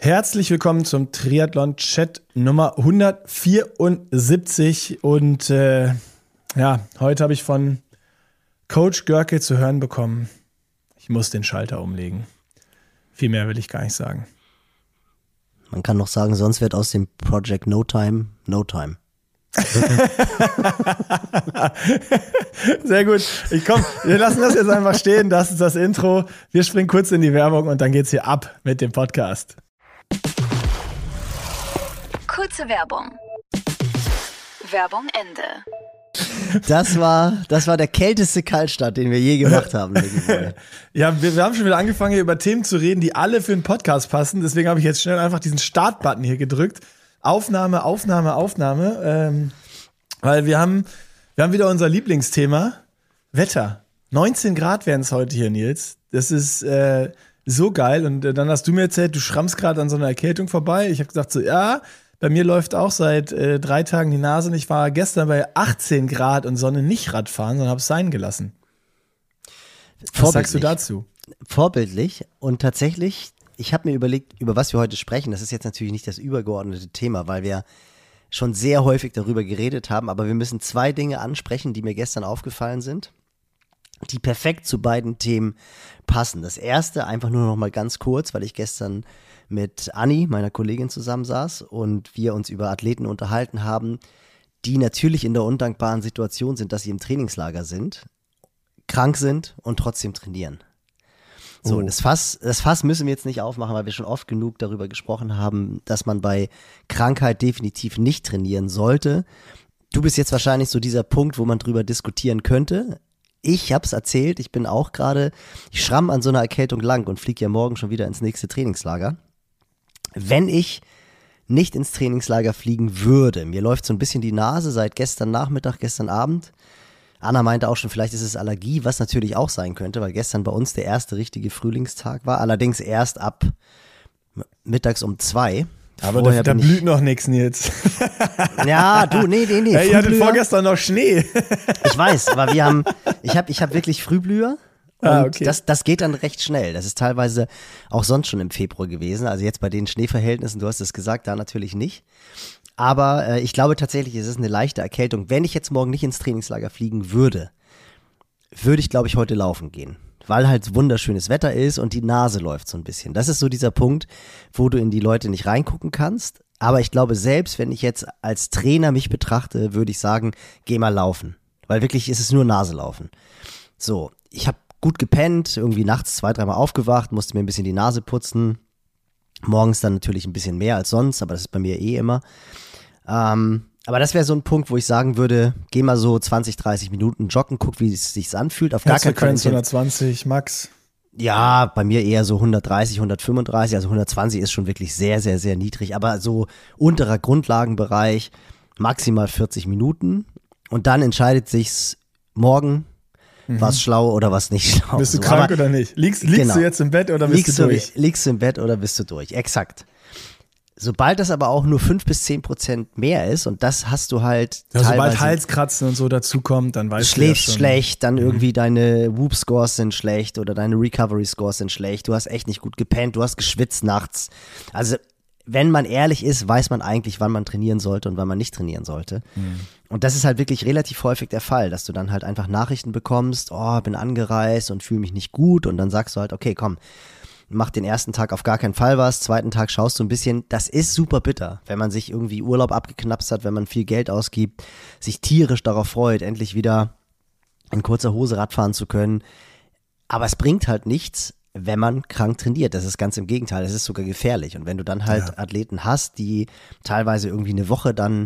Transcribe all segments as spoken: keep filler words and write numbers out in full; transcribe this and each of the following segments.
Herzlich willkommen zum Triathlon-Chat Nummer hundertvierundsiebzig und äh, ja, heute habe ich von Coach Görke zu hören bekommen, ich muss den Schalter umlegen. Viel mehr will ich gar nicht sagen. Man kann noch sagen, sonst wird aus dem Project No Time, No Time. Sehr gut. Ich komm, wir lassen das jetzt einfach stehen. Das ist das Intro. Wir springen kurz in die Werbung und dann geht's hier ab mit dem Podcast. Kurze Werbung. Werbung Ende. Das war, das war der kälteste Kaltstart, den wir je gemacht haben. Ja, wir, wir haben schon wieder angefangen, hier über Themen zu reden, die alle für einen Podcast passen. Deswegen habe ich jetzt schnell einfach diesen Start-Button hier gedrückt. Aufnahme, Aufnahme, Aufnahme. Ähm, weil wir haben, wir haben wieder unser Lieblingsthema. Wetter. neunzehn Grad wären es heute hier, Nils. Das ist äh, so geil. Und äh, dann hast du mir erzählt, du schrammst gerade an so einer Erkältung vorbei. Ich habe gesagt so, ja, bei mir läuft auch seit äh, drei Tagen die Nase und ich war gestern bei achtzehn Grad und Sonne nicht Radfahren, sondern habe es sein gelassen. Was sagst du dazu? Vorbildlich und tatsächlich, ich habe mir überlegt, über was wir heute sprechen. Das ist jetzt natürlich nicht das übergeordnete Thema, weil wir schon sehr häufig darüber geredet haben, aber wir müssen zwei Dinge ansprechen, die mir gestern aufgefallen sind, die perfekt zu beiden Themen passen. Das erste, einfach nur noch mal ganz kurz, weil ich gestern mit Anni, meiner Kollegin, zusammensaß und wir uns über Athleten unterhalten haben, die natürlich in der undankbaren Situation sind, dass sie im Trainingslager sind, krank sind und trotzdem trainieren. So, oh. das Fass, das Fass müssen wir jetzt nicht aufmachen, weil wir schon oft genug darüber gesprochen haben, dass man bei Krankheit definitiv nicht trainieren sollte. Du bist jetzt wahrscheinlich so dieser Punkt, wo man drüber diskutieren könnte. Ich hab's erzählt, ich bin auch gerade, ich schramm an so einer Erkältung lang und fliege ja morgen schon wieder ins nächste Trainingslager. Wenn ich nicht ins Trainingslager fliegen würde, mir läuft so ein bisschen die Nase seit gestern Nachmittag, gestern Abend. Anna meinte auch schon, vielleicht ist es Allergie, was natürlich auch sein könnte, weil gestern bei uns der erste richtige Frühlingstag war, allerdings erst ab mittags um zwei. Aber da, da blüht noch nichts, Nils. Ja, du, nee, nee, nee. Hey, ihr hattet vorgestern noch Schnee. Ich weiß, aber wir haben, ich habe ich hab wirklich Frühblüher. Und ah, okay. das, das geht dann recht schnell. Das ist teilweise auch sonst schon im Februar gewesen. Also jetzt bei den Schneeverhältnissen, du hast es gesagt, da natürlich nicht. Aber äh, ich glaube tatsächlich, es ist eine leichte Erkältung. Wenn ich jetzt morgen nicht ins Trainingslager fliegen würde, würde ich, glaube ich, heute laufen gehen. Weil halt wunderschönes Wetter ist und die Nase läuft so ein bisschen. Das ist so dieser Punkt, wo du in die Leute nicht reingucken kannst. Aber ich glaube, selbst wenn ich jetzt als Trainer mich betrachte, würde ich sagen, geh mal laufen. Weil wirklich ist es nur Naselaufen. So, ich habe gut gepennt, irgendwie nachts zwei, dreimal aufgewacht, musste mir ein bisschen die Nase putzen. Morgens dann natürlich ein bisschen mehr als sonst, aber das ist bei mir eh immer. Ähm, aber das wäre so ein Punkt, wo ich sagen würde, geh mal so zwanzig, dreißig Minuten joggen, guck, wie es sich anfühlt. Auf gar keinen Fall. hundertzwanzig Max. Ja, bei mir eher so hundertdreißig, hundertfünfunddreißig, also hundertzwanzig ist schon wirklich sehr, sehr, sehr niedrig. Aber so unterer Grundlagenbereich, maximal vierzig Minuten. Und dann entscheidet sich's morgen, mhm. was schlau oder was nicht schlau. Bist du so, krank oder nicht? Liegst, liegst genau. du jetzt im Bett oder bist liegst du durch? Du, liegst du im Bett oder bist du durch? Exakt. Sobald das aber auch nur fünf bis zehn Prozent mehr ist und das hast du halt ja, teilweise. Sobald Halskratzen und so dazukommt, dann weißt du ja schläfst schon. schlecht, dann mhm. irgendwie deine Whoop-Scores sind schlecht oder deine Recovery-Scores sind schlecht. Du hast echt nicht gut gepennt, du hast geschwitzt nachts. Also wenn man ehrlich ist, weiß man eigentlich, wann man trainieren sollte und wann man nicht trainieren sollte. Mhm. Und das ist halt wirklich relativ häufig der Fall, dass du dann halt einfach Nachrichten bekommst, oh, bin angereist und fühle mich nicht gut und dann sagst du halt, okay, komm, mach den ersten Tag auf gar keinen Fall was, zweiten Tag schaust du ein bisschen. Das ist super bitter, wenn man sich irgendwie Urlaub abgeknapst hat, wenn man viel Geld ausgibt, sich tierisch darauf freut, endlich wieder in kurzer Hose Radfahren zu können. Aber es bringt halt nichts, wenn man krank trainiert. Das ist ganz im Gegenteil, es ist sogar gefährlich. Und wenn du dann halt ja. Athleten hast, die teilweise irgendwie eine Woche dann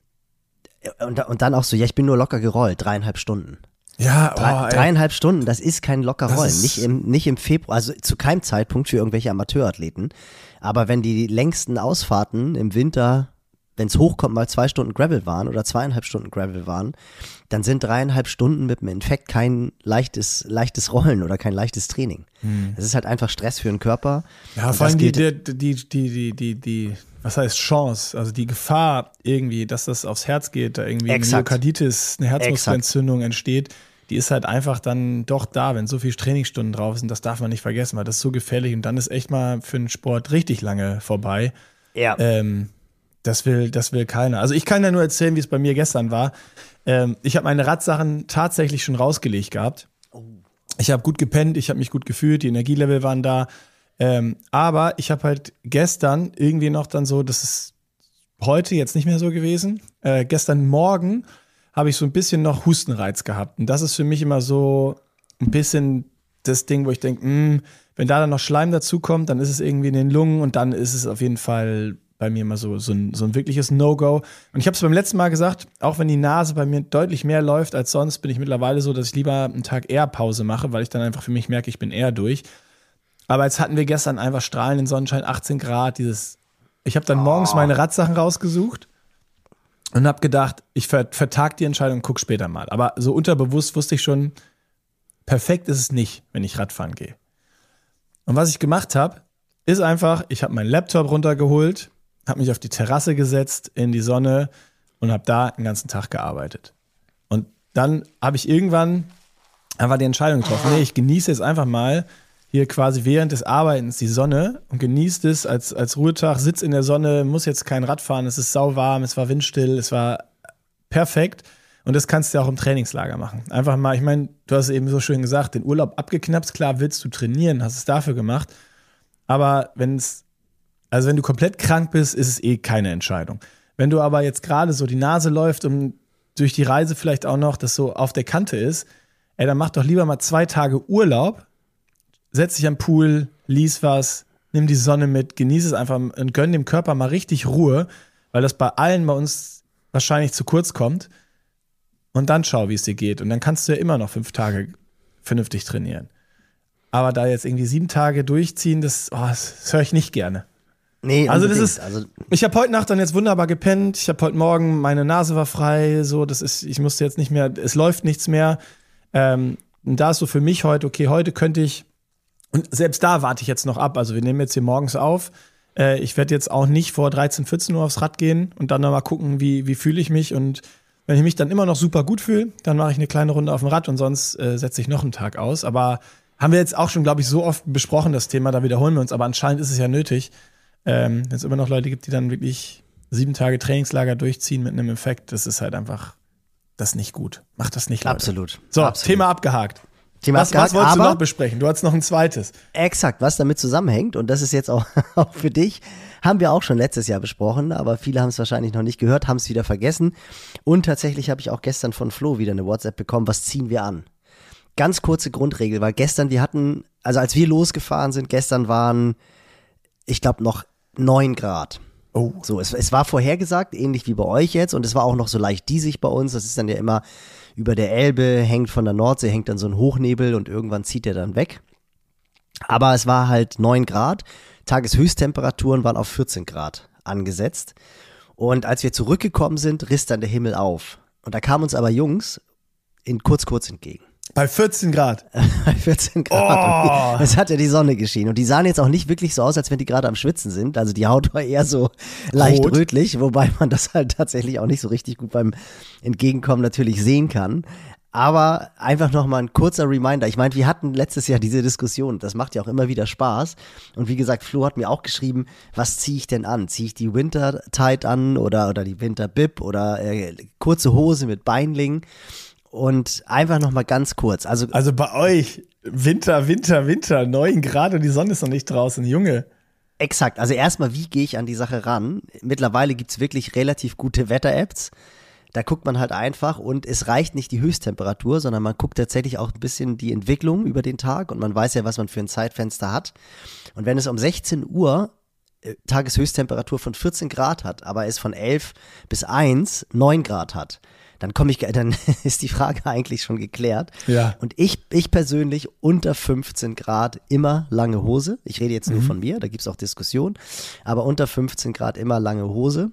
und, und dann auch so, ja, ich bin nur locker gerollt, dreieinhalb Stunden. Ja, oh, Drei, dreieinhalb Stunden, das ist kein locker Das Rollen. ist- Nicht im, nicht im Februar, also zu keinem Zeitpunkt für irgendwelche Amateurathleten. Aber wenn die längsten Ausfahrten im Winter, wenn es hochkommt, mal zwei Stunden Gravel waren oder zweieinhalb Stunden Gravel waren, dann sind dreieinhalb Stunden mit dem Infekt kein leichtes, leichtes Rollen oder kein leichtes Training. Hm. Es ist halt einfach Stress für den Körper. Ja, Und vor das allem die, gilt- die, die, die, die, die, die, was heißt Chance, also die Gefahr irgendwie, dass das aufs Herz geht, da irgendwie Exakt. eine Myokarditis, eine Herzmuskelentzündung entsteht, die ist halt einfach dann doch da, wenn so viele Trainingsstunden drauf sind, das darf man nicht vergessen, weil das ist so gefährlich und dann ist echt mal für den Sport richtig lange vorbei. Ja. Ähm, das will, das will keiner. Also ich kann ja nur erzählen, wie es bei mir gestern war. Ähm, ich habe meine Radsachen tatsächlich schon rausgelegt gehabt. Ich habe gut gepennt, ich habe mich gut gefühlt, die Energielevel waren da. Ähm, aber ich habe halt gestern irgendwie noch dann so, das ist heute jetzt nicht mehr so gewesen. Äh, gestern Morgen habe ich so ein bisschen noch Hustenreiz gehabt. Und das ist für mich immer so ein bisschen das Ding, wo ich denke, wenn da dann noch Schleim dazukommt, dann ist es irgendwie in den Lungen und dann ist es auf jeden Fall bei mir immer so, so, ein, so ein wirkliches No-Go. Und ich habe es beim letzten Mal gesagt, auch wenn die Nase bei mir deutlich mehr läuft als sonst, bin ich mittlerweile so, dass ich lieber einen Tag eher Pause mache, weil ich dann einfach für mich merke, ich bin eher durch. Aber jetzt hatten wir gestern einfach strahlenden Sonnenschein, achtzehn Grad, dieses, ich habe dann morgens Oh. meine Radsachen rausgesucht und habe gedacht, ich ver- vertag die Entscheidung und guck später mal. Aber so unterbewusst wusste ich schon, perfekt ist es nicht, wenn ich Radfahren gehe. Und was ich gemacht habe, ist einfach, ich habe meinen Laptop runtergeholt, habe mich auf die Terrasse gesetzt, in die Sonne und habe da den ganzen Tag gearbeitet. Und dann habe ich irgendwann einfach die Entscheidung getroffen, nee, ich genieße jetzt einfach mal hier quasi während des Arbeitens die Sonne und genieße es als, als Ruhetag, sitz in der Sonne, muss jetzt kein Rad fahren, es ist sauwarm, es war windstill, es war perfekt. Und das kannst du ja auch im Trainingslager machen. Einfach mal, ich meine, du hast eben so schön gesagt, den Urlaub abgeknapst, klar willst du trainieren, hast es dafür gemacht. Aber wenn es, also wenn du komplett krank bist, ist es eh keine Entscheidung. Wenn du aber jetzt gerade so die Nase läuft und durch die Reise vielleicht auch noch das so auf der Kante ist, ey, dann mach doch lieber mal zwei Tage Urlaub, setz dich am Pool, lies was, nimm die Sonne mit, genieß es einfach und gönn dem Körper mal richtig Ruhe, weil das bei allen bei uns wahrscheinlich zu kurz kommt. Und dann schau, wie es dir geht. Und dann kannst du ja immer noch fünf Tage vernünftig trainieren. Aber da jetzt irgendwie sieben Tage durchziehen, das, oh, das, das höre ich nicht gerne. Nee, Also das unbedingt. ist, Also, ich habe heute Nacht dann jetzt wunderbar gepennt. Ich habe heute Morgen, meine Nase war frei. So, das ist, ich musste jetzt nicht mehr, es läuft nichts mehr. Ähm, und da ist so für mich heute, okay, heute könnte ich, und selbst da warte ich jetzt noch ab. Also wir nehmen jetzt hier morgens auf. Äh, ich werde jetzt auch nicht vor dreizehn, vierzehn Uhr aufs Rad gehen und dann nochmal gucken, wie, wie fühle ich mich. Und wenn ich mich dann immer noch super gut fühle, dann mache ich eine kleine Runde auf dem Rad und sonst äh, setze ich noch einen Tag aus. Aber haben wir jetzt auch schon, glaube ich, so oft besprochen, das Thema, da wiederholen wir uns. Aber anscheinend ist es ja nötig, ähm, wenn es immer noch Leute gibt, die dann wirklich sieben Tage Trainingslager durchziehen mit einem Effekt. Das ist halt einfach, das ist nicht gut. Macht das nicht, Leute. absolut. So, absolut. Thema abgehakt. Thema Was, abgehakt, was wolltest du aber noch besprechen? Du hattest noch ein zweites. exakt, was damit zusammenhängt, und das ist jetzt auch, auch für dich, haben wir auch schon letztes Jahr besprochen, aber viele haben es wahrscheinlich noch nicht gehört, haben es wieder vergessen. Und tatsächlich habe ich auch gestern von Flo wieder eine WhatsApp bekommen, was ziehen wir an? Ganz kurze Grundregel, weil gestern, wir hatten, also als wir losgefahren sind, gestern waren, ich glaube, noch neun Grad. Oh. So, es, es war vorhergesagt, ähnlich wie bei euch jetzt, und es war auch noch so leicht diesig bei uns. Das ist dann ja immer über der Elbe, hängt von der Nordsee, hängt dann so ein Hochnebel und irgendwann zieht der dann weg. Aber es war halt neun Grad. Tageshöchsttemperaturen waren auf vierzehn Grad angesetzt. Und als wir zurückgekommen sind, riss dann der Himmel auf. Und da kamen uns aber Jungs in kurz, kurz entgegen. Bei vierzehn Grad. Bei vierzehn Grad. Oh. Es hat ja die Sonne geschienen. Und die sahen jetzt auch nicht wirklich so aus, als wenn die gerade am Schwitzen sind. Also die Haut war eher so leicht Rot. rötlich, wobei man das halt tatsächlich auch nicht so richtig gut beim Entgegenkommen natürlich sehen kann. Aber einfach nochmal ein kurzer Reminder. Ich meine, wir hatten letztes Jahr diese Diskussion. Das macht ja auch immer wieder Spaß. Und wie gesagt, Flo hat mir auch geschrieben, was ziehe ich denn an? Ziehe ich die Winter Tight an oder, oder die Winter Bib oder äh, kurze Hose mit Beinling? Und einfach nochmal ganz kurz. Also, Also bei euch, Winter, Winter, Winter, neun Grad und die Sonne ist noch nicht draußen, Junge. exakt. Also erstmal, wie gehe ich an die Sache ran? Mittlerweile gibt es wirklich relativ gute Wetter-Apps. Da guckt man halt einfach und es reicht nicht die Höchsttemperatur, sondern man guckt tatsächlich auch ein bisschen die Entwicklung über den Tag und man weiß ja, was man für ein Zeitfenster hat. Und wenn es um sechzehn Uhr äh, Tageshöchsttemperatur von vierzehn Grad hat, aber es von elf bis eins neun Grad hat, dann komme ich, dann ist die Frage eigentlich schon geklärt. Ja. Und ich, ich persönlich unter fünfzehn Grad immer lange Hose. Ich rede jetzt nur Mhm. von mir, da gibt es auch Diskussionen. Aber unter fünfzehn Grad immer lange Hose.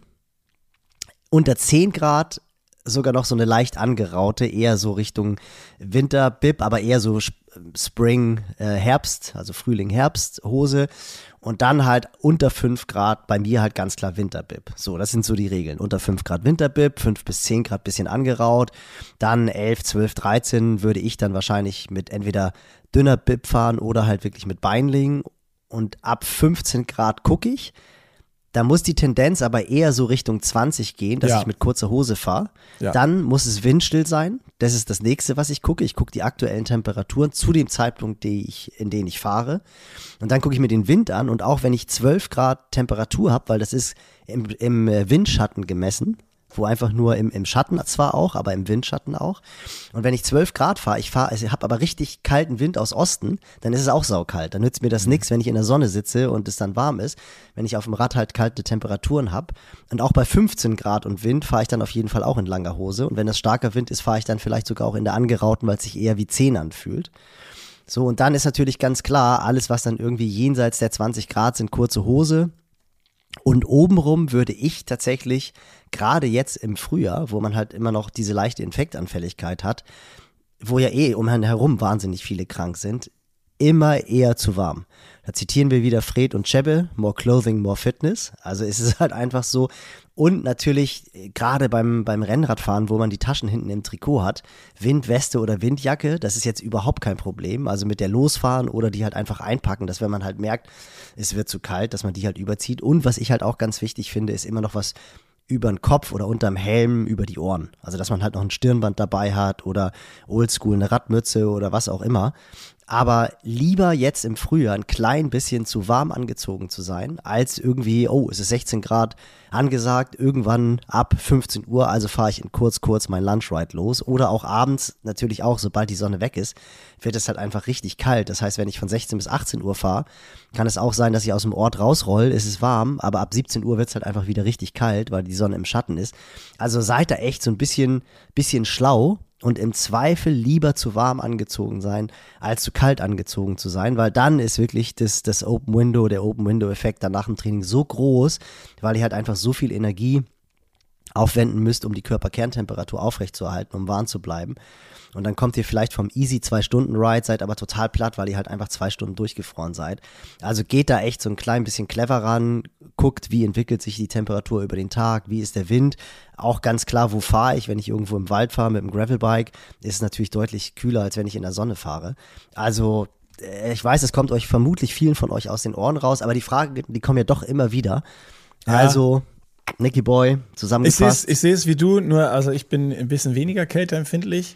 Unter zehn Grad sogar noch so eine leicht angeraute, eher so Richtung Winterbib, aber eher so Spring, äh, Herbst, also Frühling, Herbst Hose und dann halt unter fünf Grad, bei mir halt ganz klar Winterbib. So, das sind so die Regeln. Unter fünf Grad Winterbib, fünf bis zehn Grad bisschen angeraut, dann elf, zwölf, dreizehn würde ich dann wahrscheinlich mit entweder dünner Bib fahren oder halt wirklich mit Beinling und ab fünfzehn Grad gucke ich. Da muss die Tendenz aber eher so Richtung zwanzig gehen, dass Ja. ich mit kurzer Hose fahre. Ja. Dann muss es windstill sein. Das ist das nächste, was ich gucke. Ich gucke die aktuellen Temperaturen zu dem Zeitpunkt, die ich, in den ich fahre. Und dann gucke ich mir den Wind an. Und auch wenn ich zwölf Grad Temperatur habe, weil das ist im, im Windschatten gemessen, wo einfach nur im, im Schatten zwar auch, aber im Windschatten auch. Und wenn ich zwölf Grad fahre, ich fahre, also ich habe aber richtig kalten Wind aus Osten, dann ist es auch saukalt. Dann nützt mir das nichts, wenn ich in der Sonne sitze und es dann warm ist, wenn ich auf dem Rad halt kalte Temperaturen habe. Und auch bei fünfzehn Grad und Wind fahre ich dann auf jeden Fall auch in langer Hose. Und wenn das starker Wind ist, fahre ich dann vielleicht sogar auch in der angerauten, weil es sich eher wie zehn anfühlt. So, und dann ist natürlich ganz klar, alles, was dann irgendwie jenseits der zwanzig Grad sind, kurze Hose. Und obenrum würde ich tatsächlich, gerade jetzt im Frühjahr, wo man halt immer noch diese leichte Infektanfälligkeit hat, wo ja eh um einen herum wahnsinnig viele krank sind, immer eher zu warm. Da zitieren wir wieder Fred und Chebbe, more clothing, more fitness. Also es ist halt einfach so. Und natürlich gerade beim, beim Rennradfahren, wo man die Taschen hinten im Trikot hat, Windweste oder Windjacke, das ist jetzt überhaupt kein Problem. Also mit der losfahren oder die halt einfach einpacken, dass wenn man halt merkt, es wird zu kalt, dass man die halt überzieht. Und was ich halt auch ganz wichtig finde, ist immer noch was über den Kopf oder unterm Helm über die Ohren. Also dass man halt noch ein Stirnband dabei hat oder oldschool eine Radmütze oder was auch immer. Aber lieber jetzt im Frühjahr ein klein bisschen zu warm angezogen zu sein, als irgendwie, oh, es ist sechzehn Grad angesagt, irgendwann ab fünfzehn Uhr, also fahre ich in kurz, kurz mein Lunchride los. Oder auch abends, natürlich auch, sobald die Sonne weg ist, wird es halt einfach richtig kalt. Das heißt, wenn ich von sechzehn bis achtzehn Uhr fahre, kann es auch sein, dass ich aus dem Ort rausroll, es ist warm, aber ab siebzehn Uhr wird es halt einfach wieder richtig kalt, weil die Sonne im Schatten ist. Also seid da echt so ein bisschen, bisschen schlau. Und im Zweifel lieber zu warm angezogen sein, als zu kalt angezogen zu sein, weil dann ist wirklich das, das Open Window, der Open Window-Effekt dann nach dem Training so groß, weil ihr halt einfach so viel Energie aufwenden müsst, um die Körperkerntemperatur aufrechtzuerhalten, um warm zu bleiben. Und dann kommt ihr vielleicht vom easy zwei Stunden Ride, seid aber total platt, weil ihr halt einfach zwei Stunden durchgefroren seid. Also geht da echt so ein klein bisschen clever ran, guckt, wie entwickelt sich die Temperatur über den Tag, wie ist der Wind. Auch ganz klar, wo fahre ich, wenn ich irgendwo im Wald fahre mit dem Gravelbike, ist es natürlich deutlich kühler, als wenn ich in der Sonne fahre. Also ich weiß, es kommt euch vermutlich vielen von euch aus den Ohren raus, aber die Fragen, die kommen ja doch immer wieder. Ja. Also Nicky Boy, zusammengefasst. Ich sehe es wie du, nur also ich bin ein bisschen weniger kälteempfindlich.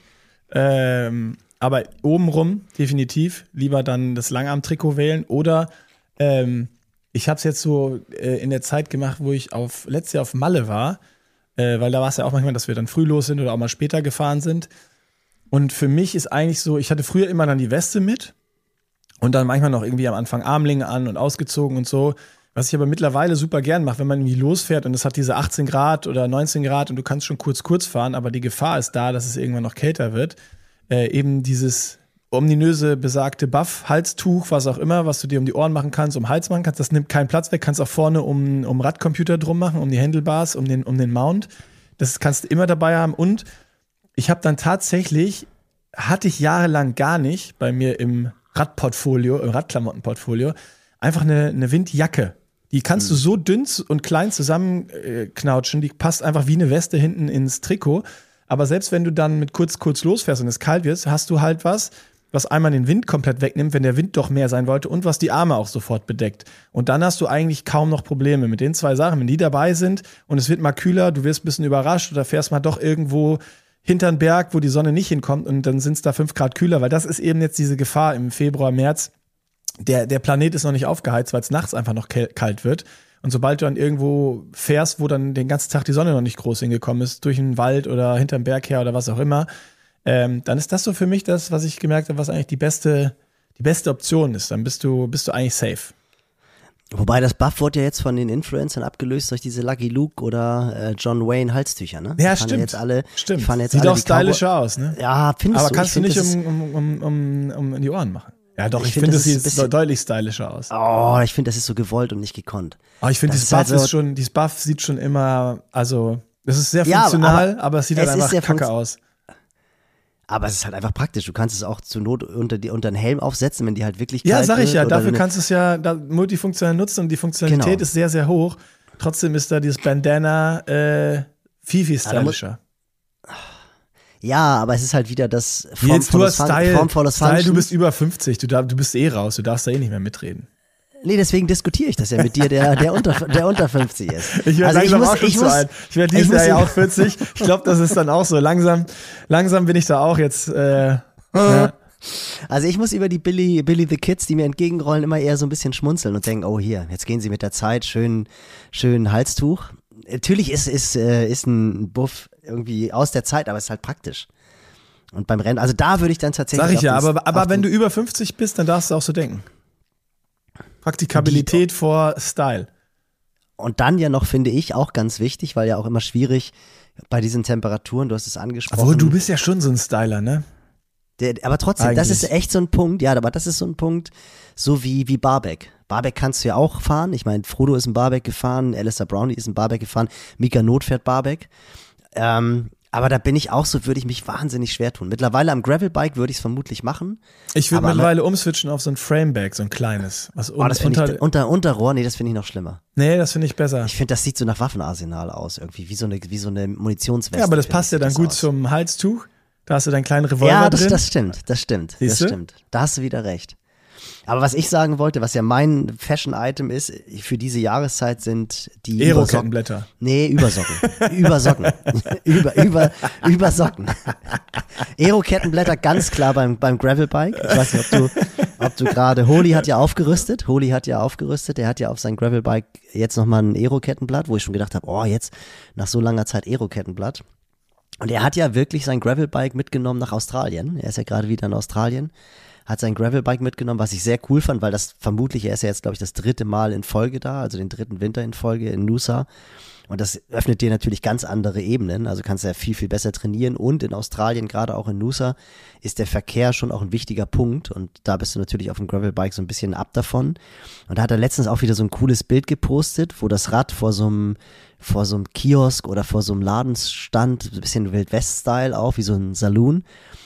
Ähm, aber obenrum definitiv lieber dann das Langarm-Trikot wählen oder ähm, ich habe es jetzt so äh, in der Zeit gemacht, wo ich auf letztes Jahr auf Malle war, äh, weil da war es ja auch manchmal, dass wir dann früh los sind oder auch mal später gefahren sind. Und für mich ist eigentlich so, ich hatte früher immer dann die Weste mit und dann manchmal noch irgendwie am Anfang Armlinge an und ausgezogen und so. Was ich aber mittlerweile super gern mache, wenn man irgendwie losfährt und es hat diese achtzehn Grad oder neunzehn Grad und du kannst schon kurz, kurz fahren, aber die Gefahr ist da, dass es irgendwann noch kälter wird. Äh, eben dieses ominöse besagte Buff-Halstuch, was auch immer, was du dir um die Ohren machen kannst, um den Hals machen kannst, das nimmt keinen Platz weg, kannst auch vorne um, um Radcomputer drum machen, um die Handlebars, um den, um den Mount. Das kannst du immer dabei haben und ich habe dann tatsächlich, hatte ich jahrelang gar nicht bei mir im Radportfolio, im Radklamottenportfolio, einfach eine, eine Windjacke. Die kannst du so dünn und klein zusammenknautschen, die passt einfach wie eine Weste hinten ins Trikot. Aber selbst wenn du dann mit kurz, kurz losfährst und es kalt wird, hast du halt was, was einmal den Wind komplett wegnimmt, wenn der Wind doch mehr sein wollte und was die Arme auch sofort bedeckt. Und dann hast du eigentlich kaum noch Probleme mit den zwei Sachen. Wenn die dabei sind und es wird mal kühler, du wirst ein bisschen überrascht oder fährst mal doch irgendwo hinter den Berg, wo die Sonne nicht hinkommt und dann sind es da fünf Grad kühler, weil das ist eben jetzt diese Gefahr im Februar, März. Der, der Planet ist noch nicht aufgeheizt, weil es nachts einfach noch kalt wird. Und sobald du dann irgendwo fährst, wo dann den ganzen Tag die Sonne noch nicht groß hingekommen ist, durch den Wald oder hinterm Berg her oder was auch immer, ähm, dann ist das so für mich das, was ich gemerkt habe, was eigentlich die beste, die beste Option ist. Dann bist du, bist du eigentlich safe. Wobei das Buff wurde ja jetzt von den Influencern abgelöst durch diese Lucky Luke oder äh, John Wayne Halstücher, ne? Ja, die stimmt. Jetzt alle, stimmt. Die jetzt Sieht alle auch stylischer aus, ne? Ja, findest Aber du? kannst ich du find, nicht um, um, um, um, um in die Ohren machen. Ja, doch, ich, ich finde, find, das sieht bisschen, deutlich stylischer aus. Oh, ich finde, das ist so gewollt und nicht gekonnt. Aber ich finde, dieses Buff halt so, ist schon, dieses Buff sieht schon immer, also, das ist sehr ja, funktional, aber, aber aber es sieht halt es einfach sehr kacke aus. Aber es ist halt einfach praktisch. Du kannst es auch zur Not unter, die, unter den Helm aufsetzen, wenn die halt wirklich Ja, kalt sag ich ja, wird oder dafür eine- kannst du es ja da multifunktional nutzen und die Funktionalität Genau. ist sehr, sehr hoch. Trotzdem ist da dieses Bandana äh, viel, viel Ja, da muss- stylischer. Ja, aber es ist halt wieder das Form, Nils, du hast Fun- Style, formvolles Style, du Function. bist über fünfzig, du, darf, du bist eh raus, du darfst da eh nicht mehr mitreden. Nee, deswegen diskutiere ich das ja mit dir, der, der, unter, der unter fünfzig ist. Ich werde Also langsam muss- auch schon ich zu muss- alt. Ich werde ich dieses muss Jahr ja ihm- auch vierzig. Ich glaube, das ist dann auch so. Langsam, langsam bin ich da auch jetzt. Äh, ja. Also ich muss über die Billy, Billy the Kids, die mir entgegenrollen, immer eher so ein bisschen schmunzeln und denken, oh hier, jetzt gehen sie mit der Zeit, schön, schön Halstuch. Natürlich ist, ist, äh, ist ein Buff irgendwie aus der Zeit, aber es ist halt praktisch. Und beim Rennen, also da würde ich dann tatsächlich. Sag ich auf ja, den- aber, aber auf wenn du den, über fünfzig bist, dann darfst du auch so denken. Praktikabilität vor Style. Und dann ja noch, finde ich, auch ganz wichtig, weil ja auch immer schwierig bei diesen Temperaturen, du hast es angesprochen. Obwohl, du bist ja schon so ein Styler, ne? Der, aber trotzdem, das Eigentlich. ist echt so ein Punkt, ja, aber das ist so ein Punkt, so wie, wie Barbeck. Barbeck kannst du ja auch fahren. Ich meine, Frodo ist ein Barbeck gefahren, Alistair Brownlee ist ein Barbeck gefahren, Mika Not fährt Barbeck. Ähm, aber da bin ich auch so, würde ich mich wahnsinnig schwer tun. Mittlerweile am Gravelbike würde ich es vermutlich machen. Ich würde Aber- mittlerweile umswitchen auf so ein Frameback, so ein kleines. Was Oh, das finde unter, ich, unter, Unterrohr, nee, das finde ich noch schlimmer. nee, das finde ich besser. Ich finde, das sieht so nach Waffenarsenal aus irgendwie, wie so eine, wie so eine Munitionsweste. Ja, aber das finde passt ich, ja sieht dann das gut aus. zum Halstuch. Da hast du deinen kleinen Revolver Ja, das, drin. das stimmt, das stimmt, das Siehste? stimmt. Da hast du wieder recht. Aber was ich sagen wollte, was ja mein Fashion-Item ist, für diese Jahreszeit sind die Übersocken. Aero-Kettenblätter. Nee, Übersocken. Übersocken. über, über, Übersocken. Aero-Kettenblätter ganz klar beim, beim Gravelbike. Ich weiß nicht, ob du, ob du gerade, Holy hat ja aufgerüstet. Holy hat ja aufgerüstet. Der hat ja auf sein Gravelbike jetzt nochmal ein Aero-Kettenblatt, wo ich schon gedacht habe, oh, jetzt nach so langer Zeit Aero-Kettenblatt. Und er hat ja wirklich sein Gravelbike mitgenommen nach Australien. Er ist ja gerade wieder in Australien. Hat sein Gravelbike mitgenommen, was ich sehr cool fand, weil das vermutlich, er ist ja jetzt, glaube ich, das dritte Mal in Folge da, also den dritten Winter in Folge in Noosa. Und das öffnet dir natürlich ganz andere Ebenen. Also kannst du ja viel, viel besser trainieren. Und in Australien, gerade auch in Noosa, ist der Verkehr schon auch ein wichtiger Punkt. Und da bist du natürlich auf dem Gravelbike so ein bisschen ab davon. Und da hat er letztens auch wieder so ein cooles Bild gepostet, wo das Rad vor so einem, vor so einem Kiosk oder vor so einem Laden stand, so ein bisschen Wild-West-Style auch, wie so ein Saloon.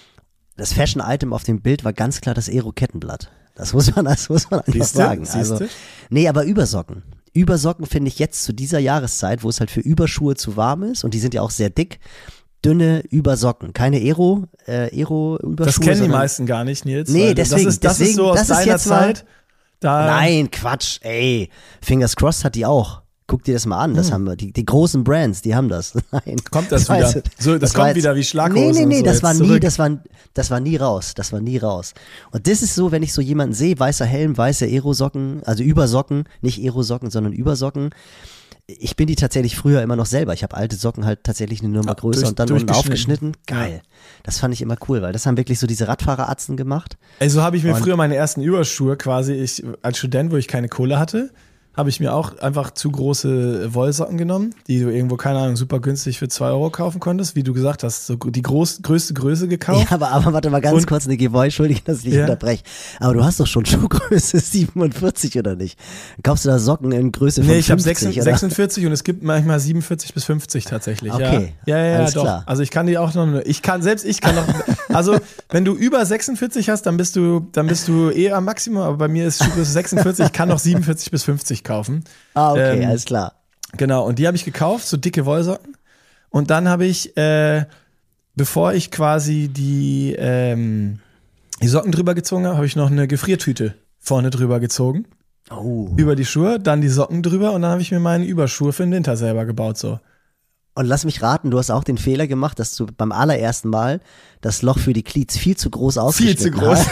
Das Fashion-Item auf dem Bild war ganz klar das Aero-Kettenblatt. Das muss man, das muss man einfach Siehste? sagen. Siehste? Also, nee, aber Übersocken. Übersocken finde ich jetzt zu dieser Jahreszeit, wo es halt für Überschuhe zu warm ist und die sind ja auch sehr dick, dünne Übersocken. Keine Aero, äh, Aero-Überschuhe. Das kennen die sondern- meisten gar nicht, Nils. Nee, weil deswegen- Das ist, das deswegen- ist so aus das ist deiner jetzt mal- Zeit. Da, Nein, Quatsch, ey. Fingers crossed hat die auch. Guck dir das mal an, das haben wir. Die, die großen Brands, die haben das. Nein. Kommt das war wieder? jetzt- So, das war kommt jetzt- wieder wie Schlaghosen Nee, nee, und nee, so das jetzt war nie, zurück. das war, das war nie raus. Das war nie raus. Und das ist so, wenn ich so jemanden sehe, weißer Helm, weiße Aerosocken, also Übersocken, nicht Aerosocken, sondern Übersocken. Ich bin die tatsächlich früher immer noch selber. Ich habe alte Socken halt tatsächlich eine Nummer Ja, größer durch- und dann unten durchgeschnitten. aufgeschnitten. Geil. Das fand ich immer cool, weil das haben wirklich so diese Radfahreratzen gemacht. Ey, so habe ich mir Und- früher meine ersten Überschuhe quasi, ich als Student, wo ich keine Kohle hatte, habe ich mir auch einfach zu große Wollsocken genommen, die du irgendwo, keine Ahnung, super günstig für zwei Euro kaufen konntest, wie du gesagt hast, so die groß, größte Größe gekauft. Ja, aber, aber warte mal ganz Und- kurz, eine Giveaway, entschuldige, dass ich dich Ja. unterbreche. Aber du hast doch schon Schuhgröße siebenundvierzig, oder nicht? Kaufst du da Socken in Größe Nee, ich habe fünfzig, oder? sechsundvierzig und es gibt manchmal siebenundvierzig bis fünfzig tatsächlich. Okay, ja, ja, ja, alles doch. klar. Also ich kann die auch noch, ich kann, selbst ich kann noch, also wenn du über sechsundvierzig hast, dann bist du, dann bist du eher am Maximum, aber bei mir ist Schuhgröße sechsundvierzig, ich kann noch siebenundvierzig bis fünfzig kaufen. Ah, okay, Ähm, alles klar. Genau, und die habe ich gekauft, so dicke Wollsocken. Und dann habe ich, äh, bevor ich quasi die, ähm, die Socken drüber gezogen habe, habe ich noch eine Gefriertüte vorne drüber gezogen. Oh. Über die Schuhe, dann die Socken drüber und dann habe ich mir meine Überschuhe für den Winter selber gebaut. So. Und lass mich raten, du hast auch den Fehler gemacht, dass du beim allerersten Mal das Loch für die Cleats viel zu groß Viel ausgeschnitten zu groß.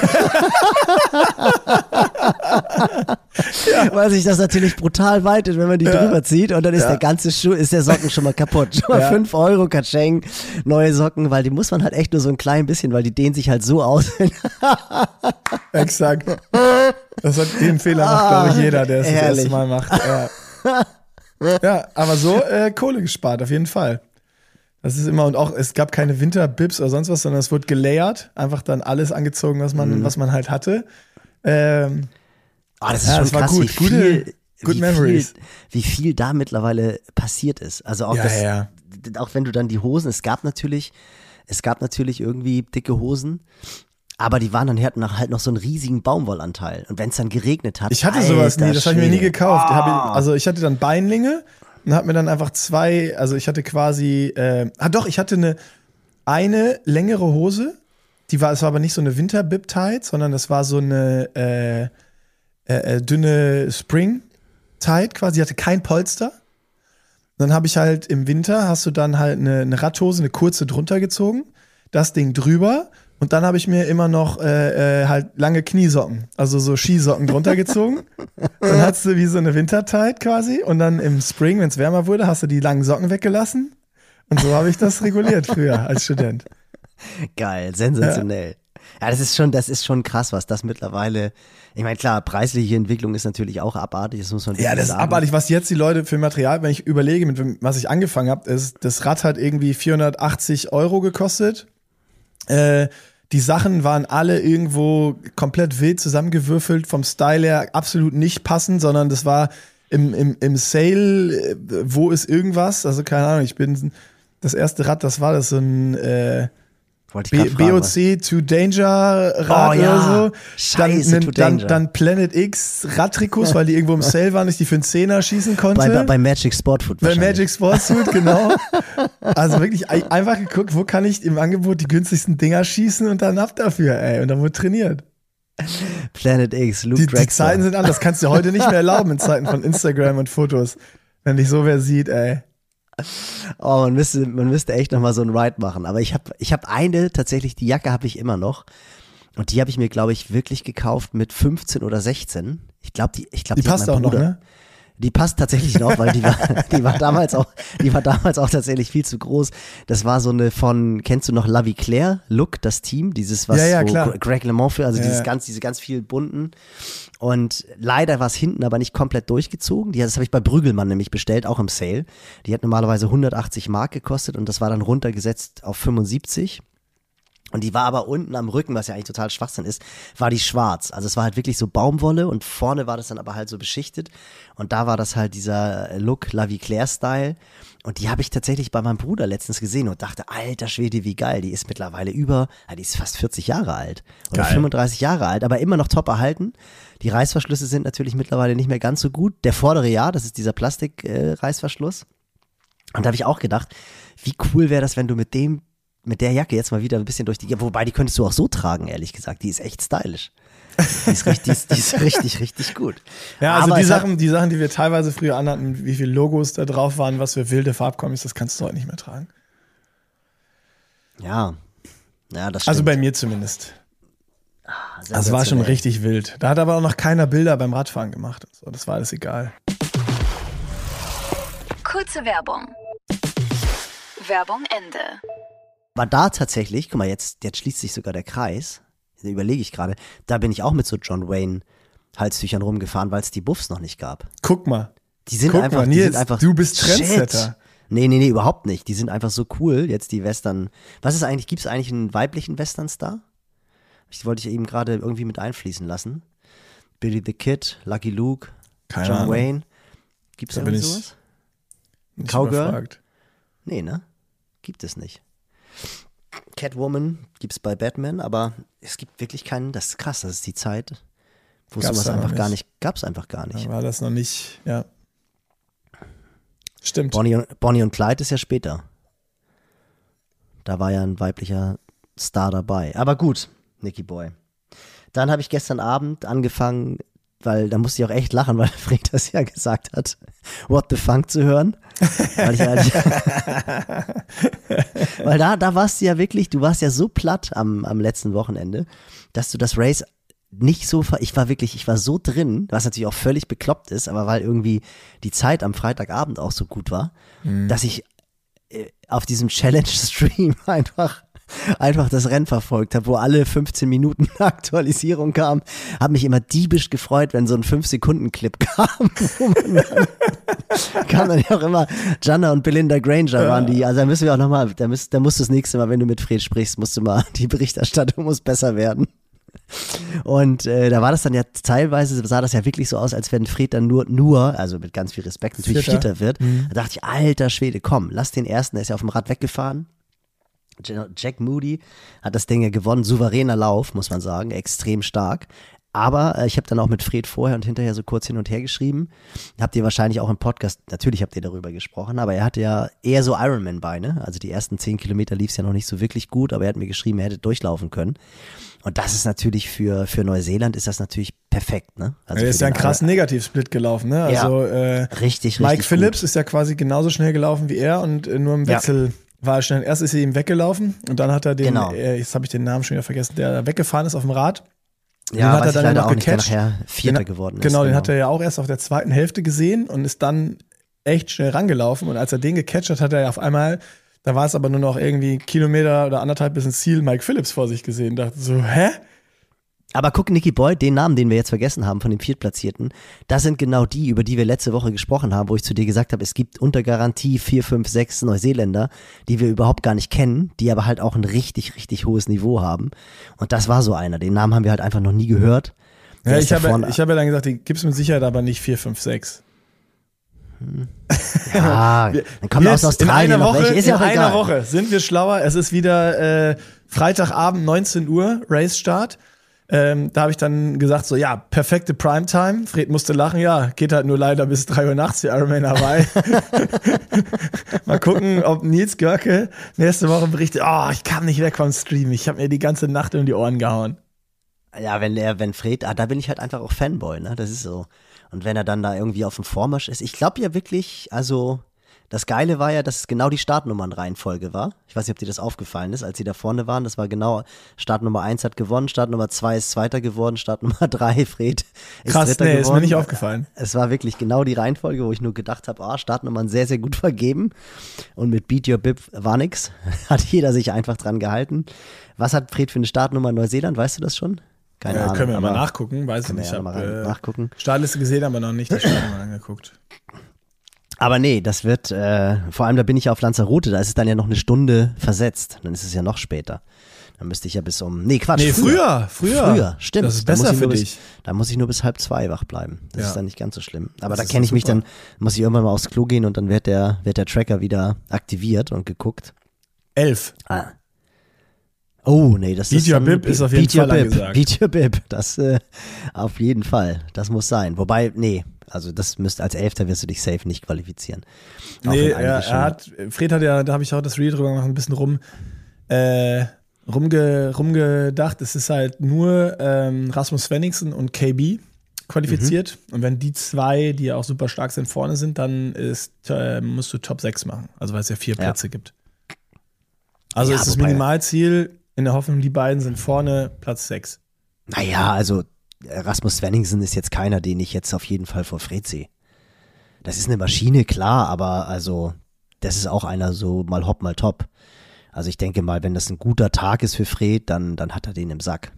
hast. Weil sich das natürlich brutal weitet, wenn man die drüber zieht und dann ist Ja. der ganze Schuh, ist der Socken schon mal kaputt. Schon mal Ja. fünf Euro Katscheng, neue Socken, weil die muss man halt echt nur so ein klein bisschen, weil die dehnen sich halt so aus. Exakt. Das hat, den Fehler macht, glaube ich, jeder, der es das herrlich. erste Mal macht. Ja, ja aber so äh, Kohle gespart, auf jeden Fall. Das ist immer, und auch, es gab keine Winterbibs oder sonst was, sondern es wurde gelayert. Einfach dann alles angezogen, was man, Mhm. was man halt hatte. Ähm, Ah, das ist Ja, schon das war krass, gut. wie viel, Gute- good wie, memories. viel, wie viel da mittlerweile passiert ist. Also auch Ja, das, ja. d- auch wenn du dann die Hosen, es gab natürlich Es gab natürlich irgendwie dicke Hosen, aber die waren dann hatten halt noch so einen riesigen Baumwollanteil. Und wenn es dann geregnet hat, ich hatte sowas nie, das habe ich mir nie gekauft. Oh. Ich hab, also ich hatte dann Beinlinge und habe mir dann einfach zwei, also ich hatte quasi, äh, ah doch, ich hatte eine, eine längere Hose, die war, es war aber nicht so eine Winter-Bib-Tight, sondern es war so eine äh, äh, dünne Spring-Tight quasi, die hatte kein Polster. Dann habe ich halt im Winter, hast du dann halt eine, eine Radhose, eine kurze drunter gezogen, das Ding drüber und dann habe ich mir immer noch äh, äh, halt lange Kniesocken, also so Skisocken drunter gezogen. Dann hast du wie so eine Wintertight quasi und dann im Spring, wenn es wärmer wurde, hast du die langen Socken weggelassen und so habe ich das reguliert früher als Student. Geil, sensationell. Ja. ja, das ist schon, das ist schon krass, was das mittlerweile. Ich meine, klar, preisliche Entwicklung ist natürlich auch abartig, das muss man wirklich Ja, das sagen. ist abartig, was jetzt die Leute für Material, wenn ich überlege, mit wem- was ich angefangen habe, ist, das Rad hat irgendwie vierhundertachtzig Euro gekostet. Äh, die Sachen waren alle irgendwo komplett wild zusammengewürfelt, vom Style her absolut nicht passend, sondern das war im, im, im Sale, äh, wo ist irgendwas, also keine Ahnung, ich bin, das erste Rad, das war das so ein, äh, Wollte ich B- grad fragen, B O C to Danger Rad Oh ja, oder so. scheiße, dann, to dann, Danger. dann Planet X Radtrikots, weil die irgendwo im Sale waren, ich die für einen Zehner schießen konnte. bei, bei, bei Magic Sportfoot Bei wahrscheinlich. Magic Sportsfoot, genau. Also wirklich ein- einfach geguckt, wo kann ich im Angebot die günstigsten Dinger schießen und dann ab dafür, ey. Und dann wurde trainiert. Planet X, Luke Die, die Drexler. Zeiten sind anders. Das kannst du heute nicht mehr erlauben in Zeiten von Instagram und Fotos. Wenn dich so wer sieht, ey. Oh, man müsste, man müsste echt nochmal so ein Ride machen. Aber ich habe ich hab eine, tatsächlich, die Jacke habe ich immer noch. Und die habe ich mir, glaube ich, wirklich gekauft mit fünfzehn oder sechzehn. Ich glaube, die, ich glaub, Die die hat passt mein auch noch, Bruder- ne? Die passt tatsächlich noch, weil die war, die war damals auch, die war damals auch tatsächlich viel zu groß. Das war so eine von, kennst du noch La Vie Claire Look, das Team, dieses was Ja, ja, wo klar. Greg LeMond für, also Ja, dieses ja. ganz, diese ganz viel bunten. Und leider war es hinten aber nicht komplett durchgezogen. Die, das habe ich bei Brügelmann nämlich bestellt, auch im Sale. Die hat normalerweise hundertachtzig Mark gekostet und das war dann runtergesetzt auf fünfundsiebzig. Und die war aber unten am Rücken, was ja eigentlich total Schwachsinn ist, war die schwarz. Also es war halt wirklich so Baumwolle und vorne war das dann aber halt so beschichtet. Und da war das halt dieser Look La Vie Claire Style. Und die habe ich tatsächlich bei meinem Bruder letztens gesehen und dachte, alter Schwede, wie geil. Die ist mittlerweile über, ja, die ist fast vierzig Jahre alt. Oder Geil. fünfunddreißig Jahre alt, aber immer noch top erhalten. Die Reißverschlüsse sind natürlich mittlerweile nicht mehr ganz so gut. Der vordere ja, das ist dieser Plastik-Reißverschluss. Und da habe ich auch gedacht, wie cool wäre das, wenn du mit dem mit der Jacke jetzt mal wieder ein bisschen durch die, wobei die könntest du auch so tragen, ehrlich gesagt. Die ist echt stylisch. Die ist richtig, die ist, die ist richtig, richtig gut. Ja, also Aber die es hat- Sachen, die Sachen, die wir teilweise früher anhatten, wie viele Logos da drauf waren, was für wilde Farbkombis, das kannst du heute nicht mehr tragen. Ja, ja, das stimmt. Also bei mir zumindest. Das war schon Sensationell. richtig wild. Da hat aber auch noch keiner Bilder beim Radfahren gemacht. und So, das war alles egal. Kurze Werbung. Werbung Ende. Aber da tatsächlich, guck mal, jetzt, jetzt schließt sich sogar der Kreis. Da überlege ich gerade. Da bin ich auch mit so John Wayne Halstüchern rumgefahren, weil es die Buffs noch nicht gab. Guck mal. Die sind Guck einfach, mal, die Nils, sind einfach. du bist Shit. Trendsetter. Nee, nee, nee, überhaupt nicht. Die sind einfach so cool, jetzt die Western. Was ist eigentlich, gibt es eigentlich einen weiblichen Western-Star? Ich wollte ich eben gerade irgendwie mit einfließen lassen. Billy the Kid, Lucky Luke, Keine John Ahnung. Wayne. Gibt es Da bin irgendwie ich sowas? Nicht Cowgirl? überfragt. Nee, ne? Gibt es nicht. Catwoman gibt es bei Batman, aber es gibt wirklich keinen, das ist krass, das ist die Zeit, wo es Gab's sowas da noch einfach gar nicht. nicht, gab es einfach gar nicht. Da war das noch nicht, ja. Stimmt. Bonnie und, Bonnie und Clyde ist ja später. Da war ja ein weiblicher Star dabei. Aber gut, Nicky Boy. Dann habe ich gestern Abend angefangen, weil da musste ich auch echt lachen, weil Fred das ja gesagt hat, What the Funk zu hören. Weil, ich halt, weil da, da warst du ja wirklich, du warst ja so platt am, am letzten Wochenende, dass du das Race nicht so, ver- ich war wirklich, ich war so drin, was natürlich auch völlig bekloppt ist, aber weil irgendwie die Zeit am Freitagabend auch so gut war, dass ich äh, auf diesem Challenge-Stream einfach einfach das Rennen verfolgt habe, wo alle fünfzehn Minuten Aktualisierung kam, habe mich immer diebisch gefreut, wenn so ein fünf Sekunden Clip kam, wo man dann, kam dann ja auch immer Gianna und Belinda Granger waren die, also da müssen wir auch nochmal, da, müsst, da musst du das nächste Mal, wenn du mit Fred sprichst, musst du mal, die Berichterstattung muss besser werden. Und äh, da war das dann ja teilweise, sah das ja wirklich so aus, als wenn Fred dann nur, nur, also mit ganz viel Respekt, natürlich Vierter. Vierter wird. Da dachte ich, alter Schwede, komm, lass den ersten, der ist ja auf dem Rad weggefahren. Jack Moody hat das Ding ja gewonnen, souveräner Lauf, muss man sagen, extrem stark. Aber äh, ich habe dann auch mit Fred vorher und hinterher so kurz hin und her geschrieben. Habt ihr wahrscheinlich auch im Podcast, natürlich habt ihr darüber gesprochen, aber er hatte ja eher so Ironman-Beine. Also die ersten zehn Kilometer lief es ja noch nicht so wirklich gut, aber er hat mir geschrieben, er hätte durchlaufen können. Und das ist natürlich für, für Neuseeland ist das natürlich perfekt, ne? Also er ist ja einen krassen Negativsplit gelaufen, ne? Also ja, äh, richtig, richtig Mike Phillips gut. Ist ja quasi genauso schnell gelaufen wie er und äh, nur im Wechsel ja. war er schnell. Erst ist er ihm weggelaufen und dann hat er den, genau. äh, jetzt habe ich den Namen schon wieder vergessen, der weggefahren ist auf dem Rad. Ja, den hat er dann ja noch gecatcht. Nicht, der nachher Vierter den, geworden ist. Genau, den genau. hat er ja auch erst auf der zweiten Hälfte gesehen und ist dann echt schnell rangelaufen. Und als er den gecatcht hat, hat er ja auf einmal, da war es aber nur noch irgendwie Kilometer oder anderthalb bis ins Ziel, Mike Phillips vor sich gesehen. Dachte so, hä? Aber guck, Nicky Boyd, den Namen, den wir jetzt vergessen haben von dem Viertplatzierten, das sind genau die, über die wir letzte Woche gesprochen haben, wo ich zu dir gesagt habe, es gibt unter Garantie vier, fünf, sechs Neuseeländer, die wir überhaupt gar nicht kennen, die aber halt auch ein richtig, richtig hohes Niveau haben. Und das war so einer. Den Namen haben wir halt einfach noch nie gehört. Ja, ich habe ja, hab ja dann gesagt, die gibt es mit Sicherheit aber nicht vier, fünf, sechs. Hm. Ja, dann kommen wir aus Australien. In einer Woche, ist ja in auch einer egal. Woche sind wir schlauer. Es ist wieder äh, Freitagabend, neunzehn Uhr, Race-Start. Ähm, da habe ich dann gesagt, so ja, perfekte Primetime. Fred musste lachen, ja, geht halt nur leider bis drei Uhr nachts für Ironman Hawaii. Mal gucken, ob Nils Görke nächste Woche berichtet, oh, ich kam nicht weg vom Stream, ich habe mir die ganze Nacht um die Ohren gehauen. Ja, wenn er, wenn Fred, ah, da bin ich halt einfach auch Fanboy, ne, das ist so. Und wenn er dann da irgendwie auf dem Vormarsch ist, ich glaube ja wirklich, also das Geile war ja, dass es genau die Startnummernreihenfolge war. Ich weiß nicht, ob dir das aufgefallen ist, als sie da vorne waren. Das war genau, Startnummer eins hat gewonnen, Startnummer zwei ist Zweiter geworden, Startnummer drei, Fred ist Krass, Dritter nee, geworden. ist mir nicht aufgefallen. Es war wirklich genau die Reihenfolge, wo ich nur gedacht habe, ah, Startnummern sehr, sehr gut vergeben. Und mit Beat Your Bib war nix. Hat jeder sich einfach dran gehalten. Was hat Fred für eine Startnummer in Neuseeland, weißt du das schon? Keine ja, Ahnung. Können wir mal nachgucken, weiß ich nicht. Ich habe äh, nachgucken. Startliste gesehen, aber noch nicht die Startnummer angeguckt. Aber nee, das wird, äh, vor allem da bin ich ja auf Lanzarote, da ist es dann ja noch eine Stunde versetzt. Dann ist es ja noch später. Dann müsste ich ja bis um, nee Quatsch. Nee, früher, früher. Früher, stimmt. Das ist besser für bis, dich. Da muss ich nur bis halb zwei wach bleiben. Das ja. ist dann nicht ganz so schlimm. Aber das da kenne ich mich super. dann, muss ich irgendwann mal aufs Klo gehen und dann wird der, wird der Tracker wieder aktiviert und geguckt. Elf. Ah. Oh, nee, das Beat ist Your dann, Bib ist auf jeden Beat Your Fall Bib, angesagt. Beat Your Bib, das äh, auf jeden Fall, das muss sein. Wobei, nee, also das müsste als Elfter wirst du dich safe nicht qualifizieren. Auch Nee, wenn er, einige schon- er hat, Fred hat ja, da habe ich auch das Reel drüber gemacht, ein bisschen rum, äh, rumge, rumgedacht. Es ist halt nur ähm, Rasmus Svenningsen und K B qualifiziert. Mhm. Und wenn die zwei, die ja auch super stark sind, vorne sind, dann ist, äh, musst du Top sechs machen. Also weil es ja vier Ja. Plätze gibt. Also Ja, ist das wobei- Minimalziel in der Hoffnung, die beiden sind vorne, Platz sechs. Naja, also Rasmus Svenningsen ist jetzt keiner, den ich jetzt auf jeden Fall vor Fred sehe. Das ist eine Maschine, klar, aber also das ist auch einer so mal hopp, mal top. Also ich denke mal, wenn das ein guter Tag ist für Fred, dann, dann hat er den im Sack.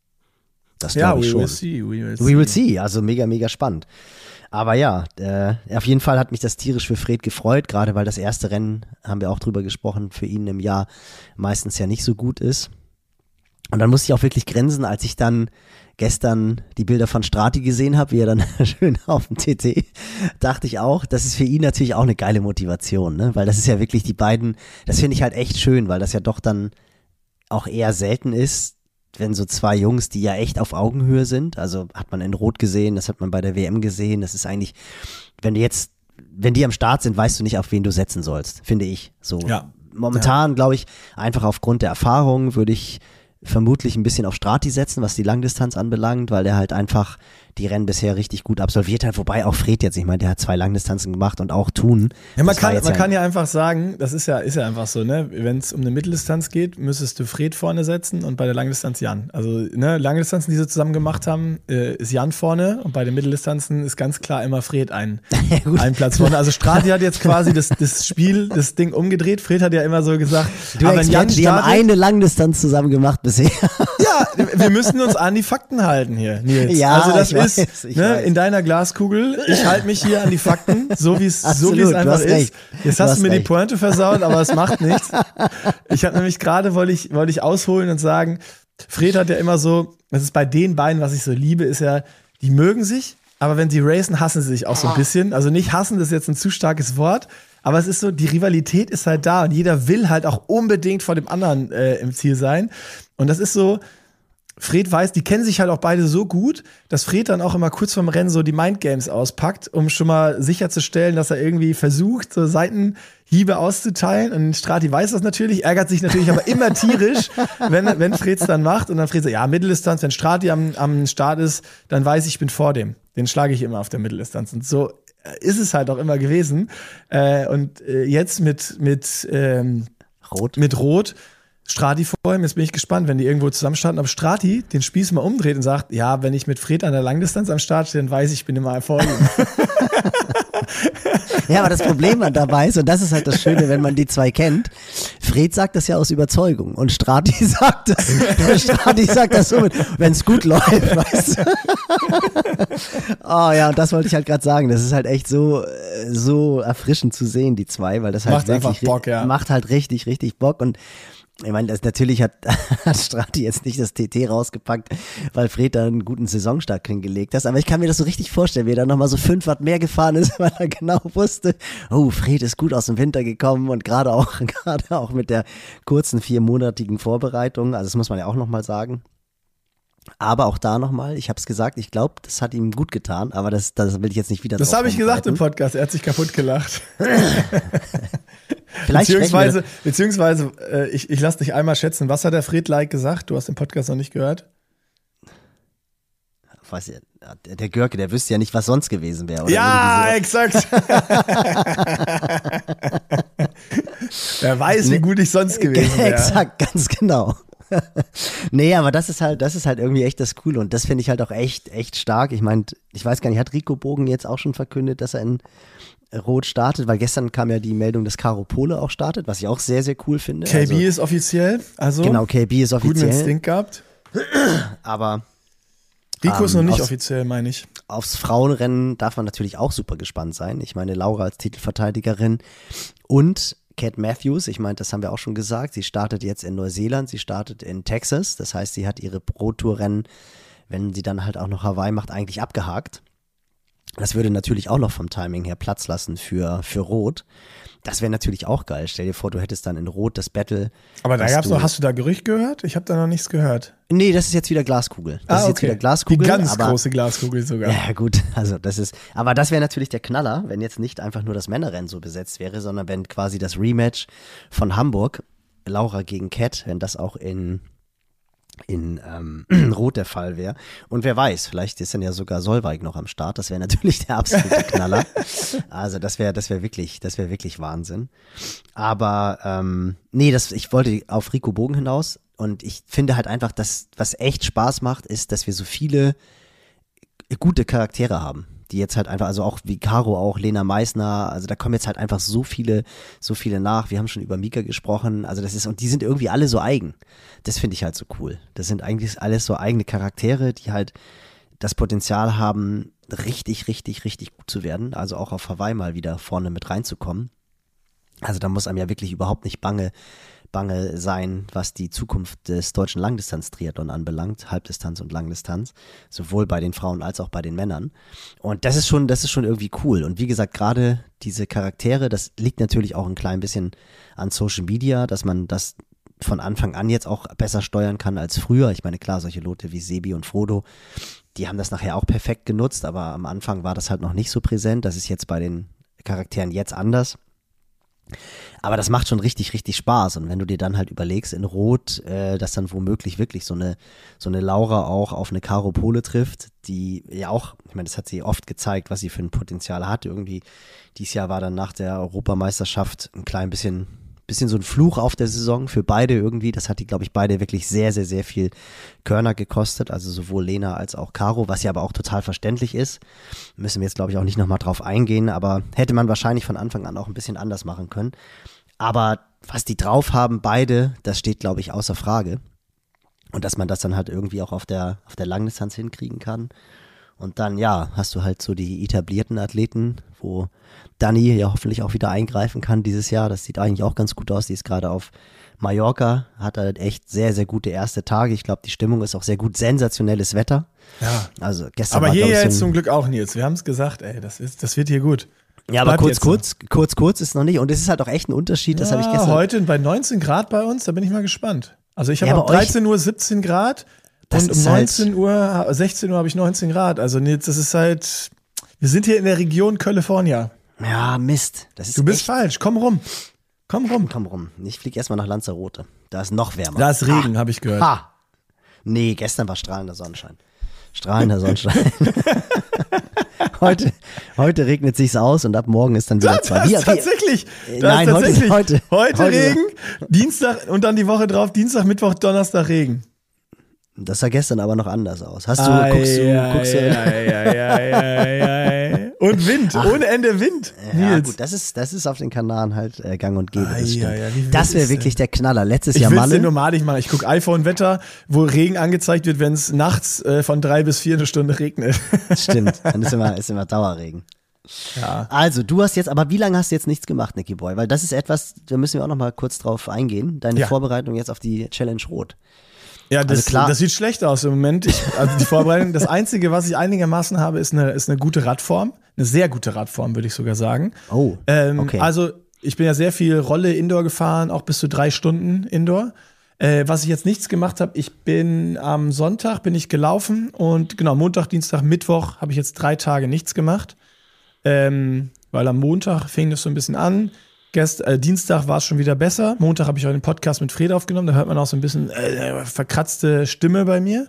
Das Ja, glaube ich we schon. will see, we will see. We will see, also mega, mega spannend. Aber ja, äh, auf jeden Fall hat mich das tierisch für Fred gefreut, gerade weil das erste Rennen, haben wir auch drüber gesprochen, für ihn im Jahr meistens ja nicht so gut ist. Und dann musste ich auch wirklich grinsen, als ich dann gestern die Bilder von Strati gesehen habe, wie er dann schön auf dem T T, dachte ich auch, das ist für ihn natürlich auch eine geile Motivation, ne? Weil das ist ja wirklich die beiden, das finde ich halt echt schön, weil das ja doch dann auch eher selten ist, wenn so zwei Jungs, die ja echt auf Augenhöhe sind, also hat man in Rot gesehen, das hat man bei der W M gesehen, das ist eigentlich, wenn du jetzt, wenn die am Start sind, weißt du nicht, auf wen du setzen sollst, finde ich. So Ja. momentan, glaube ich, einfach aufgrund der Erfahrung würde ich vermutlich ein bisschen auf Strati setzen, was die Langdistanz anbelangt, weil der halt einfach die Rennen bisher richtig gut absolviert hat, wobei auch Fred jetzt, ich meine, der hat zwei Langdistanzen gemacht und auch Thun. Ja, man Das war kann, jetzt man ja- kann ja einfach sagen, das ist ja, ist ja einfach so, ne? Wenn es um eine Mitteldistanz geht, müsstest du Fred vorne setzen und bei der Langdistanz Jan. Also, ne, Langdistanzen, die sie zusammen gemacht haben, äh, ist Jan vorne und bei den Mitteldistanzen ist ganz klar immer Fred ein, gut. ein Platz vorne. Also Strati hat jetzt quasi das, das Spiel, das Ding umgedreht. Fred hat ja immer so gesagt, Du aber wenn Jan Experte, die haben startet, eine Langdistanz zusammen gemacht bisher. ja, wir müssen uns an die Fakten halten hier, Nils. Ja, also das ich weiß, ist ich ne, weiß. in deiner Glaskugel. Ich halte mich hier an die Fakten, so wie es so Absolut, wie es du einfach hast ist. recht. Jetzt Du hast hast du mir recht. die Pointe versaut, aber es macht nichts. Ich habe nämlich gerade wollte ich wollte ich ausholen und sagen, Fred hat ja immer so, das ist bei den beiden, was ich so liebe, ist ja, die mögen sich, aber wenn sie racen, hassen sie sich auch so ein bisschen. Also nicht hassen, das ist jetzt ein zu starkes Wort, aber es ist so, die Rivalität ist halt da und jeder will halt auch unbedingt vor dem anderen äh, im Ziel sein. Und das ist so, Fred weiß, die kennen sich halt auch beide so gut, dass Fred dann auch immer kurz vorm Rennen so die Mindgames auspackt, um schon mal sicherzustellen, dass er irgendwie versucht, so Seitenhiebe auszuteilen. Und Strati weiß das natürlich, ärgert sich natürlich aber immer tierisch, wenn, wenn Fred's dann macht. Und dann Fred so, ja, Mitteldistanz, wenn Strati am, am Start ist, dann weiß ich, ich bin vor dem. Den schlage ich immer auf der Mitteldistanz. Und so ist es halt auch immer gewesen. Äh, und äh, jetzt mit, mit, ähm, Rot. mit Rot, Strati vor ihm, jetzt bin ich gespannt, wenn die irgendwo zusammenstanden, ob Strati den Spieß mal umdreht und sagt, ja, wenn ich mit Fred an der Langdistanz am Start stehe, dann weiß ich, ich bin immer vor ihm. Ja, aber das Problem dabei ist, und das ist halt das Schöne, wenn man die zwei kennt, Fred sagt das ja aus Überzeugung und Strati sagt das, Strati sagt das so, wenn es gut läuft, weißt du. Oh ja, und das wollte ich halt gerade sagen, das ist halt echt so, so erfrischend zu sehen, die zwei, weil das halt macht wirklich, einfach Bock, ja. macht halt richtig, richtig Bock und ich meine, das, natürlich hat, hat Strati jetzt nicht das T T rausgepackt, weil Fred da einen guten Saisonstart hingelegt hat. Aber ich kann mir das so richtig vorstellen, wie er dann nochmal so fünf Watt mehr gefahren ist, weil er genau wusste, oh, Fred ist gut aus dem Winter gekommen und gerade auch, gerade auch mit der kurzen viermonatigen Vorbereitung. Also das muss man ja auch nochmal sagen. Aber auch da nochmal, ich habe es gesagt, ich glaube, das hat ihm gut getan, aber das, das will ich jetzt nicht wieder Das habe ich gesagt im rumreiten. Podcast, er hat sich kaputt gelacht. Vielleicht beziehungsweise, wir, beziehungsweise äh, ich, ich lasse dich einmal schätzen, was hat der Fred Like gesagt? Du hast den Podcast noch nicht gehört. weiß ich, der Görke, der wüsste ja nicht, was sonst gewesen wäre. Ja, so. Exakt. Wer weiß, wie gut ich sonst gewesen wäre. Exakt, ganz genau. Nee, aber das ist halt, das ist halt irgendwie echt das Coole und das finde ich halt auch echt, echt stark. Ich meine, ich weiß gar nicht, hat Rico Bogen jetzt auch schon verkündet, dass er in Rot startet, weil gestern kam ja die Meldung, dass Caro Pole auch startet, was ich auch sehr, sehr cool finde. K B also, ist offiziell, also genau, K B ist offiziell. Guten Instinkt gehabt. Aber Rico ähm, ist noch nicht aus, offiziell, meine ich. Aufs Frauenrennen darf man natürlich auch super gespannt sein. Ich meine, Laura als Titelverteidigerin und Cat Matthews, ich meine, das haben wir auch schon gesagt, sie startet jetzt in Neuseeland, sie startet in Texas, das heißt, sie hat ihre Pro-Tour-Rennen, wenn sie dann halt auch noch Hawaii macht, eigentlich abgehakt. Das würde natürlich auch noch vom Timing her Platz lassen für, für Rot. Das wäre natürlich auch geil. Stell dir vor, du hättest dann in Rot das Battle. Aber da gab's du, noch, hast du da Gerücht gehört? Ich habe da noch nichts gehört. Nee, das ist jetzt wieder Glaskugel. Das ah, ist okay. jetzt wieder Glaskugel. Die ganz aber, große Glaskugel sogar. Ja, gut. Also das ist, aber das wäre natürlich der Knaller, wenn jetzt nicht einfach nur das Männerrennen so besetzt wäre, sondern wenn quasi das Rematch von Hamburg, Laura gegen Cat, wenn das auch in in ähm, Rot der Fall wäre. Und wer weiß, vielleicht ist dann ja sogar Solveig noch am Start. Das wäre natürlich der absolute Knaller. Also das wäre das wäre wirklich, das wäre wirklich Wahnsinn. Aber ähm, nee, das, ich wollte auf Rico Bogen hinaus und ich finde halt einfach, dass was echt Spaß macht, ist, dass wir so viele gute Charaktere haben. Die jetzt halt einfach, also auch wie Caro auch, Lena Meissner, also da kommen jetzt halt einfach so viele, so viele nach. Wir haben schon über Mika gesprochen, also das ist, und die sind irgendwie alle so eigen. Das finde ich halt so cool. Das sind eigentlich alles so eigene Charaktere, die halt das Potenzial haben, richtig, richtig, richtig gut zu werden. Also auch auf Hawaii mal wieder vorne mit reinzukommen. Also da muss einem ja wirklich überhaupt nicht bange bange sein, was die Zukunft des deutschen Langdistanz-Triathlon anbelangt, Halbdistanz und Langdistanz, sowohl bei den Frauen als auch bei den Männern. Und das ist schon, das ist schon irgendwie cool. Und wie gesagt, gerade diese Charaktere, das liegt natürlich auch ein klein bisschen an Social Media, dass man das von Anfang an jetzt auch besser steuern kann als früher. Ich meine, klar, solche Leute wie Sebi und Frodo, die haben das nachher auch perfekt genutzt, aber am Anfang war das halt noch nicht so präsent. Das ist jetzt bei den Charakteren jetzt anders. Aber das macht schon richtig, richtig Spaß. Und wenn du dir dann halt überlegst, in Rot, äh, dass dann womöglich wirklich so eine, so eine Laura auch auf eine Caro Pole trifft, die ja auch, ich meine, das hat sie oft gezeigt, was sie für ein Potenzial hat. Irgendwie, dieses Jahr war dann nach der Europameisterschaft ein klein bisschen, bisschen so ein Fluch auf der Saison für beide irgendwie. Das hat die, glaube ich, beide wirklich sehr, sehr, sehr viel Körner gekostet. Also sowohl Lena als auch Caro, was ja aber auch total verständlich ist. Müssen wir jetzt, glaube ich, auch nicht nochmal drauf eingehen, aber hätte man wahrscheinlich von Anfang an auch ein bisschen anders machen können. Aber was die drauf haben, beide, das steht, glaube ich, außer Frage. Und dass man das dann halt irgendwie auch auf der, auf der Langdistanz hinkriegen kann. Und dann, ja, hast du halt so die etablierten Athleten, wo Dani ja hoffentlich auch wieder eingreifen kann dieses Jahr. Das sieht eigentlich auch ganz gut aus. Die ist gerade auf Mallorca, hat halt echt sehr, sehr gute erste Tage. Ich glaube, die Stimmung ist auch sehr gut. Sensationelles Wetter. Ja. Also gestern Aber war, hier glaub ich, jetzt so ein, zum Glück auch, Nils. Wir haben es gesagt, ey, das ist, das wird hier gut. Ja, aber Bleibt kurz, jetzt kurz, kurz, kurz ist noch nicht. Und es ist halt auch echt ein Unterschied, das ja, habe ich gestern. Heute bei neunzehn Grad bei uns, da bin ich mal gespannt. Also ich habe Ja, ab bei euch- dreizehn Uhr siebzehn Grad Das und um ist halt- neunzehn Uhr, sechzehn Uhr habe ich neunzehn Grad. Also nee, das ist halt, wir sind hier in der Region California. Ja, Mist. Das ist Du bist echt, falsch, komm rum. Komm rum. Komm rum. Ich fliege erstmal nach Lanzarote. Da ist noch wärmer. Da ist Regen, habe ich gehört. Ha! Nee, gestern war strahlender Sonnenschein. Strahlender Sonnenschein. heute, heute regnet sich's aus und ab morgen ist dann wieder Das zwei. ist Wie- wie- tatsächlich. Äh, Das nein, ist heute- tatsächlich. heute- Heute heute- Regen, Dienstag und dann die Woche drauf, Dienstag, Mittwoch, Donnerstag Regen. Das sah gestern aber noch anders aus. Hast du, guckst du, guckst du. Ei, ei, ei, ei, ei. Und Wind, ohne Ende Wind. Ja, Nils. gut, das ist, das ist auf den Kanaren halt äh, gang und gäbe. Ei, Das, stimmt. ei, ei, wie wild Das wäre ist wirklich der Knaller. Letztes Ich Jahr will es dir Malle. nur malig machen. Ich gucke iPhone-Wetter, wo Regen angezeigt wird, wenn es nachts äh, von drei bis vier eine Stunde regnet. Stimmt, dann ist immer, ist immer Dauerregen. Ja. Also, du hast jetzt, aber wie lange hast du jetzt nichts gemacht, Nicky Boy? Weil das ist etwas, da müssen wir auch noch mal kurz drauf eingehen. Deine Ja. Vorbereitung jetzt auf die Challenge Rot. Ja, das, Also klar- das sieht schlecht aus im Moment. Ich, also die Vorbereitung, das Einzige, was ich einigermaßen habe, ist eine, ist eine gute Radform. Eine sehr gute Radform, würde ich sogar sagen. Oh, Ähm, okay. Also ich bin ja sehr viel Rolle Indoor gefahren, auch bis zu drei Stunden Indoor. Äh, was ich jetzt nichts gemacht habe, ich bin am Sonntag bin ich gelaufen und genau, Montag, Dienstag, Mittwoch habe ich jetzt drei Tage nichts gemacht. Ähm, weil am Montag fing das so ein bisschen an. Gest, äh, Dienstag war es schon wieder besser. Montag habe ich auch einen Podcast mit Fred aufgenommen. Da hört man auch so ein bisschen äh, verkratzte Stimme bei mir.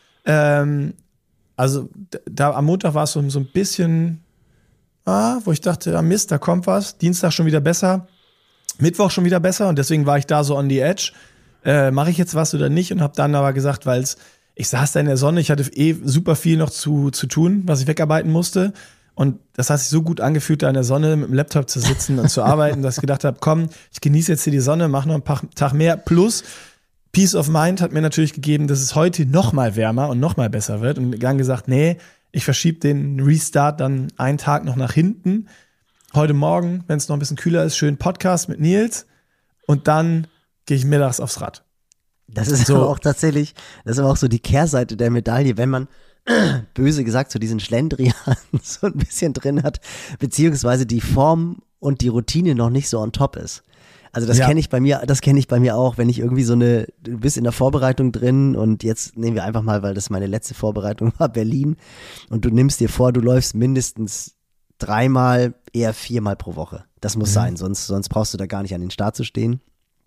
Ähm, also d- da am Montag war es so, so ein bisschen, ah, wo ich dachte, ah, Mist, da kommt was. Dienstag schon wieder besser. Mittwoch schon wieder besser. Und deswegen war ich da so on the edge. Äh, Mache ich jetzt was oder nicht? Und habe dann aber gesagt, weil es, ich saß da in der Sonne, ich hatte eh super viel noch zu, zu tun, was ich wegarbeiten musste. Und das hat sich so gut angefühlt, da in der Sonne mit dem Laptop zu sitzen und zu arbeiten, dass ich gedacht habe, komm, ich genieße jetzt hier die Sonne, mach noch ein paar Tag mehr. Plus Peace of Mind hat mir natürlich gegeben, dass es heute noch mal wärmer und noch mal besser wird. Und dann gesagt, nee, ich verschiebe den Restart dann einen Tag noch nach hinten. Heute Morgen, wenn es noch ein bisschen kühler ist, schön Podcast mit Nils. Und dann gehe ich mittags aufs Rad. Das ist So. aber auch tatsächlich, das ist aber auch so die Kehrseite der Medaille, wenn man böse gesagt so diesen Schlendrian so ein bisschen drin hat, beziehungsweise die Form und die Routine noch nicht so on top ist. Also das Ja. kenne ich bei mir, das kenne ich bei mir auch, wenn ich irgendwie so eine, du bist in der Vorbereitung drin und jetzt nehmen wir einfach mal, weil das meine letzte Vorbereitung war, Berlin, und du nimmst dir vor, du läufst mindestens dreimal, eher viermal pro Woche. Das muss Mhm. sein, sonst, sonst brauchst du da gar nicht an den Start zu stehen.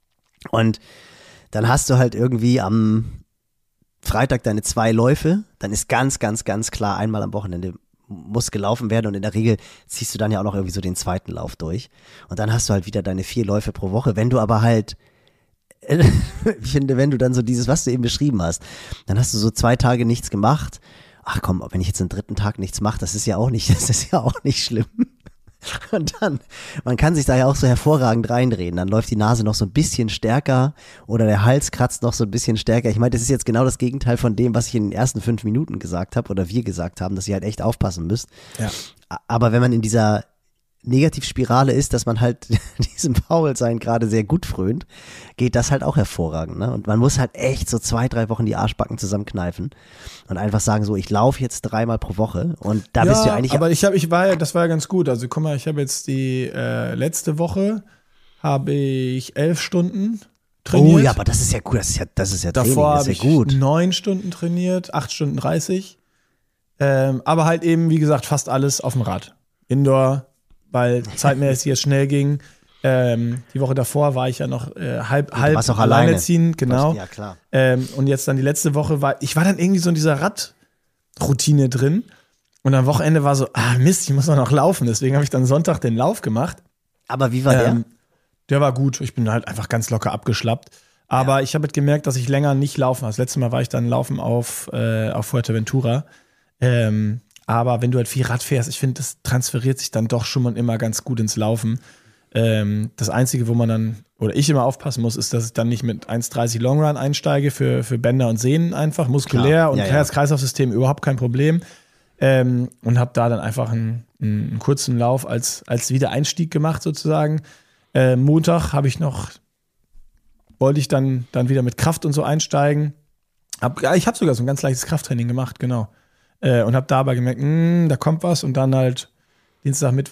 Und dann hast du halt irgendwie am Freitag deine zwei Läufe, dann ist ganz, ganz, ganz klar, einmal am Wochenende muss gelaufen werden und in der Regel ziehst du dann ja auch noch irgendwie so den zweiten Lauf durch. Und dann hast du halt wieder deine vier Läufe pro Woche. Wenn du aber halt, ich finde, wenn du dann so dieses, was du eben beschrieben hast, dann hast du so zwei Tage nichts gemacht. Ach komm, wenn ich jetzt den dritten Tag nichts mache, das ist ja auch nicht, das ist ja auch nicht schlimm. Und dann, man kann sich da ja auch so hervorragend reinreden. Dann läuft die Nase noch so ein bisschen stärker oder der Hals kratzt noch so ein bisschen stärker. Ich meine, das ist jetzt genau das Gegenteil von dem, was ich in den ersten fünf Minuten gesagt habe oder wir gesagt haben, dass ihr halt echt aufpassen müsst. Ja. Aber wenn man in dieser Negativspirale ist, dass man halt diesem Faulsein gerade sehr gut frönt, geht das halt auch hervorragend. Ne? Und man muss halt echt so zwei, drei Wochen die Arschbacken zusammenkneifen und einfach sagen, so, ich laufe jetzt dreimal pro Woche und da ja, bist du eigentlich. aber ich habe, ich war ja, das war ja ganz gut. Also guck mal, ich habe jetzt die äh, letzte Woche habe ich elf Stunden trainiert. Oh ja, aber das ist ja gut, das ist ja, das ist ja Training, Davor das habe ist ich ja gut. neun Stunden trainiert, acht Stunden dreißig. Ähm, aber halt eben, wie gesagt, fast alles auf dem Rad. Indoor, weil zeitmäßig es schnell ging. Ähm, die Woche davor war ich ja noch äh, halb, halb warst auch alleine. alleinerziehend, genau. Ja, klar. Ähm, und jetzt dann die letzte Woche war, ich war dann irgendwie so in dieser Radroutine drin. Und am Wochenende war so, ah Mist, ich muss doch noch laufen. Deswegen habe ich dann Sonntag den Lauf gemacht. Aber wie war Ähm, der war gut. Ich bin halt einfach ganz locker abgeschlappt. Aber ich habe halt gemerkt, dass ich länger nicht laufen habe. Das letzte Mal war ich dann laufen auf, äh, auf Fuerteventura. Ähm, aber wenn du halt viel Rad fährst, ich finde, das transferiert sich dann doch schon mal immer ganz gut ins Laufen. Ähm, das Einzige, wo man dann, oder ich immer aufpassen muss, ist, dass ich dann nicht mit eins dreißig Long Run einsteige für, für Bänder und Sehnen einfach, muskulär Klar. und Ja, ja. Herz-Kreislauf-System überhaupt kein Problem. Ähm, und habe da dann einfach einen, einen kurzen Lauf als, als Wiedereinstieg gemacht sozusagen. Äh, Montag habe ich noch, wollte ich dann, dann wieder mit Kraft und so einsteigen. Hab, ja, ich habe sogar so ein ganz leichtes Krafttraining gemacht, genau. Äh, und habe dabei gemerkt, mh, da kommt was und dann halt Dienstag, Mittwoch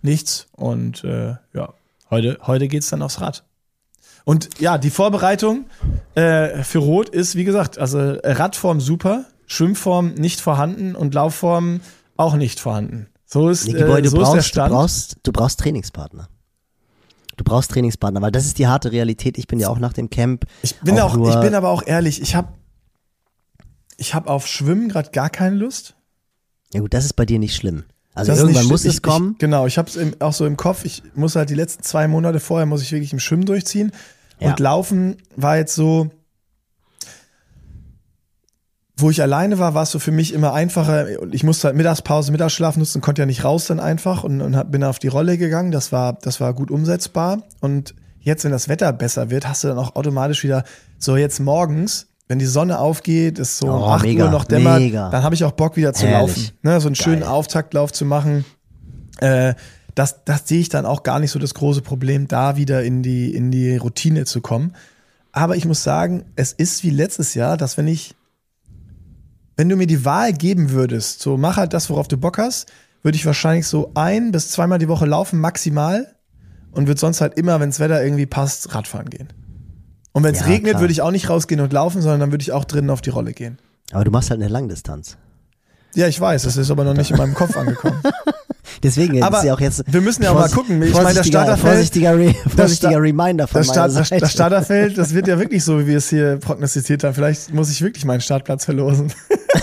nichts. Und äh, ja, heute, heute geht's dann aufs Rad. Und ja, die Vorbereitung äh, für Rot ist, wie gesagt, also Radform super, Schwimmform nicht vorhanden und Laufform auch nicht vorhanden. So ist, Niki Boy, äh, du, so ist der brauchst, Stand. du, brauchst, du brauchst Trainingspartner. Du brauchst Trainingspartner, weil das ist die harte Realität. Ich bin ja auch nach dem Camp. Ich bin, auch, nur ich bin aber auch ehrlich, ich habe ich hab auf Schwimmen gerade gar keine Lust. Ja gut, das ist bei dir nicht schlimm. Also Das ist irgendwann nicht muss schlimm. es ich, kommen. Ich, genau, ich habe es auch so im Kopf. Ich muss halt die letzten zwei Monate vorher, muss ich wirklich im Schwimmen durchziehen. Ja. Und Laufen war jetzt so, wo ich alleine war, war es so für mich immer einfacher. Ich musste halt Mittagspause, Mittagsschlaf nutzen, konnte ja nicht raus dann einfach und, und hab, bin auf die Rolle gegangen. Das war, das war gut umsetzbar. Und jetzt, wenn das Wetter besser wird, hast du dann auch automatisch wieder so jetzt morgens, wenn die Sonne aufgeht, ist so um Oh, acht mega, Uhr noch dämmert, mega. dann habe ich auch Bock wieder zu Herrlich. laufen. Ne, so einen Geil. schönen Auftaktlauf zu machen. Äh, das, das sehe ich dann auch gar nicht so das große Problem, da wieder in die, in die Routine zu kommen. Aber ich muss sagen, es ist wie letztes Jahr, dass wenn ich, wenn du mir die Wahl geben würdest, so mach halt das, worauf du Bock hast, würde ich wahrscheinlich so ein- bis zweimal die Woche laufen, maximal. Und würde sonst halt immer, wenn das Wetter irgendwie passt, Radfahren gehen. Und wenn es Ja, regnet, klar. würde ich auch nicht rausgehen und laufen, sondern dann würde ich auch drinnen auf die Rolle gehen. Aber du machst halt eine Langdistanz. Ja, ich weiß, das ist aber noch nicht in meinem Kopf angekommen. Deswegen Aber ist ja auch jetzt. wir müssen ja auch mal gucken. Ich meine, das vorsichtiger- Starterfeld, Vorsichtiger, Re, vorsichtiger Sta- Reminder von das, meiner Start, das, Seite. das Starterfeld, das wird ja wirklich so, wie wir es hier prognostiziert haben. Vielleicht muss ich wirklich meinen Startplatz verlosen.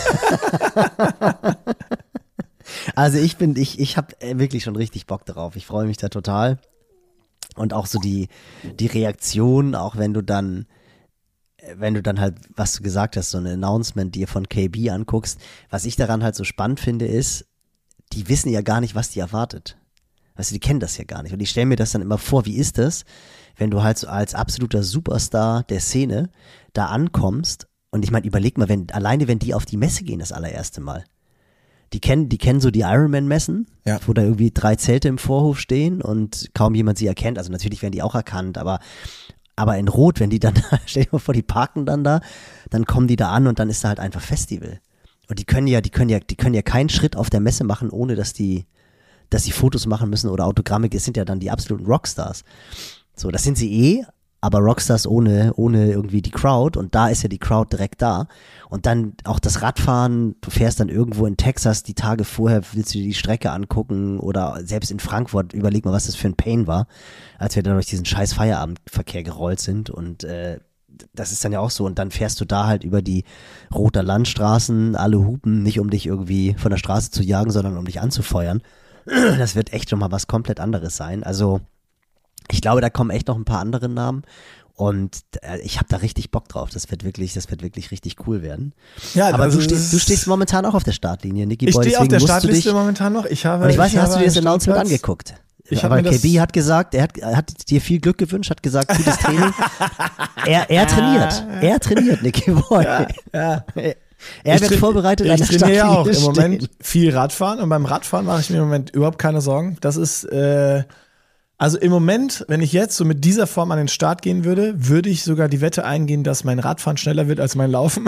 Also ich bin, ich, ich habe wirklich schon richtig Bock drauf. Ich freue mich da total. Und auch so die, die Reaktion, auch wenn du dann, wenn du dann halt, was du gesagt hast, so ein Announcement dir von K B anguckst, was ich daran halt so spannend finde, ist, die wissen ja gar nicht, was die erwartet. Weißt du, die kennen das ja gar nicht. Und ich stelle mir das dann immer vor, wie ist das, wenn du halt so als absoluter Superstar der Szene da ankommst und ich meine, überleg mal, wenn, alleine wenn die auf die Messe gehen das allererste Mal. Die kennen, die kennen so die Ironman-Messen, Ja. wo da irgendwie drei Zelte im Vorhof stehen und kaum jemand sie erkennt. Also natürlich werden die auch erkannt, aber, aber in Rot, wenn die dann, stell dir mal vor, die parken dann da, dann kommen die da an und dann ist da halt einfach Festival. Und die können ja, die können ja, die können ja keinen Schritt auf der Messe machen, ohne dass die, dass sie Fotos machen müssen oder Autogramme. Das sind ja dann die absoluten Rockstars. So, das sind sie eh, aber Rockstars ohne, ohne irgendwie die Crowd und da ist ja die Crowd direkt da. Und dann auch das Radfahren, du fährst dann irgendwo in Texas die Tage vorher, willst du dir die Strecke angucken oder selbst in Frankfurt, überleg mal, was das für ein Pain war, als wir da durch diesen scheiß Feierabendverkehr gerollt sind und äh, das ist dann ja auch so und dann fährst du da halt über die roter Landstraßen, alle hupen, nicht um dich irgendwie von der Straße zu jagen, sondern um dich anzufeuern. Das wird echt schon mal was komplett anderes sein. Also ich glaube, da kommen echt noch ein paar andere Namen und äh, ich habe da richtig Bock drauf. Das wird wirklich, das wird wirklich richtig cool werden. Ja, Aber also du, stehst, es- du stehst momentan auch auf der Startlinie, Niki Ich Boy. stehe auf deswegen der musst du Startliste dich, momentan noch. Ich habe, und ich weiß nicht, hast du habe dir das einen Announcement Startplatz. angeguckt? Ich hab Aber mir das- K B hat gesagt, er hat, er hat dir viel Glück gewünscht, hat gesagt, gutes Training. er, er trainiert, er trainiert, Niki Boy. Ja. Er Ich wird tra- vorbereitet an Ich der trainiere ja auch Startlinie im Moment stehen. viel Radfahren und beim Radfahren mache ich mir im Moment überhaupt keine Sorgen. Das ist, äh, also im Moment, wenn ich jetzt so mit dieser Form an den Start gehen würde, würde ich sogar die Wette eingehen, dass mein Radfahren schneller wird als mein Laufen.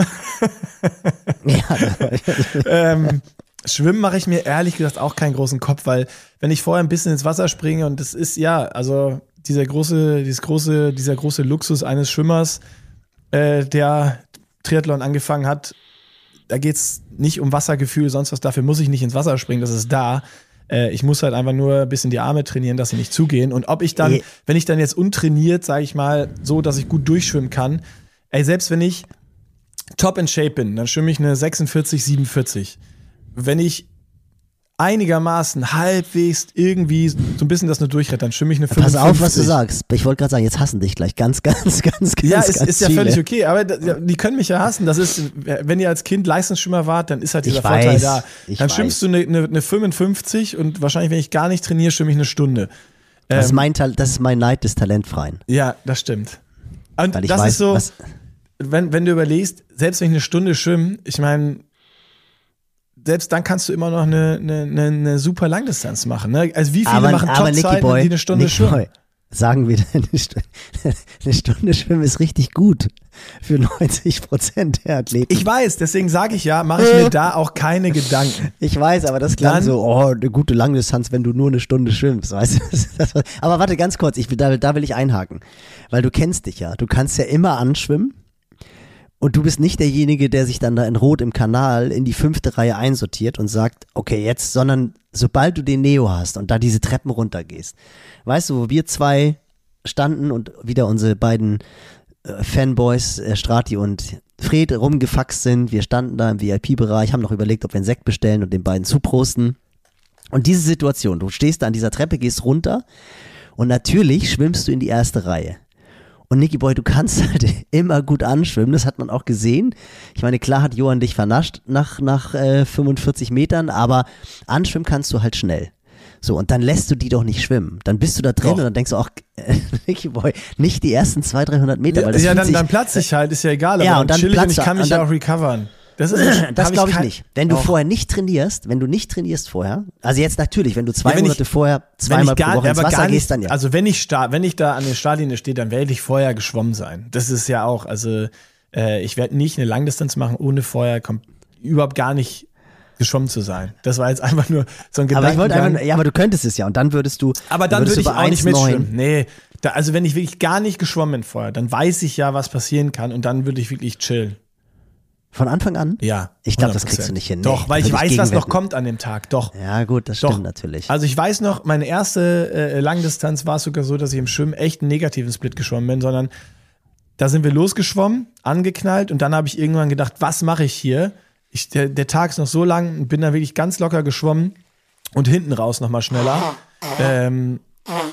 Ja, ähm, Schwimmen mache ich mir ehrlich gesagt auch keinen großen Kopf, weil wenn ich vorher ein bisschen ins Wasser springe und das ist ja, also dieser große, dieses große, dieser große Luxus eines Schwimmers, äh, der Triathlon angefangen hat, da geht's nicht um Wassergefühl, sonst was, dafür muss ich nicht ins Wasser springen, das ist da. Äh, ich muss halt einfach nur ein bisschen die Arme trainieren, dass sie nicht zugehen. Und ob ich dann, Eh. wenn ich dann jetzt untrainiert, sage ich mal, so, dass ich gut durchschwimmen kann, ey, selbst wenn ich top in Shape bin, dann schwimme ich eine sechsundvierzig, siebenundvierzig. Wenn ich einigermaßen halbwegs irgendwie so ein bisschen das nur durchrette, dann schwimme ich eine pass fünfundfünfzig. auf, was du sagst. Ich wollte gerade sagen, jetzt hassen dich gleich ganz, ganz, ganz, ganz, Ja, ganz ist, ist ja viele. völlig okay, aber da- die können mich ja hassen. Das ist, wenn ihr als Kind Leistungsschwimmer wart, dann ist halt dieser Ich Vorteil weiß, da. ich Dann weiß. schwimmst du eine, eine, eine fünfundfünfzig und wahrscheinlich, wenn ich gar nicht trainiere, schwimme ich eine Stunde. Das ist Ähm, mein Tal- das ist mein Neid des Talentfreien. Ja, das stimmt. Und Weil ich das weiß, ist so, was, wenn, wenn du überlegst, selbst wenn ich eine Stunde schwimme, ich meine, selbst dann kannst du immer noch eine, eine, eine, eine super Langdistanz machen. Ne? Also wie viele aber, machen aber Nicky Topzeiten, Boy, die eine Stunde Nicky schwimmen? Boy, sagen wir, eine Stunde, eine Stunde Schwimmen ist richtig gut für neunzig Prozent der Athleten. Ich weiß, deswegen sage ich ja, mache ich mir da auch keine Gedanken. Ich weiß, aber das klang Dann- so, oh, eine gute Langdistanz, wenn du nur eine Stunde schwimmst, weißt du? Das, das, aber warte, ganz kurz, ich, will- da, da will ich einhaken, weil du kennst dich ja, du kannst ja immer anschwimmen und du bist nicht derjenige, der sich dann da in Rot im Kanal in die fünfte Reihe einsortiert und sagt, okay, jetzt, sondern sobald du den Neo hast und da diese Treppen runtergehst, weißt du, wo wir zwei standen und wieder unsere beiden äh, Fanboys, äh, Strati und Fred, rumgefaxt sind, wir standen da im V I P-Bereich, haben noch überlegt, ob wir einen Sekt bestellen und den beiden zuprosten. Und diese Situation, du stehst da an dieser Treppe, gehst runter und natürlich schwimmst du in die erste Reihe. Und Nicky Boy, du kannst halt immer gut anschwimmen, das hat man auch gesehen. Ich meine, klar hat Johann dich vernascht nach, nach äh, fünfundvierzig Metern, aber anschwimmen kannst du halt schnell. So, und dann lässt du die doch nicht schwimmen. Dann bist du da drin Doch. und dann denkst du auch, äh, Nicky Boy, nicht die ersten zweihundert, dreihundert Meter, weil das ja, fühlt dann, sich, dann platze ich halt, ist ja egal, aber Ja, dann und dann chill ich und ich platzt kann er- mich und ja auch recovern. Das, ist, das hab glaube ich kein- nicht. Wenn du Doch. vorher nicht trainierst, wenn du nicht trainierst vorher, also jetzt natürlich, wenn du zwei Ja, wenn Monate ich- vorher Wenn zweimal ich gar, pro Woche ins aber Wasser gar nicht, gehst, dann ja. Also wenn ich, sta wenn ich da an der Startlinie stehe, dann werde ich vorher geschwommen sein. Das ist ja auch, also äh, ich werde nicht eine Langdistanz machen, ohne vorher kom- überhaupt gar nicht geschwommen zu sein. Das war jetzt einfach nur so ein aber ich wollte Gedankengang. einfach, ja, aber du könntest es ja und dann würdest du. Aber dann würdest würde du ich bei auch nicht eins Komma neun mitschwimmen. Nee, da, also wenn ich wirklich gar nicht geschwommen bin vorher, dann weiß ich ja, was passieren kann und dann würde ich wirklich chillen. Von Anfang an? Ja. Ich glaube, das hundert Prozent. kriegst du nicht hin. Nee, Doch, weil da ich würd weiß, was noch gegenwetten. kommt an dem Tag. Doch. Ja, gut, das Doch. stimmt natürlich. Also ich weiß noch, meine erste äh, Langdistanz war es sogar so, dass ich im Schwimmen echt einen negativen Split geschwommen bin, sondern da sind wir losgeschwommen, angeknallt und dann habe ich irgendwann gedacht, was mache ich hier? Ich, der, der Tag ist noch so lang, bin da wirklich ganz locker geschwommen und hinten raus nochmal schneller. Ähm,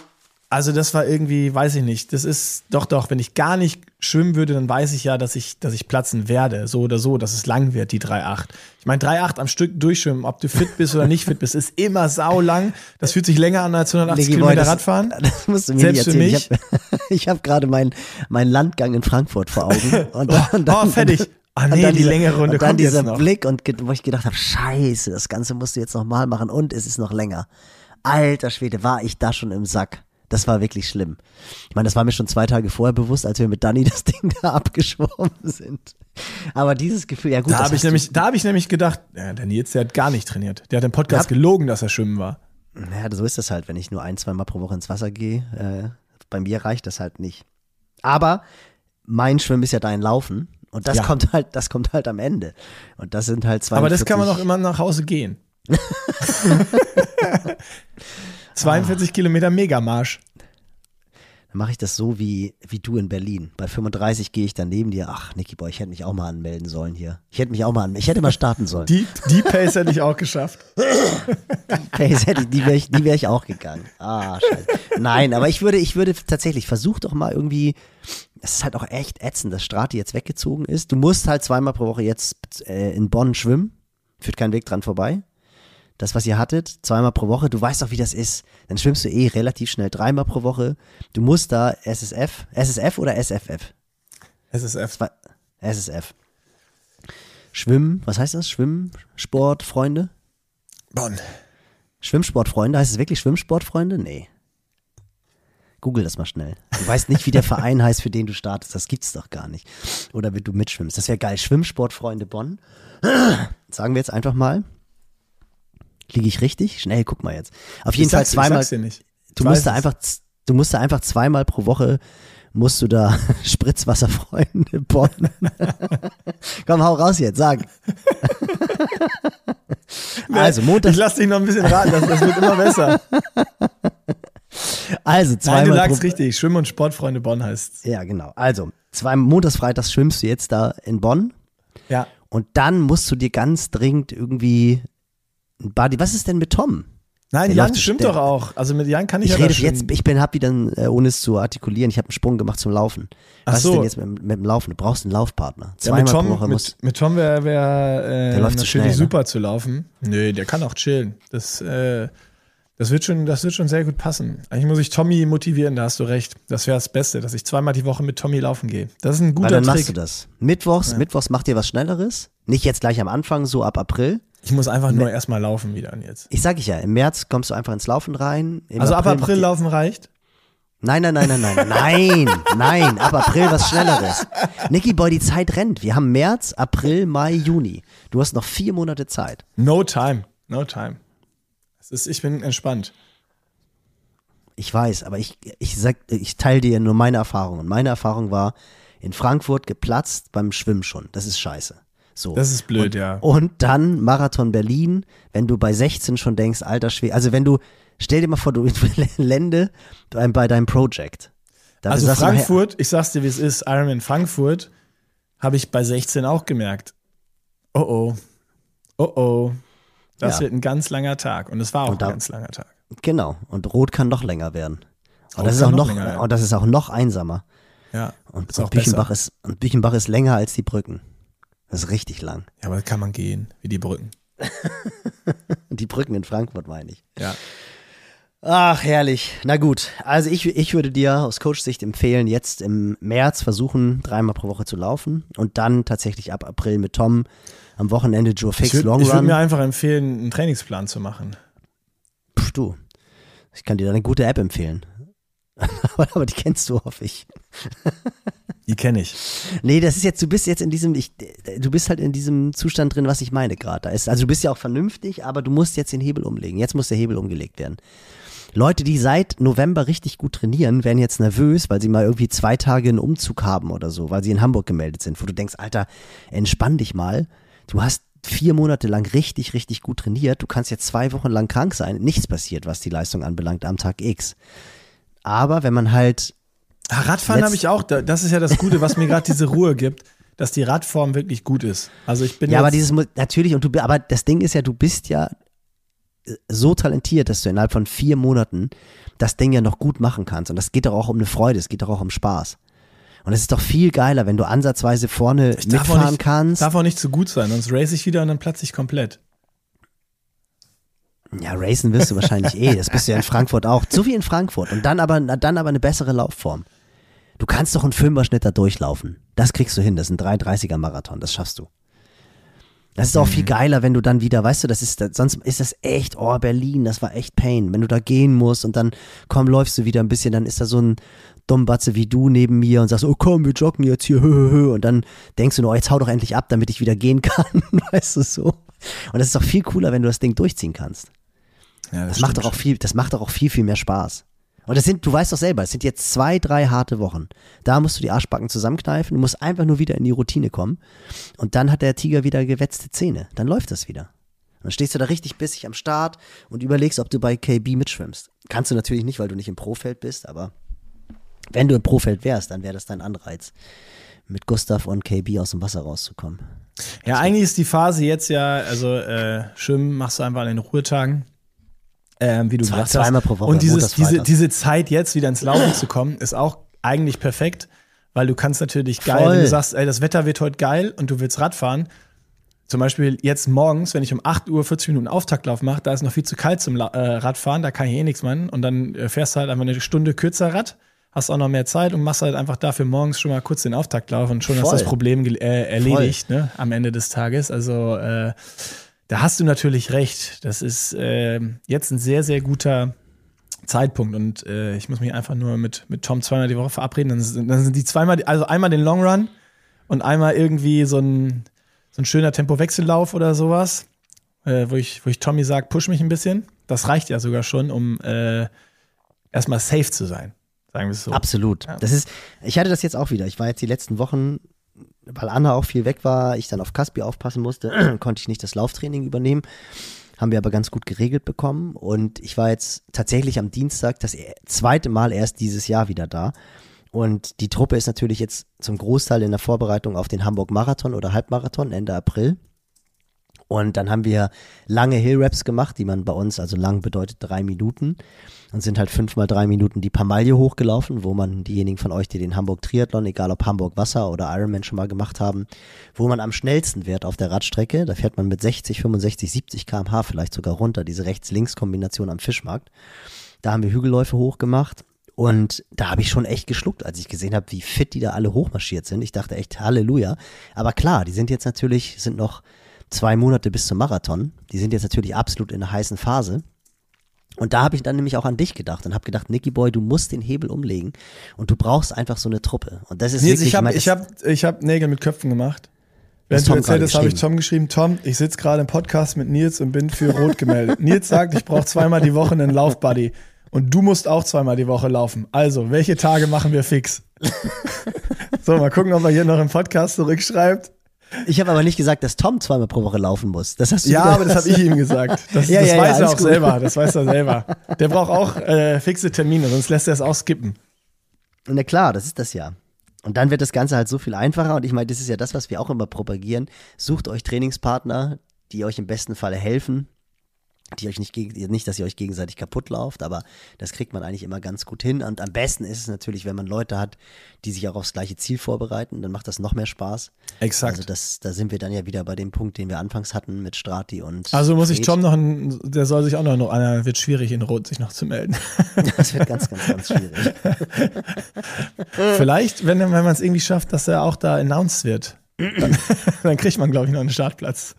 also das war irgendwie, weiß ich nicht, das ist, doch, doch, wenn ich gar nicht schwimmen würde, dann weiß ich ja, dass ich, dass ich platzen werde, so oder so, dass es lang wird, die drei Komma acht. Ich meine, drei Komma acht am Stück durchschwimmen, ob du fit bist oder nicht fit bist, ist immer saulang. Das fühlt sich länger an als hundertachtzig Nicky Boy, Kilometer das- Radfahren. Das musst du mir Selbst nicht für erzählen. Ich habe ich hab gerade meinen mein Landgang in Frankfurt vor Augen. Und Oh, oh, fertig. Ah und nee, dann die dieser- längere Runde und dann kommt jetzt dieser noch. Blick, und ge- wo ich gedacht habe, scheiße, das Ganze musst du jetzt nochmal machen und es ist noch länger. Alter Schwede, war ich da schon im Sack. Das war wirklich schlimm. Ich meine, das war mir schon zwei Tage vorher bewusst, als wir mit Dani das Ding da abgeschwommen sind. Aber dieses Gefühl, ja gut, Da das habe ich, hast du- nämlich- da hab ich nämlich gedacht, ja, der Nils, der hat gar nicht trainiert. Der hat im Podcast Ja. gelogen, dass er schwimmen war. Naja, so ist das halt, wenn ich nur ein, zwei Mal pro Woche ins Wasser gehe. Äh, bei mir reicht das halt nicht. Aber mein Schwimmen ist ja dein Laufen. Und das Ja. kommt halt, das kommt halt am Ende. Und das sind halt zweiundvierzig. Aber das kann man auch immer nach Hause gehen. zweiundvierzig Kilometer Megamarsch. Dann mache ich das so wie, wie du in Berlin. Bei fünfunddreißig gehe ich dann neben dir. Ach, Nicky Boy, ich hätte mich auch mal anmelden sollen hier. Ich hätte mich auch mal anmelden. Ich hätte mal starten sollen. Die, die Pace hätte ich auch geschafft. Pace hätte ich, die wäre ich, die wär ich auch gegangen. Ah, scheiße. Nein, aber ich würde, ich würde tatsächlich, versuch doch mal irgendwie, es ist halt auch echt ätzend, dass Strati jetzt weggezogen ist. Du musst halt zweimal pro Woche jetzt äh, in Bonn schwimmen. Führt kein Weg dran vorbei. Das, was ihr hattet, zweimal pro Woche, du weißt doch, wie das ist. Dann schwimmst du eh relativ schnell dreimal pro Woche. Du musst da S S F, S S F oder S F F? S S F. Zwei- S S F. Schwimmen, was heißt das? Schwimmsportfreunde? Bonn. Schwimmsportfreunde, heißt es wirklich Schwimmsportfreunde? Nee. Google das mal schnell. Du weißt nicht, wie der Verein heißt, für den du startest. Das gibt's doch gar nicht. Oder wie du mitschwimmst. Das wäre geil. Schwimmsportfreunde Bonn. Sagen wir jetzt einfach mal. Liege ich richtig? Schnell, guck mal jetzt. Auf jeden Ich Fall sag's- ich zweimal. sag's dir nicht. Ich Du weiß musst da es. einfach, du musst da einfach zweimal pro Woche musst du da Spritzwasserfreunde Bonn. Komm, hau raus jetzt, sag. Also Montag, Ich lass dich noch ein bisschen raten, das, das wird immer besser. also Nein, du zweimal lagst pro, richtig. Schwimm- und Sportfreunde Bonn heißt. ja genau. Also zwei montags, freitags schwimmst du jetzt da in Bonn Ja. und dann musst du dir ganz dringend irgendwie ein Body. Was ist denn mit Tom? Nein, Der Jan läuft- schwimmt der- doch auch. Also mit Jan kann ich, Ich ja rede da jetzt, schwimmen. ich bin, hab wieder, äh, ohne es zu artikulieren, ich habe einen Sprung gemacht zum Laufen. Ach Was so. ist denn jetzt mit, dem- mit dem Laufen? Du brauchst einen Laufpartner. Ja, Zweimal mit pro Tom, Woche musst mit, mit Tom wäre wär, äh, Der läuft zu natürlich schnell, ne? super zu laufen. Nö, der kann auch chillen. Das, äh, das, wird schon, das wird schon sehr gut passen. Eigentlich muss ich Tommy motivieren, da hast du recht. Das wäre das Beste, dass ich zweimal die Woche mit Tommy laufen gehe. Das ist ein Weil guter dann Trick. machst du das. Mittwochs, Mittwochs macht ihr was Schnelleres. Nicht jetzt gleich am Anfang, so ab April. Ich muss einfach nur erstmal laufen wieder jetzt. Ich sag ich ja, im März kommst du einfach ins Laufen rein. Im Also ab April macht ihr- laufen reicht? Nein, nein, nein, nein, nein, nein, nein, ab April was Schnelleres. Nicky Boy, die Zeit rennt. Wir haben März, April, Mai, Juni. Du hast noch vier Monate Zeit. No time, no time. Es ist, ich bin entspannt. Ich weiß, aber ich, ich, sag, ich teile dir nur meine Erfahrung. Und meine Erfahrung war, in Frankfurt geplatzt beim Schwimmen schon. Das ist scheiße. So. Das ist blöd, und, ja. Und dann Marathon Berlin, wenn du bei sechzehn schon denkst, alter Schwede, also wenn du, stell dir mal vor, du Lände bei, bei deinem Project. Da Also sagst du, Frankfurt, ich sag's dir, wie es ist, Ironman Frankfurt habe ich bei sechzehn auch gemerkt. Oh oh, oh oh, das Ja. wird ein ganz langer Tag. Und es war auch Und da- ein ganz langer Tag. Genau, und Rot kann noch länger werden. Und Rot das ist kann auch noch noch, länger, ja. und das ist auch noch einsamer. Ja, Und, ist und, auch Büchenbach besser. ist, und Büchenbach ist länger als die Brücken. Das ist richtig lang. Ja, aber da kann man gehen, wie die Brücken. Die Brücken in Frankfurt meine ich. Ja. Ach, herrlich. Na gut, also ich, ich würde dir aus Coach-Sicht empfehlen, jetzt im März versuchen, dreimal pro Woche zu laufen und dann tatsächlich ab April mit Tom am Wochenende Joe Ich Fix würde Long würd Run. mir einfach empfehlen, einen Trainingsplan zu machen. Pff, du, ich kann dir da eine gute App empfehlen. aber, aber die kennst du, hoffe ich. Die kenne ich. Nee, das ist jetzt, du bist jetzt in diesem, ich, du bist halt in diesem Zustand drin, was ich meine gerade. Da ist, also du bist ja auch vernünftig, aber du musst jetzt den Hebel umlegen. Jetzt muss der Hebel umgelegt werden. Leute, die seit November richtig gut trainieren, werden jetzt nervös, weil sie mal irgendwie zwei Tage einen Umzug haben oder so, weil sie in Hamburg gemeldet sind, wo du denkst, Alter, entspann dich mal. Du hast vier Monate lang richtig, richtig gut trainiert. Du kannst jetzt zwei Wochen lang krank sein. Nichts passiert, was die Leistung anbelangt am Tag X. Aber wenn man halt Ah, Radfahren Letzt- habe ich auch. Da- Das ist ja das Gute, was mir gerade diese Ruhe gibt, dass die Radform wirklich gut ist. Also ich bin Ja, jetzt, aber dieses, mu- natürlich, und du, aber das Ding ist ja, du bist ja so talentiert, dass du innerhalb von vier Monaten das Ding ja noch gut machen kannst. Und das geht doch auch um eine Freude, es geht doch auch um Spaß. Und es ist doch viel geiler, wenn du ansatzweise vorne ich darf auch mitfahren nicht, kannst. darf auch nicht zu gut sein, sonst race ich wieder und dann platze ich komplett. Ja, racen wirst du wahrscheinlich eh. Das bist du ja in Frankfurt auch. So wie in Frankfurt. Und dann aber, dann aber eine bessere Laufform. Du kannst doch einen Fünfer-Schnitt da durchlaufen. Das kriegst du hin. Das ist ein drei dreißiger Marathon. Das schaffst du. Das ist auch Mhm. viel geiler, wenn du dann wieder, weißt du, das ist, das, sonst ist das echt, oh, Berlin, das war echt Pain. Wenn du da gehen musst und dann, komm, läufst du wieder ein bisschen, dann ist da so ein Dummbatze wie du neben mir und sagst, oh komm, wir joggen jetzt hier, hö, hö, hö. Und dann denkst du nur, oh, jetzt hau doch endlich ab, damit ich wieder gehen kann, weißt du, so. Und das ist doch viel cooler, wenn du das Ding durchziehen kannst. Ja, Das macht doch auch viel, das macht doch auch viel, viel mehr Spaß. Und das sind, du weißt doch selber, es sind jetzt zwei, drei harte Wochen. Da musst du die Arschbacken zusammenkneifen, du musst einfach nur wieder in die Routine kommen. Und dann hat der Tiger wieder gewetzte Zähne. Dann läuft das wieder. Dann stehst du da richtig bissig am Start und überlegst, ob du bei K B mitschwimmst. Kannst du natürlich nicht, weil du nicht im Profeld bist, aber wenn du im Profeld wärst, dann wäre das dein Anreiz, mit Gustav und K B aus dem Wasser rauszukommen. Ja, eigentlich ist die Phase jetzt ja, also äh, Schwimmen machst du einfach an den Ruhetagen. Ähm, wie du Zwei- gesagt zweimal hast. pro Woche, Und dieses, montags, diese, freitags. diese Zeit jetzt wieder ins Laufen zu kommen, ist auch eigentlich perfekt, weil du kannst natürlich geil, Voll. wenn du sagst, ey, das Wetter wird heute geil und du willst Radfahren. Zum Beispiel jetzt morgens, wenn ich um acht Uhr vierzig Minuten Auftaktlauf mache, da ist noch viel zu kalt zum La- äh, Radfahren, da kann ich eh nichts machen. Und dann äh, fährst du halt einfach eine Stunde kürzer Rad, hast auch noch mehr Zeit und machst halt einfach dafür morgens schon mal kurz den Auftaktlauf und schon Voll. hast das Problem gel- äh, erledigt, ne, am Ende des Tages. Also äh, da hast du natürlich recht. Das ist äh, jetzt ein sehr, sehr guter Zeitpunkt und äh, ich muss mich einfach nur mit, mit Tom zweimal die Woche verabreden. Dann sind, dann sind die zweimal, also einmal den Long Run und einmal irgendwie so ein, so ein schöner Tempowechsellauf oder sowas, äh, wo ich, wo ich Tommy sage, push mich ein bisschen. Das reicht ja sogar schon, um äh, erstmal safe zu sein, sagen wir es so. Absolut. Ja. Das ist, ich hatte das jetzt auch wieder. Ich war jetzt die letzten Wochen, weil Anna auch viel weg war, ich dann auf Caspi aufpassen musste, konnte ich nicht das Lauftraining übernehmen. Haben wir aber ganz gut geregelt bekommen. Und ich war jetzt tatsächlich am Dienstag das zweite Mal erst dieses Jahr wieder da. Und die Truppe ist natürlich jetzt zum Großteil in der Vorbereitung auf den Hamburg-Marathon oder Halbmarathon Ende April. Und dann haben wir lange Hill-Raps gemacht, die man bei uns, also lang bedeutet drei Minuten, und sind halt fünf mal drei Minuten die Pamaille hochgelaufen, wo man diejenigen von euch, die den Hamburg-Triathlon, egal ob Hamburg-Wasser oder Ironman schon mal gemacht haben, wo man am schnellsten wird auf der Radstrecke, da fährt man mit sechzig, fünfundsechzig, siebzig Kilometer pro Stunde vielleicht sogar runter, diese Rechts-Links-Kombination am Fischmarkt. Da haben wir Hügelläufe hochgemacht. Und da habe ich schon echt geschluckt, als ich gesehen habe, wie fit die da alle hochmarschiert sind. Ich dachte echt, Halleluja. Aber klar, die sind jetzt natürlich, sind noch zwei Monate bis zum Marathon. Die sind jetzt natürlich absolut in einer heißen Phase. Und da habe ich dann nämlich auch an dich gedacht und habe gedacht, Nicky Boy, du musst den Hebel umlegen und du brauchst einfach so eine Truppe. Und das ist Nils, wirklich, ich habe mein, ich hab, ich hab Nägel mit Köpfen gemacht. Während Tom du erzählt hast, habe ich geschrieben. Tom geschrieben, Tom, ich sitze gerade im Podcast mit Nils und bin für Rot gemeldet. Nils sagt, ich brauche zweimal die Woche einen Laufbuddy. Und du musst auch zweimal die Woche laufen. Also, welche Tage machen wir fix? So, mal gucken, ob er hier noch im Podcast zurückschreibt. Ich habe aber nicht gesagt, dass Tom zweimal pro Woche laufen muss. Das hast du Ja, wieder- aber das habe ich ihm gesagt. Das, Ja, das ja, ja, weiß er alles auch gut. selber. Das weiß er selber. Der braucht auch äh, fixe Termine, sonst lässt er es auch skippen. Na klar, das ist das ja. Und dann wird das Ganze halt so viel einfacher. Und ich meine, das ist ja das, was wir auch immer propagieren. Sucht euch Trainingspartner, die euch im besten Falle helfen. Die euch nicht, geg- nicht, dass ihr euch gegenseitig kaputt lauft, aber das kriegt man eigentlich immer ganz gut hin. Und am besten ist es natürlich, wenn man Leute hat, die sich auch aufs gleiche Ziel vorbereiten, dann macht das noch mehr Spaß. Exakt. Also das, da sind wir dann ja wieder bei dem Punkt, den wir anfangs hatten mit Strati und Also muss ich Fred. Tom noch, ein, der soll sich auch noch, noch einer, wird schwierig in Rot sich noch zu melden. Das wird ganz, ganz, ganz schwierig. Vielleicht, wenn, wenn man es irgendwie schafft, dass er auch da announced wird, dann, dann kriegt man, glaube ich, noch einen Startplatz.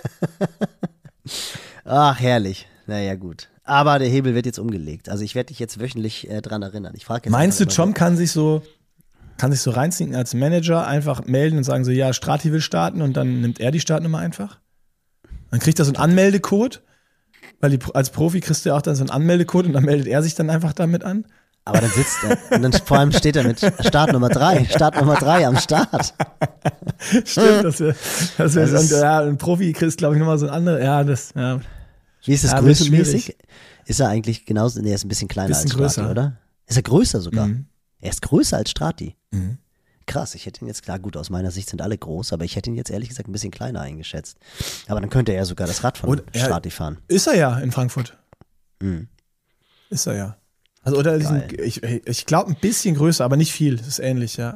Ach, herrlich. Naja, gut. Aber der Hebel wird jetzt umgelegt. Also ich werde dich jetzt wöchentlich äh, dran erinnern. Ich frage jetzt Meinst du, einfach immer Tom kann sich so, kann sich so reinzinken als Manager, einfach melden und sagen so, ja, Strati will starten und dann nimmt er die Startnummer einfach? Dann kriegt er so einen Anmeldecode, weil die, als Profi kriegst du ja auch dann so einen Anmeldecode und dann meldet er sich dann einfach damit an. Aber dann sitzt er und dann vor allem steht er mit Start Nummer drei, Start Nummer drei am Start. Stimmt, dass wir, dass wir Das ist- und, ja, ein Profi kriegst, glaube ich, nochmal so ein anderes, ja, das, ja. Wie ist das Ja, wird größenmäßig? schwierig. Ist er eigentlich genauso, nee, er ist ein bisschen kleiner Bisschen als Strati, größer. oder? Ist er größer sogar? Mhm. Er ist größer als Strati. Mhm. Krass, ich hätte ihn jetzt, klar gut, aus meiner Sicht sind alle groß, aber ich hätte ihn jetzt ehrlich gesagt ein bisschen kleiner eingeschätzt. Aber dann könnte er ja sogar das Rad von Und er- Strati fahren. Ist er ja in Frankfurt. Mhm. Ist er ja. Also, oder diesen, Geil. ich, ich glaube, ein bisschen größer, aber nicht viel. Das ist ähnlich, ja.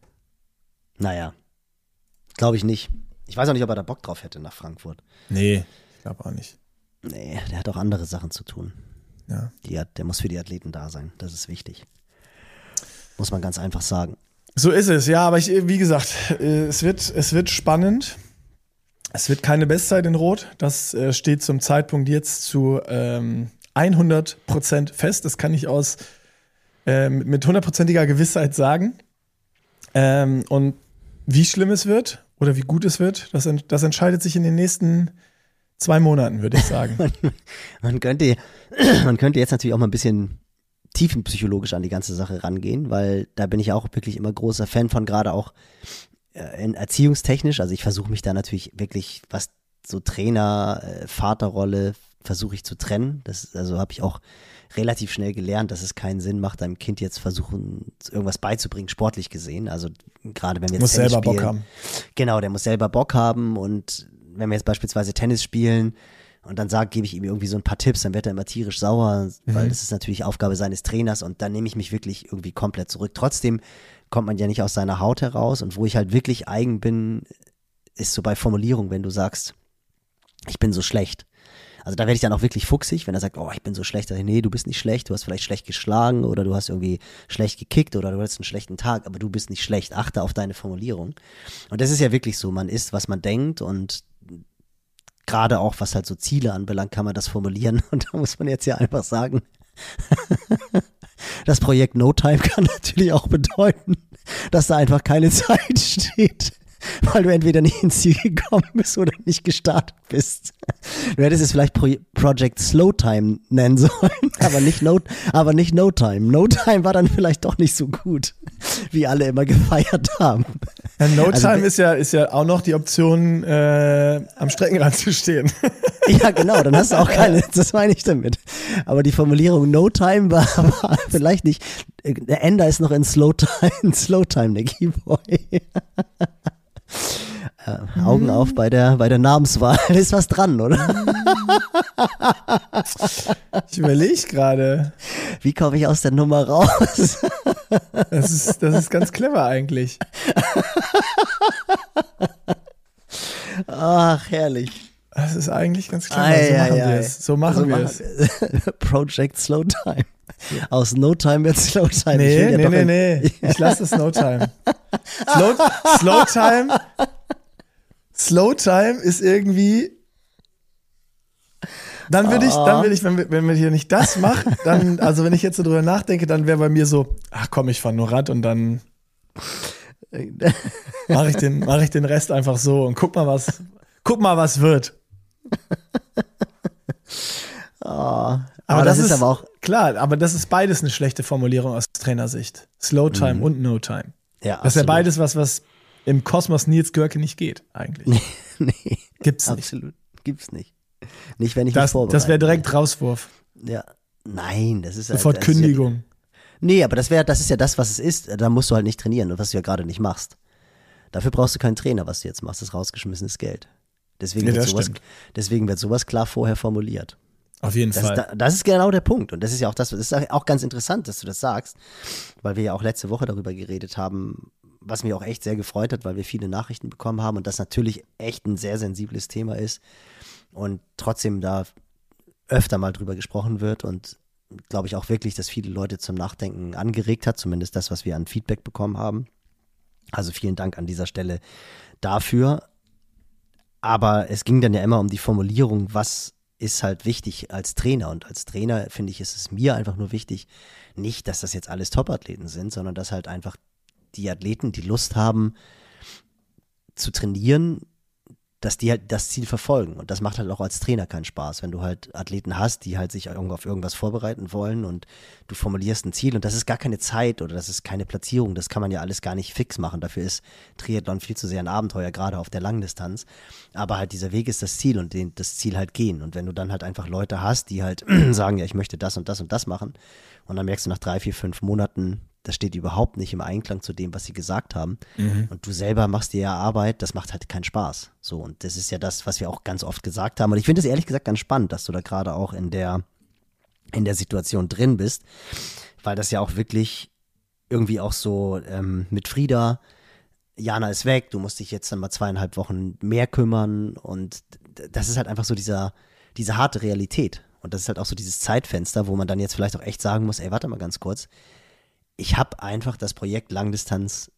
Naja, glaube ich nicht. Ich weiß auch nicht, ob er da Bock drauf hätte nach Frankfurt. Nee, ich glaube auch nicht. Nee, der hat auch andere Sachen zu tun. Ja. Die hat, der muss für die Athleten da sein. Das ist wichtig. Muss man ganz einfach sagen. So ist es, ja, aber ich, wie gesagt, äh, es wird, es wird spannend. Es wird keine Bestzeit in Rot. Das äh, steht zum Zeitpunkt jetzt zu ähm, hundert Prozent fest. Das kann ich aus äh, mit hundertprozentiger Gewissheit sagen. Ähm, und wie schlimm es wird oder wie gut es wird, das, ent- das entscheidet sich in den nächsten zwei Monaten, würde ich sagen. Man könnte, man könnte jetzt natürlich auch mal ein bisschen tiefenpsychologisch an die ganze Sache rangehen, weil da bin ich auch wirklich immer großer Fan von, gerade auch äh, in erziehungstechnisch. Also ich versuche mich da natürlich wirklich, was so Trainer, äh, Vaterrolle, versuche ich zu trennen. Das, also habe ich auch relativ schnell gelernt, dass es keinen Sinn macht, einem Kind jetzt versuchen, irgendwas beizubringen, sportlich gesehen. Also gerade wenn wir jetzt Muss Tennis selber Bock spielen, haben. Genau, der muss selber Bock haben und wenn wir jetzt beispielsweise Tennis spielen und dann sage, gebe ich ihm irgendwie so ein paar Tipps, dann wird er immer tierisch sauer, weil Mhm. das ist natürlich Aufgabe seines Trainers und dann nehme ich mich wirklich irgendwie komplett zurück. Trotzdem kommt man ja nicht aus seiner Haut heraus und wo ich halt wirklich eigen bin, ist so bei Formulierung, wenn du sagst, ich bin so schlecht. Also da werde ich dann auch wirklich fuchsig, wenn er sagt, oh, ich bin so schlecht. Sag ich, nee, du bist nicht schlecht, du hast vielleicht schlecht geschlagen oder du hast irgendwie schlecht gekickt oder du hattest einen schlechten Tag, aber du bist nicht schlecht. Achte auf deine Formulierung. Und das ist ja wirklich so, man ist, was man denkt und gerade auch, was halt so Ziele anbelangt, kann man das formulieren und da muss man jetzt ja einfach sagen, das Projekt No Time kann natürlich auch bedeuten, dass da einfach keine Zeit steht. Weil du entweder nicht ins Ziel gekommen bist oder nicht gestartet bist. Du hättest es vielleicht Pro- Project Slow Time nennen sollen, aber nicht, no, aber nicht No Time. No Time war dann vielleicht doch nicht so gut, wie alle immer gefeiert haben. Ja, No Also, Time ist ja, ist ja auch noch die Option, äh, am Streckenrand zu stehen. Ja, genau, dann hast du auch keine, das meine ich damit. Aber die Formulierung No Time war, war vielleicht nicht, der Ender ist noch in Slow Time, in Slow Time, der Keyboy. Äh, Augen auf bei der, bei der Namenswahl. Da ist was dran, oder? Ich überlege gerade. Wie komme ich aus der Nummer raus? Das ist, das ist ganz clever eigentlich. Ach, herrlich. Das ist eigentlich ganz clever. Ei, So ei, machen wir ei. es. So machen wir es. wir Project Slow Time. Aus No Time wird Slow Time. Ich will Nee, ja nee, doch nee, ein- nee. Ich lasse es Slow Time. Slow, Slow Time. Slow Time ist irgendwie. Dann würde ich, dann will ich, wenn wir, wenn wir hier nicht das machen, dann, also wenn ich jetzt so drüber nachdenke, dann wäre bei mir so, ach komm, ich fahr nur Rad und dann mache ich den, mache ich den Rest einfach so und guck mal, was, guck mal, was wird. Oh, aber, aber das, das ist ist aber auch klar, aber das ist beides eine schlechte Formulierung aus Trainersicht. Slow Time Mhm. und No Time. ja, Das ist ja absolut. beides was, was im Kosmos Nils Görke nicht geht, eigentlich. Nee, Gibt's nicht. absolut. Gibt's nicht. Nicht, wenn ich mich Das, vorbereite. das wäre direkt Rauswurf. Ja. Nein, das ist Sofort das ist Kündigung. Ja, nee, aber das wäre, das ist ja das, was es ist. Da musst du halt nicht trainieren und was du ja gerade nicht machst. Dafür brauchst du keinen Trainer, was du jetzt machst. Das ist rausgeschmissenes Geld. Deswegen, Ja, wird das sowas, stimmt. deswegen wird sowas klar vorher formuliert. Auf jeden Das, Fall. ist, da- das ist genau der Punkt. Und das ist ja auch das, das ist auch ganz interessant, dass du das sagst, weil wir ja auch letzte Woche darüber geredet haben, was mich auch echt sehr gefreut hat, weil wir viele Nachrichten bekommen haben und das natürlich echt ein sehr sensibles Thema ist und trotzdem da öfter mal drüber gesprochen wird und glaube ich auch wirklich, dass viele Leute zum Nachdenken angeregt hat, zumindest das, was wir an Feedback bekommen haben. Also vielen Dank an dieser Stelle dafür. Aber es ging dann ja immer um die Formulierung, was ist halt wichtig als Trainer. Und als Trainer, finde ich, ist es mir einfach nur wichtig, nicht, dass das jetzt alles Top-Athleten sind, sondern dass halt einfach die Athleten, die Lust haben zu trainieren, dass die halt das Ziel verfolgen. Und das macht halt auch als Trainer keinen Spaß, wenn du halt Athleten hast, die halt sich irgendwo auf irgendwas vorbereiten wollen und du formulierst ein Ziel und das ist gar keine Zeit oder das ist keine Platzierung, das kann man ja alles gar nicht fix machen. Dafür ist Triathlon viel zu sehr ein Abenteuer, gerade auf der Langdistanz. Aber halt dieser Weg ist das Ziel und den, das Ziel halt gehen. Und wenn du dann halt einfach Leute hast, die halt sagen, ja, ich möchte das und das und das machen und dann merkst du nach drei, vier, fünf Monaten, das steht überhaupt nicht im Einklang zu dem, was sie gesagt haben. Mhm. Und du selber machst dir ja Arbeit, das macht halt keinen Spaß. So, und das ist ja das, was wir auch ganz oft gesagt haben. Und ich finde es ehrlich gesagt ganz spannend, dass du da gerade auch in der, in der Situation drin bist, weil das ja auch wirklich irgendwie auch so ähm, mit Frieda, Jana ist weg, du musst dich jetzt dann mal zweieinhalb Wochen mehr kümmern und das ist halt einfach so dieser, diese harte Realität. Und das ist halt auch so dieses Zeitfenster, wo man dann jetzt vielleicht auch echt sagen muss, ey, warte mal ganz kurz, ich habe einfach das Projekt Langdistanz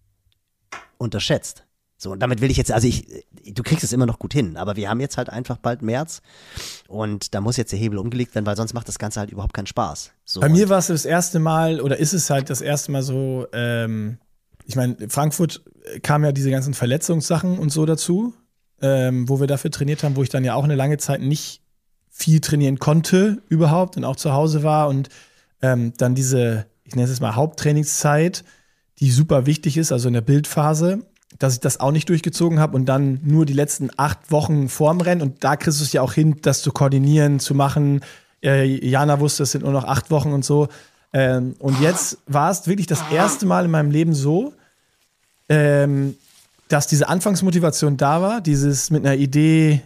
unterschätzt. So, und damit will ich jetzt, also ich, du kriegst es immer noch gut hin, aber wir haben jetzt halt einfach bald März und da muss jetzt der Hebel umgelegt werden, weil sonst macht das Ganze halt überhaupt keinen Spaß. So, Bei mir war es das erste Mal, oder ist es halt das erste Mal so, ähm, ich meine, Frankfurt kam ja diese ganzen Verletzungssachen und so dazu, ähm, wo wir dafür trainiert haben, wo ich dann ja auch eine lange Zeit nicht viel trainieren konnte überhaupt und auch zu Hause war und ähm, dann diese, ich nenne es jetzt mal Haupttrainingszeit, die super wichtig ist, also in der Bildphase, dass ich das auch nicht durchgezogen habe und dann nur die letzten acht Wochen vorm Rennen und da kriegst du es ja auch hin, das zu koordinieren, zu machen. Äh, Jana wusste, es sind nur noch acht Wochen und so. Ähm, und jetzt war es wirklich das erste Mal in meinem Leben so, ähm, dass diese Anfangsmotivation da war, dieses mit einer Idee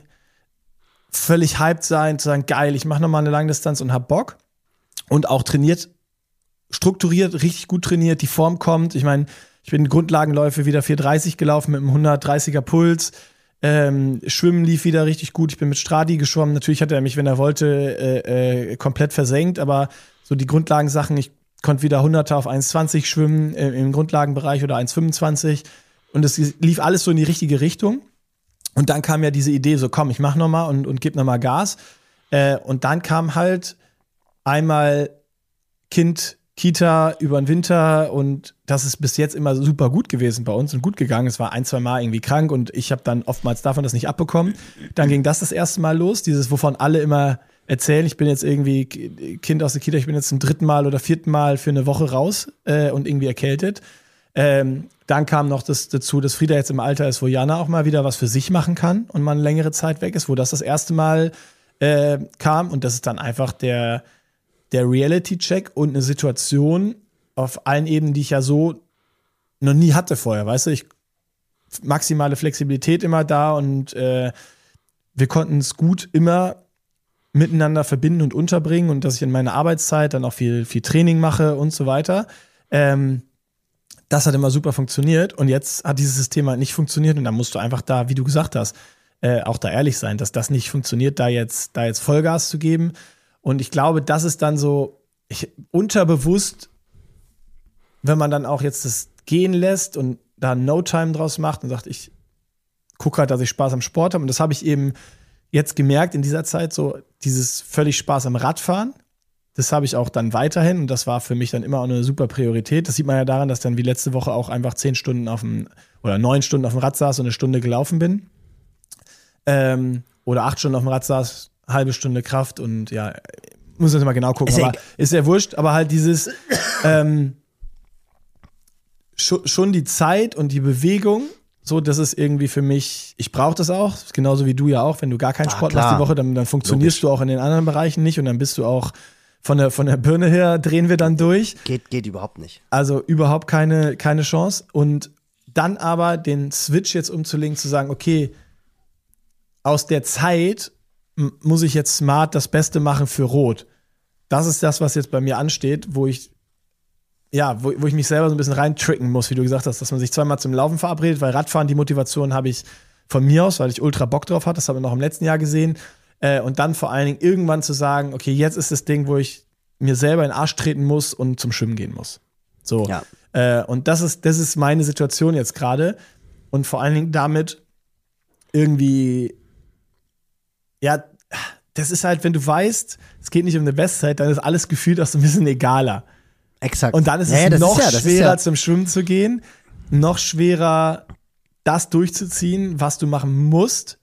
völlig hyped sein, zu sagen, geil, ich mache nochmal eine Langdistanz und hab Bock und auch trainiert, strukturiert, richtig gut trainiert, die Form kommt. Ich meine, ich bin Grundlagenläufe wieder vier dreißig gelaufen mit einem hundertdreißiger Puls. Ähm, Schwimmen lief wieder richtig gut. Ich bin mit Stradi geschwommen. Natürlich hat er mich, wenn er wollte, äh, äh, komplett versenkt. Aber so die Grundlagensachen, ich konnte wieder hunderter auf eins zwanzig schwimmen äh, im Grundlagenbereich oder eins fünfundzwanzig. Und es lief alles so in die richtige Richtung. Und dann kam ja diese Idee so, komm, ich mach noch mal und, und geb noch mal Gas. Äh, und dann kam halt einmal Kind, Kita über den Winter und das ist bis jetzt immer super gut gewesen bei uns und gut gegangen. Es war ein, zwei Mal irgendwie krank und ich habe dann oftmals davon das nicht abbekommen. Dann ging das das erste Mal los, dieses, wovon alle immer erzählen, ich bin jetzt irgendwie Kind aus der Kita, ich bin jetzt zum dritten Mal oder vierten Mal für eine Woche raus äh, und irgendwie erkältet. Ähm, dann kam noch das dazu, dass Frieda jetzt im Alter ist, wo Jana auch mal wieder was für sich machen kann und mal eine längere Zeit weg ist, wo das das erste Mal äh, kam und das ist dann einfach der der Reality-Check und eine Situation auf allen Ebenen, die ich ja so noch nie hatte vorher, weißt du, ich maximale Flexibilität immer da und äh, wir konnten es gut immer miteinander verbinden und unterbringen und dass ich in meiner Arbeitszeit dann auch viel, viel Training mache und so weiter. Ähm, das hat immer super funktioniert und jetzt hat dieses System halt nicht funktioniert und dann musst du einfach da, wie du gesagt hast, äh, auch da ehrlich sein, dass das nicht funktioniert, da jetzt, da jetzt Vollgas zu geben. Und ich glaube, das ist dann so ich, unterbewusst, wenn man dann auch jetzt das gehen lässt und da No-Time draus macht und sagt, ich gucke halt, dass ich Spaß am Sport habe. Und das habe ich eben jetzt gemerkt in dieser Zeit so dieses völlig Spaß am Radfahren. Das habe ich auch dann weiterhin und das war für mich dann immer auch eine super Priorität. Das sieht man ja daran, dass dann wie letzte Woche auch einfach zehn Stunden auf dem oder neun Stunden auf dem Rad saß und eine Stunde gelaufen bin. Ähm, oder acht Stunden auf dem Rad saß, halbe Stunde Kraft und ja, muss jetzt mal genau gucken. Ist, aber, ist ja wurscht, aber halt dieses ähm, schon, schon die Zeit und die Bewegung, so, das ist irgendwie für mich, ich brauche das auch, genauso wie du ja auch, wenn du gar keinen ah, Sport klar. machst die Woche, dann, dann funktionierst Logisch. Du auch in den anderen Bereichen nicht und dann bist du auch von der, von der Birne her, drehen wir dann durch. Geht, geht überhaupt nicht. Also überhaupt keine, keine Chance und dann aber den Switch jetzt umzulegen, zu sagen, okay, aus der Zeit m- muss ich jetzt smart das Beste machen für Rot. Das ist das, was jetzt bei mir ansteht, wo ich ja, wo, wo ich mich selber so ein bisschen reintricken muss, wie du gesagt hast, dass man sich zweimal zum Laufen verabredet, weil Radfahren, die Motivation habe ich von mir aus, weil ich ultra Bock drauf hatte, das haben wir noch im letzten Jahr gesehen. Äh, und dann vor allen Dingen irgendwann zu sagen, okay, jetzt ist das Ding, wo ich mir selber in den Arsch treten muss und zum Schwimmen gehen muss. So. Ja. Äh, und das ist, das ist meine Situation jetzt gerade. Und vor allen Dingen damit irgendwie, ja, das ist halt, wenn du weißt, es geht nicht um eine Bestzeit, dann ist alles gefühlt auch so ein bisschen egaler. Exakt. Und dann ist ja, es ja, noch ist ja, schwerer, ja. zum Schwimmen zu gehen, noch schwerer, das durchzuziehen, was du machen musst.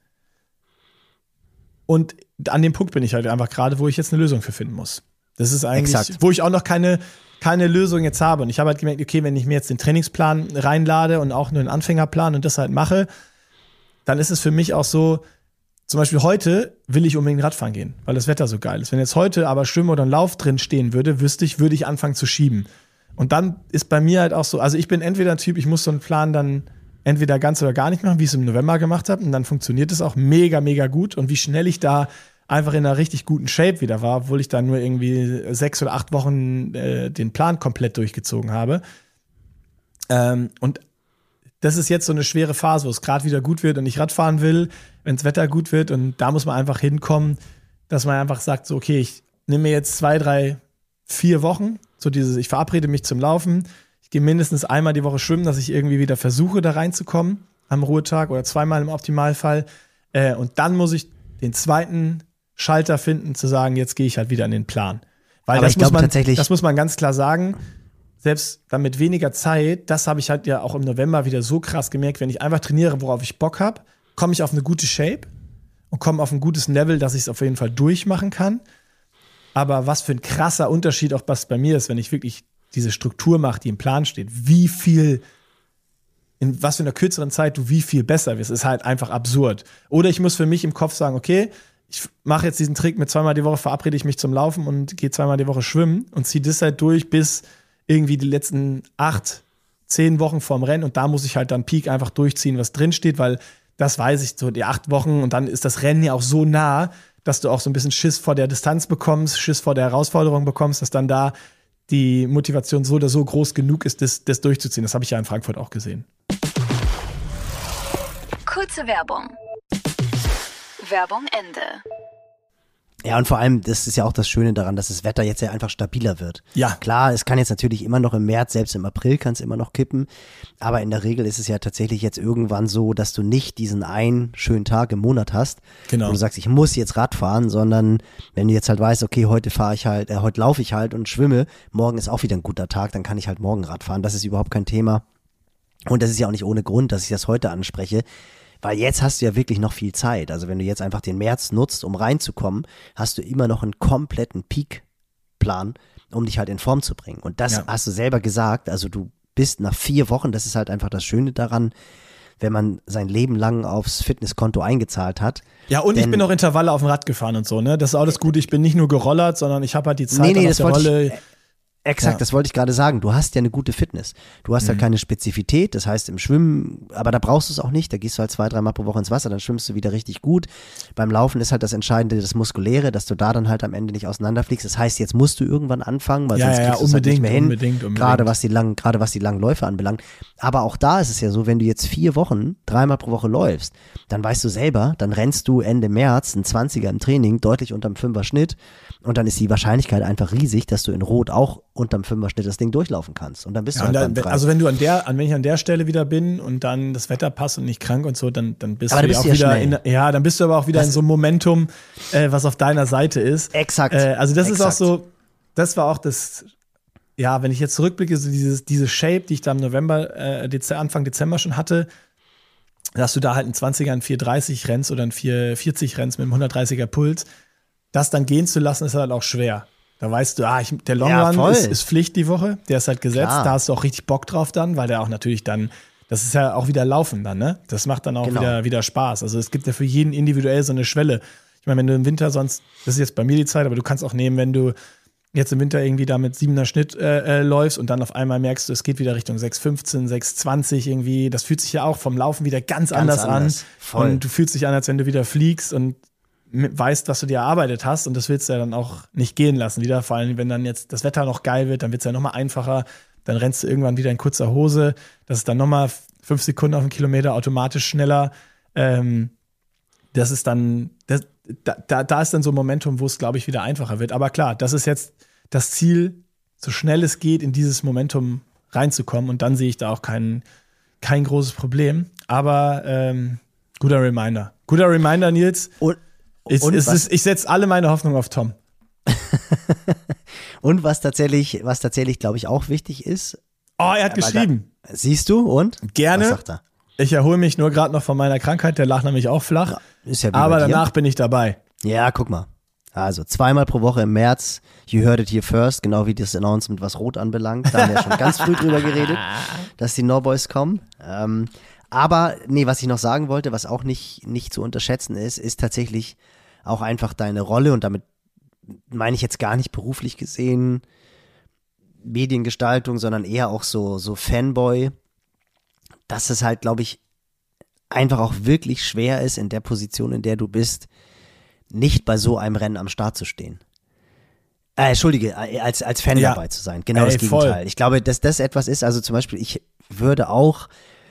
Und an dem Punkt bin ich halt einfach gerade, wo ich jetzt eine Lösung für finden muss. Das ist eigentlich, Exakt. Wo ich auch noch keine, keine Lösung jetzt habe. Und ich habe halt gemerkt, okay, wenn ich mir jetzt den Trainingsplan reinlade und auch nur einen Anfängerplan und das halt mache, dann ist es für mich auch so, zum Beispiel heute will ich unbedingt Radfahren gehen, weil das Wetter so geil ist. Wenn jetzt heute aber Schwimmen oder ein Lauf drin stehen würde, wüsste ich, würde ich anfangen zu schieben. Und dann ist bei mir halt auch so, also ich bin entweder ein Typ, ich muss so einen Plan dann entweder ganz oder gar nicht machen, wie ich es im November gemacht habe. Und dann funktioniert es auch mega, mega gut. Und wie schnell ich da einfach in einer richtig guten Shape wieder war, obwohl ich da nur irgendwie sechs oder acht Wochen äh, den Plan komplett durchgezogen habe. Ähm, und das ist jetzt so eine schwere Phase, wo es gerade wieder gut wird und ich Radfahren will, wenn das Wetter gut wird. Und da muss man einfach hinkommen, dass man einfach sagt, so okay, ich nehme mir jetzt zwei, drei, vier Wochen, so dieses, ich verabrede mich zum Laufen, ich gehe mindestens einmal die Woche schwimmen, dass ich irgendwie wieder versuche, da reinzukommen am Ruhetag oder zweimal im Optimalfall. Äh, und dann muss ich den zweiten Schalter finden, zu sagen, jetzt gehe ich halt wieder in den Plan. Weil Aber das ich muss glaube man, tatsächlich, das muss man ganz klar sagen, selbst dann mit weniger Zeit, das habe ich halt ja auch im November wieder so krass gemerkt, wenn ich einfach trainiere, worauf ich Bock habe, komme ich auf eine gute Shape und komme auf ein gutes Level, dass ich es auf jeden Fall durchmachen kann. Aber was für ein krasser Unterschied auch was bei mir ist, wenn ich wirklich diese Struktur mache, die im Plan steht, wie viel, in was für einer kürzeren Zeit du wie viel besser wirst, ist halt einfach absurd. Oder ich muss für mich im Kopf sagen, okay, ich mache jetzt diesen Trick mit zweimal die Woche, verabrede ich mich zum Laufen und gehe zweimal die Woche schwimmen und ziehe das halt durch bis irgendwie die letzten acht, zehn Wochen vorm Rennen und da muss ich halt dann Peak einfach durchziehen, was drin steht, weil das weiß ich, so die acht Wochen und dann ist das Rennen ja auch so nah, dass du auch so ein bisschen Schiss vor der Distanz bekommst, Schiss vor der Herausforderung bekommst, dass dann da die Motivation so oder so groß genug ist, das, das durchzuziehen. Das habe ich ja in Frankfurt auch gesehen. Kurze Werbung. Werbung Ende. Ja, und vor allem, das ist ja auch das Schöne daran, dass das Wetter jetzt ja einfach stabiler wird. Ja. Klar, es kann jetzt natürlich immer noch im März, selbst im April kann es immer noch kippen, aber in der Regel ist es ja tatsächlich jetzt irgendwann so, dass du nicht diesen einen schönen Tag im Monat hast, genau. wo du sagst, ich muss jetzt Rad fahren, sondern wenn du jetzt halt weißt, okay, heute fahre ich halt, äh, heute laufe ich halt und schwimme, morgen ist auch wieder ein guter Tag, dann kann ich halt morgen Rad fahren. Das ist überhaupt kein Thema. Und das ist ja auch nicht ohne Grund, dass ich das heute anspreche. Weil jetzt hast du ja wirklich noch viel Zeit. Also wenn du jetzt einfach den März nutzt, um reinzukommen, hast du immer noch einen kompletten Peak-Plan, um dich halt in Form zu bringen. Und das ja. hast du selber gesagt. Also du bist nach vier Wochen, das ist halt einfach das Schöne daran, wenn man sein Leben lang aufs Fitnesskonto eingezahlt hat. Ja, und Denn, ich bin auch Intervalle auf dem Rad gefahren und so, ne? Das ist alles gut. Ich bin nicht nur gerollert, sondern ich habe halt die Zeit nee, nee, auf das der Rolle. Ich, Exakt, ja. das wollte ich gerade sagen. Du hast ja eine gute Fitness. Du hast mhm. halt keine Spezifität, das heißt im Schwimmen, aber da brauchst du es auch nicht. Da gehst du halt zwei, dreimal pro Woche ins Wasser, dann schwimmst du wieder richtig gut. Beim Laufen ist halt das Entscheidende, das Muskuläre, dass du da dann halt am Ende nicht auseinanderfliegst. Das heißt, jetzt musst du irgendwann anfangen, weil ja, sonst ja, kriegst du es halt nicht mehr hin. Unbedingt, unbedingt. Gerade was die langen, gerade was die langen Läufe anbelangt. Aber auch da ist es ja so, wenn du jetzt vier Wochen, dreimal pro Woche läufst, dann weißt du selber, dann rennst du Ende März ein zwanziger im Training, deutlich unterm Fünfer Schnitt und dann ist die Wahrscheinlichkeit einfach riesig, dass du in Rot auch unterm Fünfer-Schnitt das Ding durchlaufen kannst. Und dann bist Ja, du halt dann, beim drei. also wenn du an der, an wenn ich an der Stelle wieder bin und dann das Wetter passt und nicht krank und so, dann, dann bist aber du bist auch ja wieder schnell. in, ja, dann bist du aber auch wieder das in so einem Momentum, äh, was auf deiner Seite ist. Exakt. Äh, also das Exakt. ist auch so, das war auch das, ja, wenn ich jetzt zurückblicke, so dieses, diese Shape, die ich da im November, äh, Dez- Anfang Dezember schon hatte, dass du da halt einen zwanziger, einen vier dreißig rennst oder einen vier vierzig rennst mit einem hundertdreißiger Puls, das dann gehen zu lassen, ist halt auch schwer. Da weißt du, ah, ich, der Long Ja, Run voll. ist, ist Pflicht die Woche, der ist halt gesetzt, Klar. da hast du auch richtig Bock drauf dann, weil der auch natürlich dann, das ist ja auch wieder Laufen dann, ne? Das macht dann auch Genau. wieder, wieder Spaß. Also es gibt ja für jeden individuell so eine Schwelle. Ich meine, wenn du im Winter sonst, das ist jetzt bei mir die Zeit, aber du kannst auch nehmen, wenn du jetzt im Winter irgendwie da mit siebener Schnitt äh, äh, läufst und dann auf einmal merkst du, es geht wieder Richtung sechs fünfzehn, sechs zwanzig irgendwie. Das fühlt sich ja auch vom Laufen wieder ganz, Ganz anders, anders. an. Voll. Und du fühlst dich an, als wenn du wieder fliegst und m- weißt, was du dir erarbeitet hast. Und das willst du ja dann auch nicht gehen lassen. Wieder, vor allem, wenn dann jetzt das Wetter noch geil wird, dann wird es ja nochmal einfacher. Dann rennst du irgendwann wieder in kurzer Hose. Das ist dann nochmal fünf Sekunden auf den Kilometer automatisch schneller. Ähm, das ist dann, das, da, da, da ist dann so ein Momentum, wo es, glaube ich, wieder einfacher wird. Aber klar, das ist jetzt das Ziel, so schnell es geht, in dieses Momentum reinzukommen. Und dann sehe ich da auch kein, kein großes Problem. Aber ähm, guter Reminder. Guter Reminder, Nils. Und, Ich, und es was- ist, ich setze alle meine Hoffnung auf Tom. Und was tatsächlich, was tatsächlich, glaube ich, auch wichtig ist, Oh, er hat Aber geschrieben. siehst du, und? Gerne. Was sagt er? Ich erhole mich nur gerade noch von meiner Krankheit. Der lag nämlich auch flach. Ist ja wie Aber bei dir. danach bin ich dabei. Ja, guck mal. Also zweimal pro Woche im März. You heard it here first, genau wie das Announcement, was Rot anbelangt. Da haben wir schon ganz früh drüber geredet, dass die No-Boys kommen. Ähm, aber, nee, was ich noch sagen wollte, was auch nicht, nicht zu unterschätzen ist, ist tatsächlich auch einfach deine Rolle, und damit meine ich jetzt gar nicht beruflich gesehen Mediengestaltung, sondern eher auch so, so Fanboy, dass es halt, glaube ich, einfach auch wirklich schwer ist, in der Position, in der du bist, nicht bei so einem Rennen am Start zu stehen. Äh, Entschuldige, äh, als, als Fan Ja. dabei zu sein. Genau Ey, das voll. Gegenteil. Ich glaube, dass das etwas ist, also zum Beispiel, ich würde auch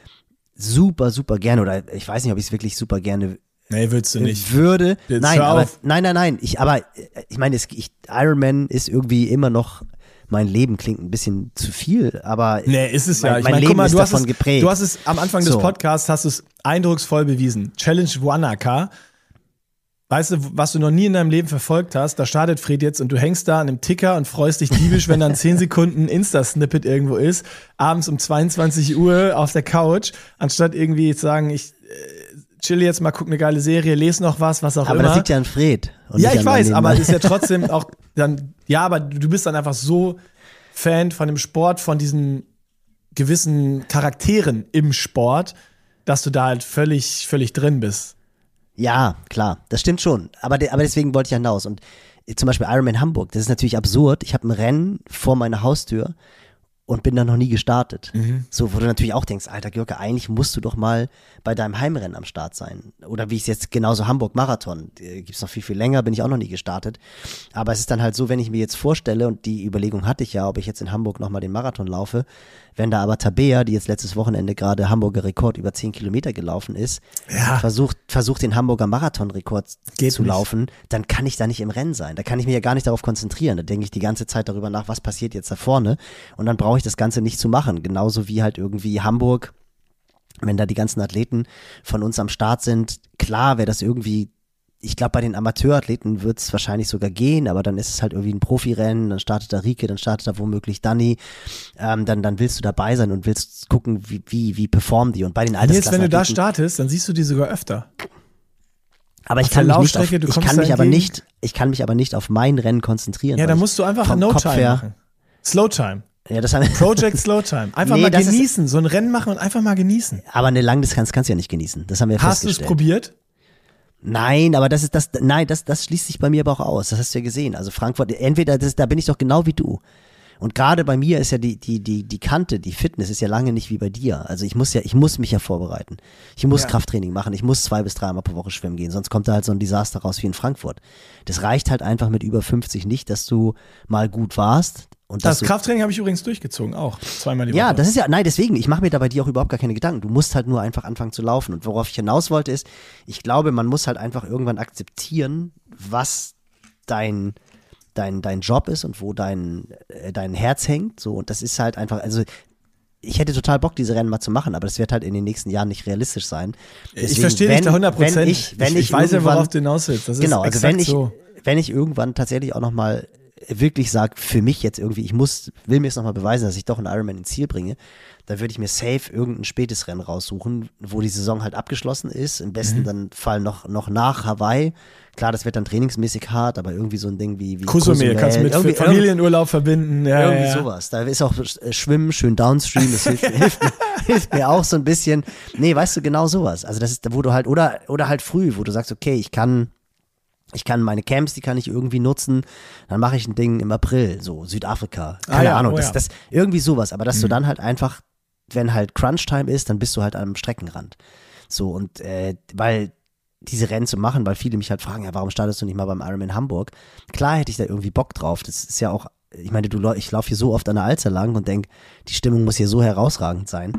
super, super gerne, oder ich weiß nicht, ob ich es wirklich super gerne Nee, willst du nicht. würde. Jetzt Nein, hör aber, auf. nein, nein, nein. Ich, aber äh, ich meine, es, ich, Iron Man ist irgendwie immer noch, mein Leben klingt ein bisschen zu viel, aber Nee, ist es ja. mein, Ich mein meine, Leben guck mal, ist du hast, davon es, geprägt. du hast es am Anfang des So. Podcasts hast du es eindrucksvoll bewiesen. Challenge Wanaka. Weißt du, was du noch nie in deinem Leben verfolgt hast, da startet Fred jetzt und du hängst da an einem Ticker und freust dich diebisch, wenn dann zehn Sekunden Insta-Snippet irgendwo ist, abends um zweiundzwanzig Uhr auf der Couch, anstatt irgendwie zu sagen, ich äh, chill jetzt mal, guck eine geile Serie, lese noch was, was auch aber immer. das liegt ja an Fred. Und Ja, nicht ich an weiß, meinem aber Leben. das ist ja trotzdem auch dann, ja, aber du bist dann einfach so Fan von dem Sport, von diesen gewissen Charakteren im Sport, dass du da halt völlig, völlig drin bist. Ja, klar, das stimmt schon. Aber, de, aber deswegen wollte ich hinaus. Und äh, zum Beispiel Ironman Hamburg, das ist natürlich absurd. Ich habe ein Rennen vor meiner Haustür und bin da noch nie gestartet. So, wo du natürlich auch denkst, Alter Gjörke, eigentlich musst du doch mal bei deinem Heimrennen am Start sein. Oder wie es jetzt genauso Hamburg-Marathon, äh, gibt's noch viel, viel länger, bin ich auch noch nie gestartet. Aber es ist dann halt so, wenn ich mir jetzt vorstelle, und die Überlegung hatte ich ja, ob ich jetzt in Hamburg nochmal den Marathon laufe, wenn da aber Tabea, die jetzt letztes Wochenende gerade Hamburger Rekord über zehn Kilometer gelaufen ist, Ja. versucht, versucht den Hamburger Marathonrekord Geht zu nicht. laufen, dann kann ich da nicht im Rennen sein. Da kann ich mich ja gar nicht darauf konzentrieren. Da denke ich die ganze Zeit darüber nach, was passiert jetzt da vorne. Und dann brauche ich das Ganze nicht zu machen. Genauso wie halt irgendwie Hamburg, wenn da die ganzen Athleten von uns am Start sind. Klar wäre das irgendwie, ich glaube, bei den Amateurathleten wird es wahrscheinlich sogar gehen, aber dann ist es halt irgendwie ein Profirennen, dann startet da Rike, dann startet da womöglich Danny, ähm, dann, dann willst du dabei sein und willst gucken, wie, wie, wie performen die. Und bei den Nils, wenn du da Altersklassenathleten, startest, dann siehst du die sogar öfter. aber ich auf kann der mich nicht auf, Laufstrecke, du ich kommst kann da mich aber entgegen. nicht, ich kann mich aber nicht auf mein Rennen konzentrieren. Ja, weil da ich musst du einfach vom No Kopf Time her- machen. Slow Time. Ja, das haben Project Slow Time. Einfach Nee, mal das ist- genießen. So ein Rennen machen und einfach mal genießen. aber eine Langdistanz kannst du ja nicht genießen. Das haben wir Hast du es festgestellt. probiert? Nein, aber das ist das, nein, das, das schließt sich bei mir aber auch aus. Das hast du ja gesehen. Also Frankfurt, entweder das, da bin ich doch genau wie du. Und gerade bei mir ist ja die, die, die, die Kante, die Fitness ist ja lange nicht wie bei dir. Also ich muss ja, ich muss mich ja vorbereiten. Ich muss Ja. Krafttraining machen. Ich muss zwei bis dreimal pro Woche schwimmen gehen. Sonst kommt da halt so ein Desaster raus wie in Frankfurt. Das reicht halt einfach mit über fünfzig nicht, dass du mal gut warst. Und dass Das du, Krafttraining habe ich übrigens durchgezogen, auch. Zweimal die Woche. ja, das ist ja, nein, deswegen, ich mache mir da bei dir auch überhaupt gar keine Gedanken. Du musst halt nur einfach anfangen zu laufen. Und worauf ich hinaus wollte ist, ich glaube, man muss halt einfach irgendwann akzeptieren, was dein dein, dein Job ist und wo dein, äh, dein Herz hängt. So, und das ist halt einfach, also ich hätte total Bock, diese Rennen mal zu machen, aber das wird halt in den nächsten Jahren nicht realistisch sein. Deswegen, ich verstehe dich da hundert Prozent. Wenn ich, wenn ich, ich, ich weiß ja, worauf du hinaus willst. Das genau, ist also wenn ich, so. wenn ich irgendwann tatsächlich auch nochmal wirklich sage, für mich jetzt irgendwie, ich muss, will mir jetzt nochmal beweisen, dass ich doch einen Ironman ins Ziel bringe, dann würde ich mir safe irgendein spätes Rennen raussuchen, wo die Saison halt abgeschlossen ist, im besten mhm. dann Fall noch, noch nach Hawaii. Klar, das wird dann trainingsmäßig hart, aber irgendwie so ein Ding wie, wie Cozumel, kannst du mit irgendwie, Familienurlaub verbinden. Ja, irgendwie ja. sowas. Da ist auch Schwimmen, schön Downstream, das hilft, hilft, mir, hilft mir auch so ein bisschen. Nee, weißt du, genau sowas. Also das ist, wo du halt, oder, oder halt früh, wo du sagst, okay, ich kann Ich kann meine Camps, die kann ich irgendwie nutzen. Dann mache ich ein Ding im April, so Südafrika. Keine ah, ja, Ahnung, oh, das, ja. das irgendwie sowas. Aber dass mhm. du dann halt einfach, wenn halt Crunch-Time ist, dann bist du halt am Streckenrand. So und äh, weil diese Rennen zu machen, weil viele mich halt fragen, ja, warum startest du nicht mal beim Ironman Hamburg? Klar hätte ich da irgendwie Bock drauf. Das ist ja auch, ich meine, du, ich laufe hier so oft an der Alster lang und denke, die Stimmung muss hier so herausragend sein.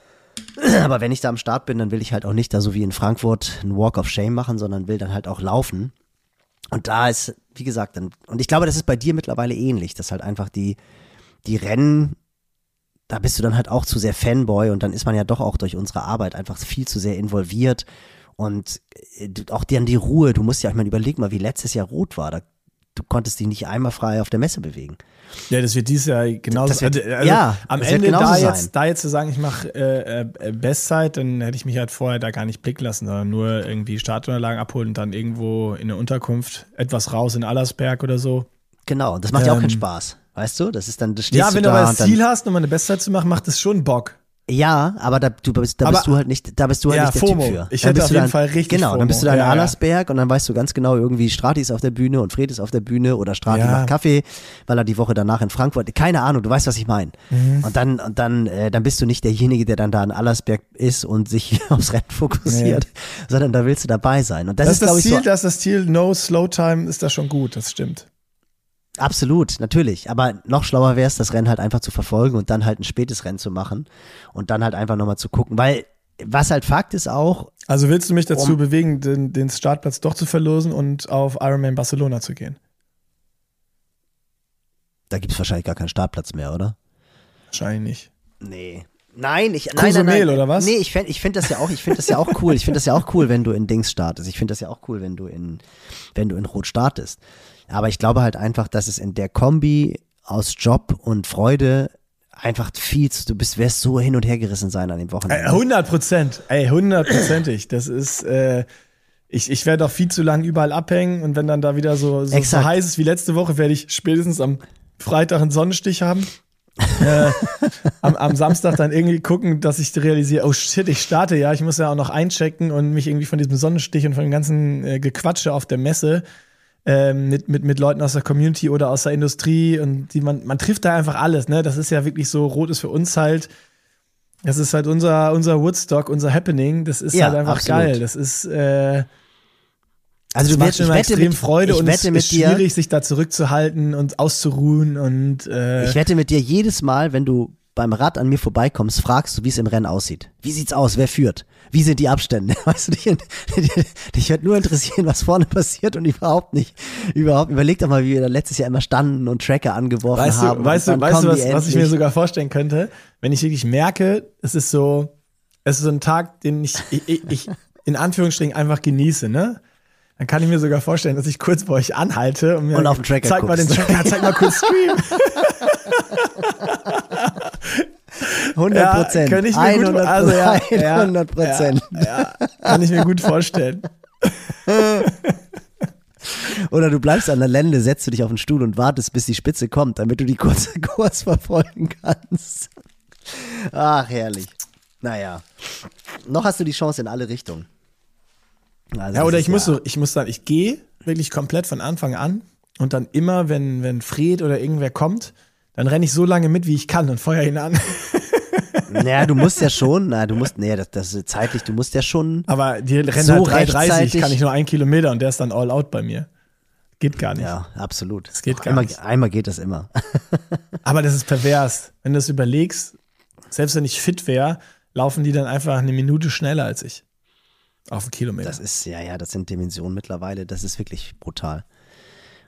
Aber wenn ich da am Start bin, dann will ich halt auch nicht da so wie in Frankfurt einen Walk of Shame machen, sondern will dann halt auch laufen. Und da ist, wie gesagt, dann, und ich glaube, das ist bei dir mittlerweile ähnlich, dass halt einfach die, die Rennen, da bist du dann halt auch zu sehr Fanboy und dann ist man ja doch auch durch unsere Arbeit einfach viel zu sehr involviert und auch dann die Ruhe, du musst ja, ich meine, überleg mal, wie letztes Jahr Rot war, da, du konntest dich nicht einmal frei auf der Messe bewegen. Ja, das wird dieses Jahr genauso. Wird, also, ja, am Ende da jetzt, da jetzt zu sagen, ich mache äh, äh, Bestzeit, dann hätte ich mich halt vorher da gar nicht blicken lassen, sondern nur irgendwie Startunterlagen abholen und dann irgendwo in eine Unterkunft, etwas raus in Allersberg oder so. Genau, das macht ähm, ja auch keinen Spaß, weißt du? Das ist dann, das stehst ja, wenn du du da aber das Ziel hast, um eine Bestzeit zu machen, macht das schon Bock. Ja, aber da, du bist, da aber, bist du halt nicht, da bist du halt ja, nicht der FOMO. Typ für. Ich dann hätte bist auf du jeden dann, Fall richtig Genau, FOMO. dann bist du da in ja, Allersberg ja. und dann weißt du ganz genau, irgendwie Strati ist auf der Bühne und Fred ist auf der Bühne oder Strati ja. macht Kaffee, weil er die Woche danach in Frankfurt, keine Ahnung, du weißt, was ich meine. Mhm. Und dann, und dann, äh, dann bist du nicht derjenige, der dann da in Allersberg ist und sich aufs Rennen fokussiert, nee. sondern da willst du dabei sein. Und das, das ist, glaube ich, Ziel, so. Das ist das Ziel, no slow time ist das schon gut, das stimmt. Absolut, natürlich. Aber noch schlauer wäre es, das Rennen halt einfach zu verfolgen und dann halt ein spätes Rennen zu machen und dann halt einfach nochmal zu gucken. Weil, was halt Fakt ist auch. Also willst du mich dazu um, bewegen, den, den Startplatz doch zu verlosen und auf Ironman Barcelona zu gehen? Da gibt es wahrscheinlich gar keinen Startplatz mehr, oder? Wahrscheinlich nicht. Nee. Nein, ich nein, nein, nein. nein. oder was? Nee, ich finde ich find das ja auch, ich finde das ja auch cool. Ich finde das ja auch cool, wenn du in Dings startest. Ich finde das ja auch cool, wenn du in, wenn du in Rot startest. Aber ich glaube halt einfach, dass es in der Kombi aus Job und Freude einfach viel zu, du bist, wirst so hin und her gerissen sein an dem Wochenende. hundert Prozent, ey, hundertprozentig. Das ist, äh, ich, ich werde auch viel zu lang überall abhängen und wenn dann da wieder so, so, so heiß ist wie letzte Woche, werde ich spätestens am Freitag einen Sonnenstich haben. äh, am, am Samstag dann irgendwie gucken, dass ich realisiere, oh shit, ich starte ja, ich muss ja auch noch einchecken und mich irgendwie von diesem Sonnenstich und von dem ganzen äh, Gequatsche auf der Messe ähm, mit, mit, mit Leuten aus der Community oder aus der Industrie und die man, man trifft da einfach alles, ne? Das ist ja wirklich so, Rot ist für uns halt, das ist halt unser, unser Woodstock, unser Happening, das ist ja, halt einfach absolut geil, das ist äh, Also du macht schon immer extrem mit, Freude und es ist dir, schwierig, sich da zurückzuhalten und auszuruhen und äh ich wette mit dir jedes Mal, wenn du beim Rad an mir vorbeikommst, fragst du, wie es im Rennen aussieht. Wie sieht's aus? Wer führt? Wie sind die Abstände? Weißt du, dich, dich wird nur interessieren, was vorne passiert und überhaupt nicht. Überhaupt, überleg doch mal, wie wir da letztes Jahr immer standen und Tracker angeworfen weißt du, haben. Weißt du, weißt du was, was ich mir sogar vorstellen könnte? Wenn ich wirklich merke, es ist so, es ist so ein Tag, den ich, ich, ich in Anführungsstrichen einfach genieße, ne? Dann kann ich mir sogar vorstellen, dass ich kurz bei euch anhalte und mir und auf den Tracker zeig guckst. mal den Tracker, zeig mal kurz Stream. hundert Prozent. Ja, kann ich mir gut, also ja, hundert Prozent. Ja, ja, kann ich mir gut vorstellen. Oder du bleibst an der Lände, setzt du dich auf den Stuhl und wartest, bis die Spitze kommt, damit du die kurz, kurz verfolgen kannst. Ach, herrlich. Naja. Noch hast du die Chance in alle Richtungen. Also ja, oder ich ja muss so, ich muss dann, ich gehe wirklich komplett von Anfang an und dann immer, wenn, wenn Fred oder irgendwer kommt, dann renne ich so lange mit, wie ich kann und feuer ihn an. Naja, du musst ja schon, na, du musst, nee, das, das ist zeitlich, du musst ja schon. Aber die rennen so halt drei dreißig, kann ich nur einen Kilometer und der ist dann all out bei mir. Geht gar nicht. Ja, absolut. Das geht gar einmal, nicht. Einmal geht das immer. Aber das ist pervers. Wenn du das überlegst, selbst wenn ich fit wäre, laufen die dann einfach eine Minute schneller als ich. Auf einen Kilometer. Das ist, ja, ja, das sind Dimensionen mittlerweile, das ist wirklich brutal.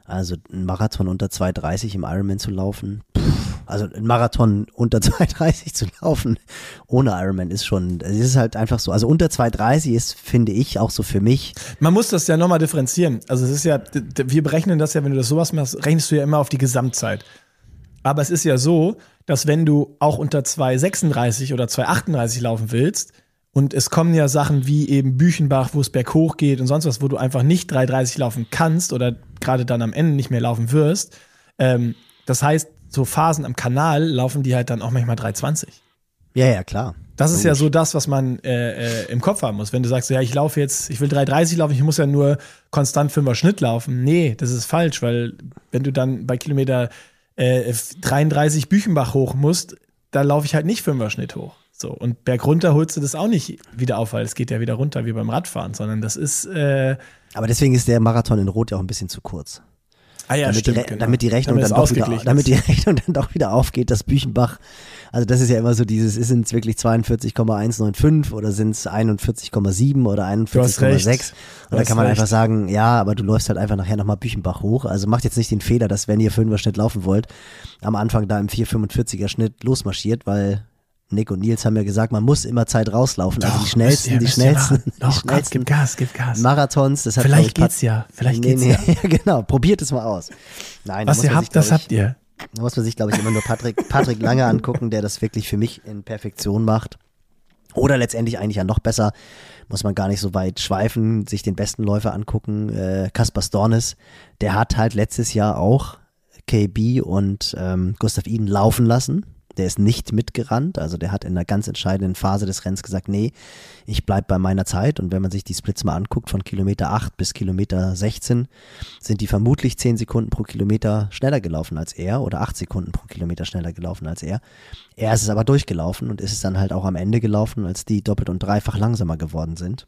Also ein Marathon unter zwei dreißig im Ironman zu laufen, pff, also ein Marathon unter zwei dreißig zu laufen ohne Ironman ist schon, es ist halt einfach so, also unter zwei dreißig ist, finde ich, auch so für mich. Man muss das ja nochmal differenzieren. Also es ist ja, wir berechnen das ja, wenn du das sowas machst, rechnest du ja immer auf die Gesamtzeit. Aber es ist ja so, dass wenn du auch unter zwei sechsunddreißig oder zwei achtunddreißig laufen willst, und es kommen ja Sachen wie eben Büchenbach, wo es berghoch geht und sonst was, wo du einfach nicht drei dreißig laufen kannst oder gerade dann am Ende nicht mehr laufen wirst. Ähm, das heißt, so Phasen am Kanal laufen die halt dann auch manchmal drei zwanzig. Ja, ja, klar. Das ist ja so das, was man äh, äh, im Kopf haben muss. Wenn du sagst, ja, ich laufe jetzt, ich will drei dreißig laufen, ich muss ja nur konstant fünfer Schnitt laufen. Nee, das ist falsch, weil wenn du dann bei Kilometer äh, dreiunddreißig Büchenbach hoch musst, da laufe ich halt nicht fünfer Schnitt hoch. So, und bergunter holst du das auch nicht wieder auf, weil es geht ja wieder runter wie beim Radfahren, sondern das ist äh Aber deswegen ist der Marathon in Rot ja auch ein bisschen zu kurz. Ah ja, damit, stimmt, die, genau. damit die Rechnung damit dann doch wieder, damit die Rechnung dann doch wieder aufgeht, dass Büchenbach, also das ist ja immer so dieses, sind es wirklich zweiundvierzig Komma hundertfünfundneunzig oder sind es einundvierzig Komma sieben oder einundvierzig Komma sechs? Und da kann man recht. einfach sagen, ja, aber du läufst halt einfach nachher nochmal Büchenbach hoch. Also macht jetzt nicht den Fehler, dass wenn ihr fünfer Schnitt laufen wollt, am Anfang da im vier fünfundvierziger Schnitt losmarschiert, weil Nick und Nils haben ja gesagt, man muss immer Zeit rauslaufen. Doch, also die schnellsten, ihr, die schnellsten, die Doch, schnellsten gib Gas, gib Gas. Marathons. Das hat, vielleicht ich, geht's ja, vielleicht nee, geht's nee, ja. ja. Genau, probiert es mal aus. Nein, was da ihr habt, sich, das ich, habt ihr. Da muss man sich, glaube ich, immer nur Patrick, Patrick Lange angucken, der das wirklich für mich in Perfektion macht. Oder letztendlich eigentlich ja noch besser, muss man gar nicht so weit schweifen, sich den besten Läufer angucken. Äh, Kaspar Stornes, der hat halt letztes Jahr auch K B und ähm, Gustav Iden laufen lassen. Der ist nicht mitgerannt, also der hat in einer ganz entscheidenden Phase des Rennens gesagt, nee, ich bleib bei meiner Zeit. Und wenn man sich die Splits mal anguckt, von Kilometer acht bis Kilometer sechzehn, sind die vermutlich zehn Sekunden pro Kilometer schneller gelaufen als er oder acht Sekunden pro Kilometer schneller gelaufen als er. Er ist es aber durchgelaufen und ist es dann halt auch am Ende gelaufen, als die doppelt und dreifach langsamer geworden sind.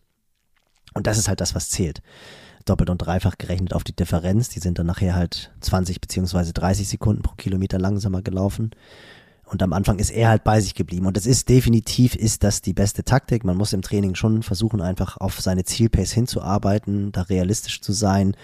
Und das ist halt das, was zählt. Doppelt und dreifach gerechnet auf die Differenz, die sind dann nachher halt zwanzig beziehungsweise dreißig Sekunden pro Kilometer langsamer gelaufen. Und am Anfang ist er halt bei sich geblieben. Und das ist definitiv, ist das die beste Taktik. Man muss im Training schon versuchen, einfach auf seine Zielpace hinzuarbeiten, da realistisch zu sein.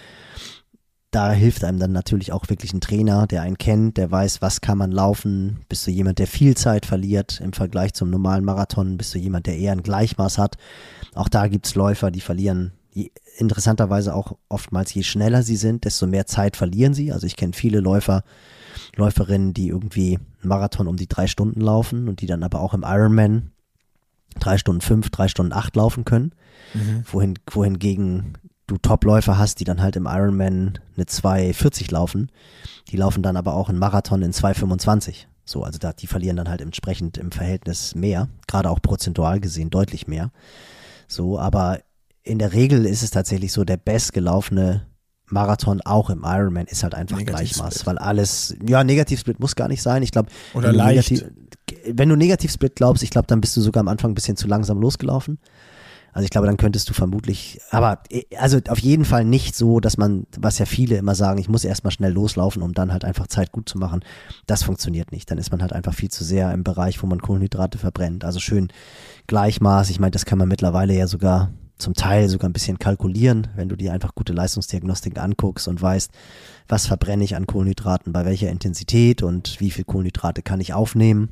Da hilft einem dann natürlich auch wirklich ein Trainer, der einen kennt, der weiß, was kann man laufen. Bist du jemand, der viel Zeit verliert im Vergleich zum normalen Marathon? Bist du jemand, der eher ein Gleichmaß hat? Auch da gibt's Läufer, die verlieren je, interessanterweise auch oftmals, je schneller sie sind, desto mehr Zeit verlieren sie. Also ich kenne viele Läufer, Läuferinnen, die irgendwie einen Marathon um die drei Stunden laufen und die dann aber auch im Ironman drei Stunden fünf, drei Stunden acht laufen können. Mhm. Wohin, wohingegen du Topläufer hast, die dann halt im Ironman eine zwei vierzig laufen. Die laufen dann aber auch einen Marathon in zwei fünfundzwanzig. So, also da, die verlieren dann halt entsprechend im Verhältnis mehr, gerade auch prozentual gesehen deutlich mehr. So, aber in der Regel ist es tatsächlich so, der bestgelaufene Marathon auch im Ironman ist halt einfach Gleichmaß, weil alles, ja, Negativsplit muss gar nicht sein. Ich glaube, oder leicht. Negativ, wenn du Negativsplit glaubst, ich glaube, dann bist du sogar am Anfang ein bisschen zu langsam losgelaufen. Also ich glaube, dann könntest du vermutlich, aber also auf jeden Fall nicht so, dass man, was ja viele immer sagen, ich muss erstmal schnell loslaufen, um dann halt einfach Zeit gut zu machen. Das funktioniert nicht. Dann ist man halt einfach viel zu sehr im Bereich, wo man Kohlenhydrate verbrennt. Also schön Gleichmaß. Ich meine, das kann man mittlerweile ja sogar zum Teil sogar ein bisschen kalkulieren, wenn du dir einfach gute Leistungsdiagnostik anguckst und weißt, was verbrenne ich an Kohlenhydraten, bei welcher Intensität und wie viel Kohlenhydrate kann ich aufnehmen.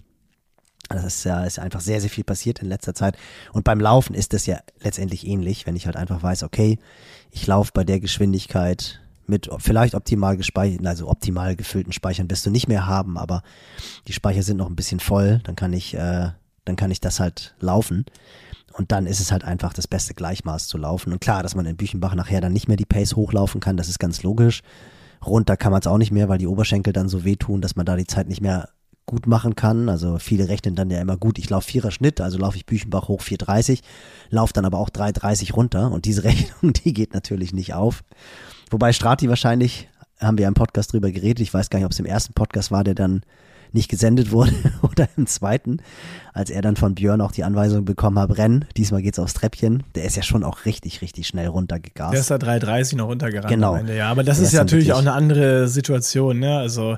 Das ist ja ist einfach sehr, sehr viel passiert in letzter Zeit. Und beim Laufen ist das ja letztendlich ähnlich, wenn ich halt einfach weiß, okay, ich laufe bei der Geschwindigkeit mit vielleicht optimal gespeichert, also optimal gefüllten Speichern wirst du nicht mehr haben, aber die Speicher sind noch ein bisschen voll, dann kann ich, äh, dann kann ich das halt laufen. Und dann ist es halt einfach das beste Gleichmaß zu laufen. Und klar, dass man in Büchenbach nachher dann nicht mehr die Pace hochlaufen kann, das ist ganz logisch. Runter kann man es auch nicht mehr, weil die Oberschenkel dann so wehtun, dass man da die Zeit nicht mehr gut machen kann. Also viele rechnen dann ja immer gut, ich laufe Vierer Schnitt, also laufe ich Büchenbach hoch vier dreißig, laufe dann aber auch drei dreißig runter. Und diese Rechnung, die geht natürlich nicht auf. Wobei Strati wahrscheinlich, haben wir ja im Podcast drüber geredet, ich weiß gar nicht, ob es im ersten Podcast war, der dann nicht gesendet wurde oder im zweiten, als er dann von Björn auch die Anweisung bekommen hat, rennen, diesmal geht's aufs Treppchen, der ist ja schon auch richtig, richtig schnell runtergegast. Der ist da drei dreißig noch runtergerannt genau. am Ende, ja, aber das der ist ja natürlich auch eine andere Situation, ne, also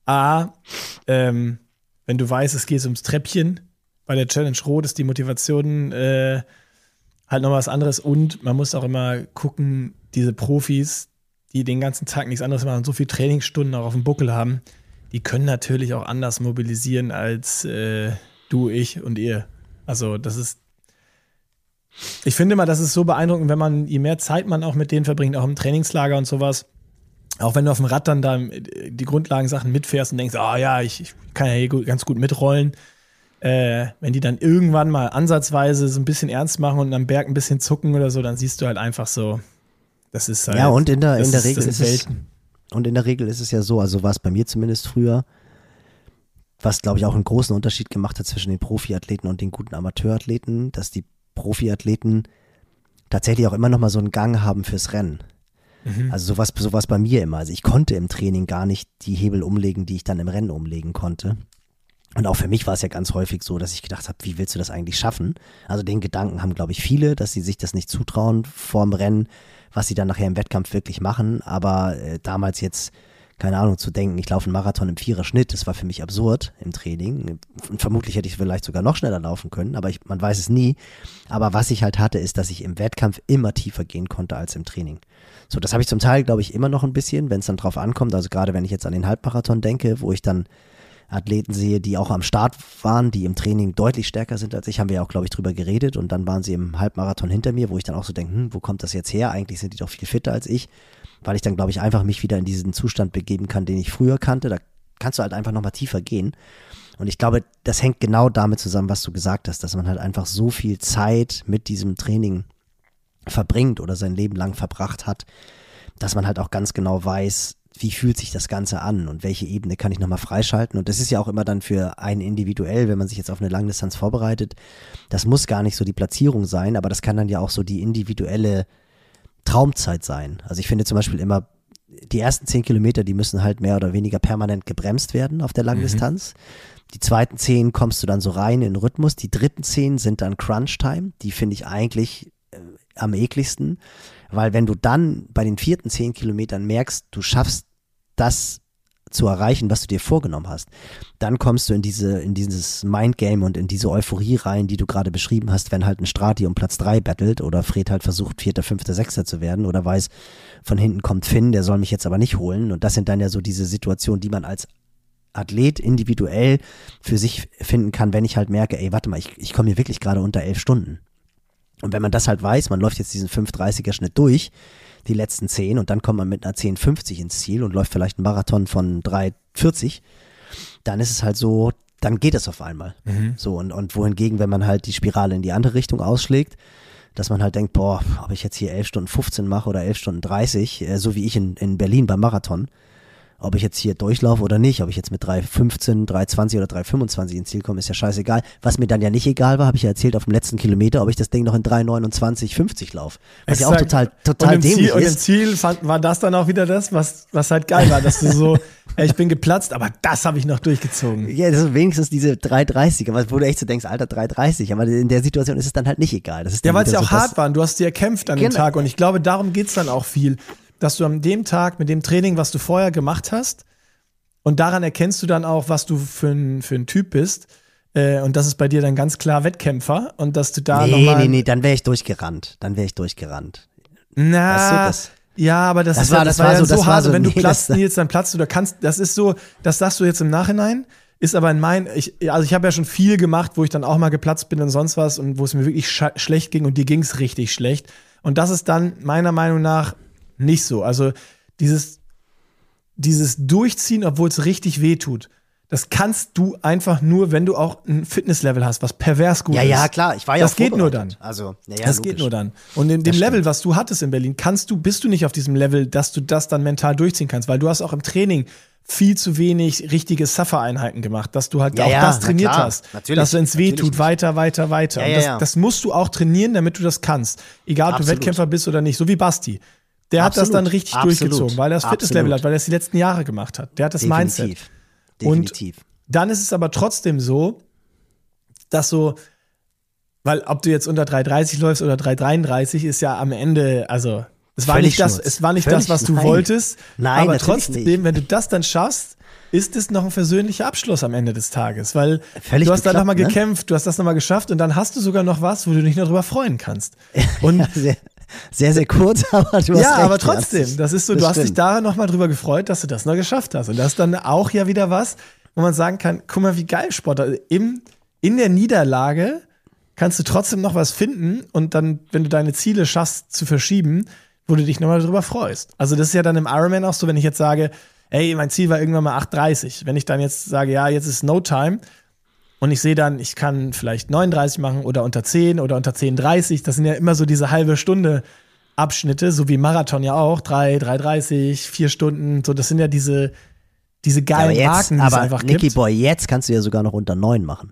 A, ähm, wenn du weißt, es geht ums Treppchen, bei der Challenge Rot ist die Motivation äh, halt noch was anderes und man muss auch immer gucken, diese Profis, die den ganzen Tag nichts anderes machen und so viele Trainingsstunden auch auf dem Buckel haben, die können natürlich auch anders mobilisieren als äh, du, ich und ihr. Also das ist, ich finde mal, das ist so beeindruckend, wenn man, je mehr Zeit man auch mit denen verbringt, auch im Trainingslager und sowas, auch wenn du auf dem Rad dann da die Grundlagensachen mitfährst und denkst, ah oh ja, ich, ich kann ja hier gut, ganz gut mitrollen, äh, wenn die dann irgendwann mal ansatzweise so ein bisschen ernst machen und am Berg ein bisschen zucken oder so, dann siehst du halt einfach so, das ist halt, ja, und in der, in der ist, Regel ist es, und in der Regel ist es ja so, also war es bei mir zumindest früher, was glaube ich auch einen großen Unterschied gemacht hat zwischen den Profiathleten und den guten Amateurathleten, dass die Profiathleten tatsächlich auch immer noch mal so einen Gang haben fürs Rennen. Mhm. Also sowas, sowas bei mir immer. Also ich konnte im Training gar nicht die Hebel umlegen, die ich dann im Rennen umlegen konnte. Und auch für mich war es ja ganz häufig so, dass ich gedacht habe, wie willst du das eigentlich schaffen? Also den Gedanken haben, glaube ich, viele, dass sie sich das nicht zutrauen vorm Rennen, was sie dann nachher im Wettkampf wirklich machen. Aber äh, damals jetzt, keine Ahnung, zu denken, ich laufe einen Marathon im Vierer-Schnitt, das war für mich absurd im Training. Und vermutlich hätte ich vielleicht sogar noch schneller laufen können, aber ich, man weiß es nie. Aber was ich halt hatte, ist, dass ich im Wettkampf immer tiefer gehen konnte als im Training. So, das habe ich zum Teil, glaube ich, immer noch ein bisschen, wenn es dann drauf ankommt. Also gerade wenn ich jetzt an den Halbmarathon denke, wo ich dann Athleten sehe, die auch am Start waren, die im Training deutlich stärker sind als ich, haben wir ja auch, glaube ich, drüber geredet. Und dann waren sie im Halbmarathon hinter mir, wo ich dann auch so denke, hm, wo kommt das jetzt her? Eigentlich sind die doch viel fitter als ich. Weil ich dann, glaube ich, einfach mich wieder in diesen Zustand begeben kann, den ich früher kannte. Da kannst du halt einfach nochmal tiefer gehen. Und ich glaube, das hängt genau damit zusammen, was du gesagt hast, dass man halt einfach so viel Zeit mit diesem Training verbringt oder sein Leben lang verbracht hat, dass man halt auch ganz genau weiß, wie fühlt sich das Ganze an und welche Ebene kann ich nochmal freischalten. Und das ist ja auch immer dann für einen individuell, wenn man sich jetzt auf eine Langdistanz vorbereitet. Das muss gar nicht so die Platzierung sein, aber das kann dann ja auch so die individuelle Traumzeit sein. Also ich finde zum Beispiel immer, die ersten zehn Kilometer, die müssen halt mehr oder weniger permanent gebremst werden auf der Langdistanz. Mhm. Die zweiten zehn kommst du dann so rein in den Rhythmus. Die dritten zehn sind dann Crunch-Time. Die finde ich eigentlich äh, am ekligsten, weil wenn du dann bei den vierten zehn Kilometern merkst, du schaffst das zu erreichen, was du dir vorgenommen hast, dann kommst du in diese, in dieses Mindgame und in diese Euphorie rein, die du gerade beschrieben hast, wenn halt ein Strati um Platz drei battelt oder Fred halt versucht, Vierter, Fünfter, Sechster zu werden oder weiß, von hinten kommt Finn, der soll mich jetzt aber nicht holen. Und das sind dann ja so diese Situationen, die man als Athlet individuell für sich finden kann, wenn ich halt merke, ey, warte mal, ich, ich komme hier wirklich gerade unter elf Stunden. Und wenn man das halt weiß, man läuft jetzt diesen fünf dreißiger Schnitt durch, die letzten zehn, und dann kommt man mit einer zehn fünfzig ins Ziel und läuft vielleicht einen Marathon von drei vierzig, dann ist es halt so, dann geht es auf einmal. Mhm. So, und, und wohingegen, wenn man halt die Spirale in die andere Richtung ausschlägt, dass man halt denkt, boah, ob ich jetzt hier elf Stunden fünfzehn mache oder elf Stunden dreißig, äh, so wie ich in, in Berlin beim Marathon, ob ich jetzt hier durchlaufe oder nicht, ob ich jetzt mit drei fünfzehn, drei zwanzig oder drei fünfundzwanzig ins Ziel komme, ist ja scheißegal. Was mir dann ja nicht egal war, habe ich ja erzählt auf dem letzten Kilometer, ob ich das Ding noch in drei neunundzwanzig fünfzig laufe. Was Exakt. Ja auch total, total und dämlich Ziel, ist. Und im Ziel fand, war das dann auch wieder das, was, was halt geil war, dass du so, ey, ich bin geplatzt, aber das habe ich noch durchgezogen. Ja, das ist wenigstens diese drei dreißig, aber wo du echt so denkst, Alter, drei dreißig, aber in der Situation ist es dann halt nicht egal. Das ist ja, weil es ja so auch hart war und du hast dir erkämpft an genau. dem Tag und ich glaube, darum geht's dann auch viel, dass du an dem Tag mit dem Training, was du vorher gemacht hast, und daran erkennst du dann auch, was du für ein, für ein Typ bist. Äh, und das ist bei dir dann ganz klar Wettkämpfer. Und dass du da nee, nochmal. Nee, nee, nee, dann wäre ich durchgerannt. Dann wäre ich durchgerannt. Na, weißt du, das, ja, aber das, das ist, war, das das war ja so, so das hart. war so, und wenn du nee, platzt, Nils, dann platzt du. Da kannst, das ist so, das sagst du jetzt im Nachhinein. Ist aber in mein, ich, also ich habe ja schon viel gemacht, wo ich dann auch mal geplatzt bin und sonst was und wo es mir wirklich sch- schlecht ging und dir ging es richtig schlecht. Und das ist dann meiner Meinung nach nicht so. Also dieses Dieses Durchziehen, obwohl es richtig weh tut, das kannst du einfach nur, wenn du auch ein Fitnesslevel hast, was pervers gut ja, ist. Ja, ja, klar. Ich war ja Das geht nur dann. Also, ja, ja, das logisch. geht nur dann. Und in dem Das Level, stimmt. was du hattest in Berlin, kannst du, bist du nicht auf diesem Level, dass du das dann mental durchziehen kannst, weil du hast auch im Training viel zu wenig richtige Suffer-Einheiten gemacht, dass du halt Ja, auch ja, das na trainiert klar. hast, Natürlich, dass wenn es weh natürlich tut, nicht. weiter, weiter, weiter. Ja, Und ja, das, ja. das musst du auch trainieren, damit du das kannst. Egal, ob du Absolut. Wettkämpfer bist oder nicht, so wie Basti. Der hat Absolut. das dann richtig Absolut. durchgezogen, weil er das Fitnesslevel Absolut. hat, weil er es die letzten Jahre gemacht hat. Der hat das Definitiv. Mindset. Definitiv. Und dann ist es aber trotzdem so, dass so, weil ob du jetzt unter drei dreißig läufst oder drei dreiunddreißig, ist ja am Ende, also es war Völlig nicht das, Schnurz. es war nicht Völlig, das, was du nein. wolltest. Nein, aber natürlich trotzdem, nicht. wenn du das dann schaffst, ist es noch ein persönlicher Abschluss am Ende des Tages, weil Völlig du hast da bekloppt, nochmal ne? gekämpft, du hast das nochmal geschafft und dann hast du sogar noch was, wo du dich noch drüber freuen kannst. Und Ja, sehr- sehr, sehr kurz, aber du hast Ja, recht, aber trotzdem, das, das ist so, das du hast dich stimmt. da nochmal drüber gefreut, dass du das noch geschafft hast. Und das ist dann auch ja wieder was, wo man sagen kann, guck mal, wie geil Sport. Also im, in der Niederlage kannst du trotzdem noch was finden und dann, wenn du deine Ziele schaffst zu verschieben, wo du dich nochmal drüber freust. Also das ist ja dann im Ironman auch so, wenn ich jetzt sage, ey, mein Ziel war irgendwann mal acht dreißig. Wenn ich dann jetzt sage, ja, jetzt ist No Time und ich sehe dann, ich kann vielleicht neununddreißig machen oder unter zehn oder unter zehn dreißig, das sind ja immer so diese halbe Stunde Abschnitte, so wie Marathon ja auch, drei, drei dreißig, vier Stunden, so, das sind ja diese, diese Ja, aber geilen jetzt, Marken, die es aber einfach Nicky gibt. Boy, jetzt kannst du ja sogar noch unter neun machen.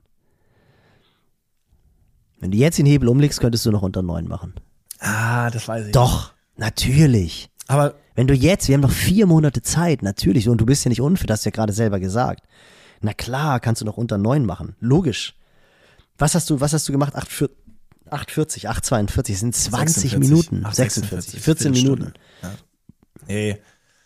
Wenn du jetzt den Hebel umlegst, könntest du noch unter neun machen. Ah, das weiß ich. Doch, natürlich. Aber Wenn du jetzt, wir haben noch vier Monate Zeit, natürlich, und du bist ja nicht unfit, hast du ja gerade selber gesagt. Na klar, kannst du noch unter neun machen, logisch. Was hast du, was hast du gemacht? acht vierzig, acht zweiundvierzig, sind zwanzig sechsundvierzig. Minuten. Ach, sechsundvierzig, vierzehn Minuten. Ja. Nee.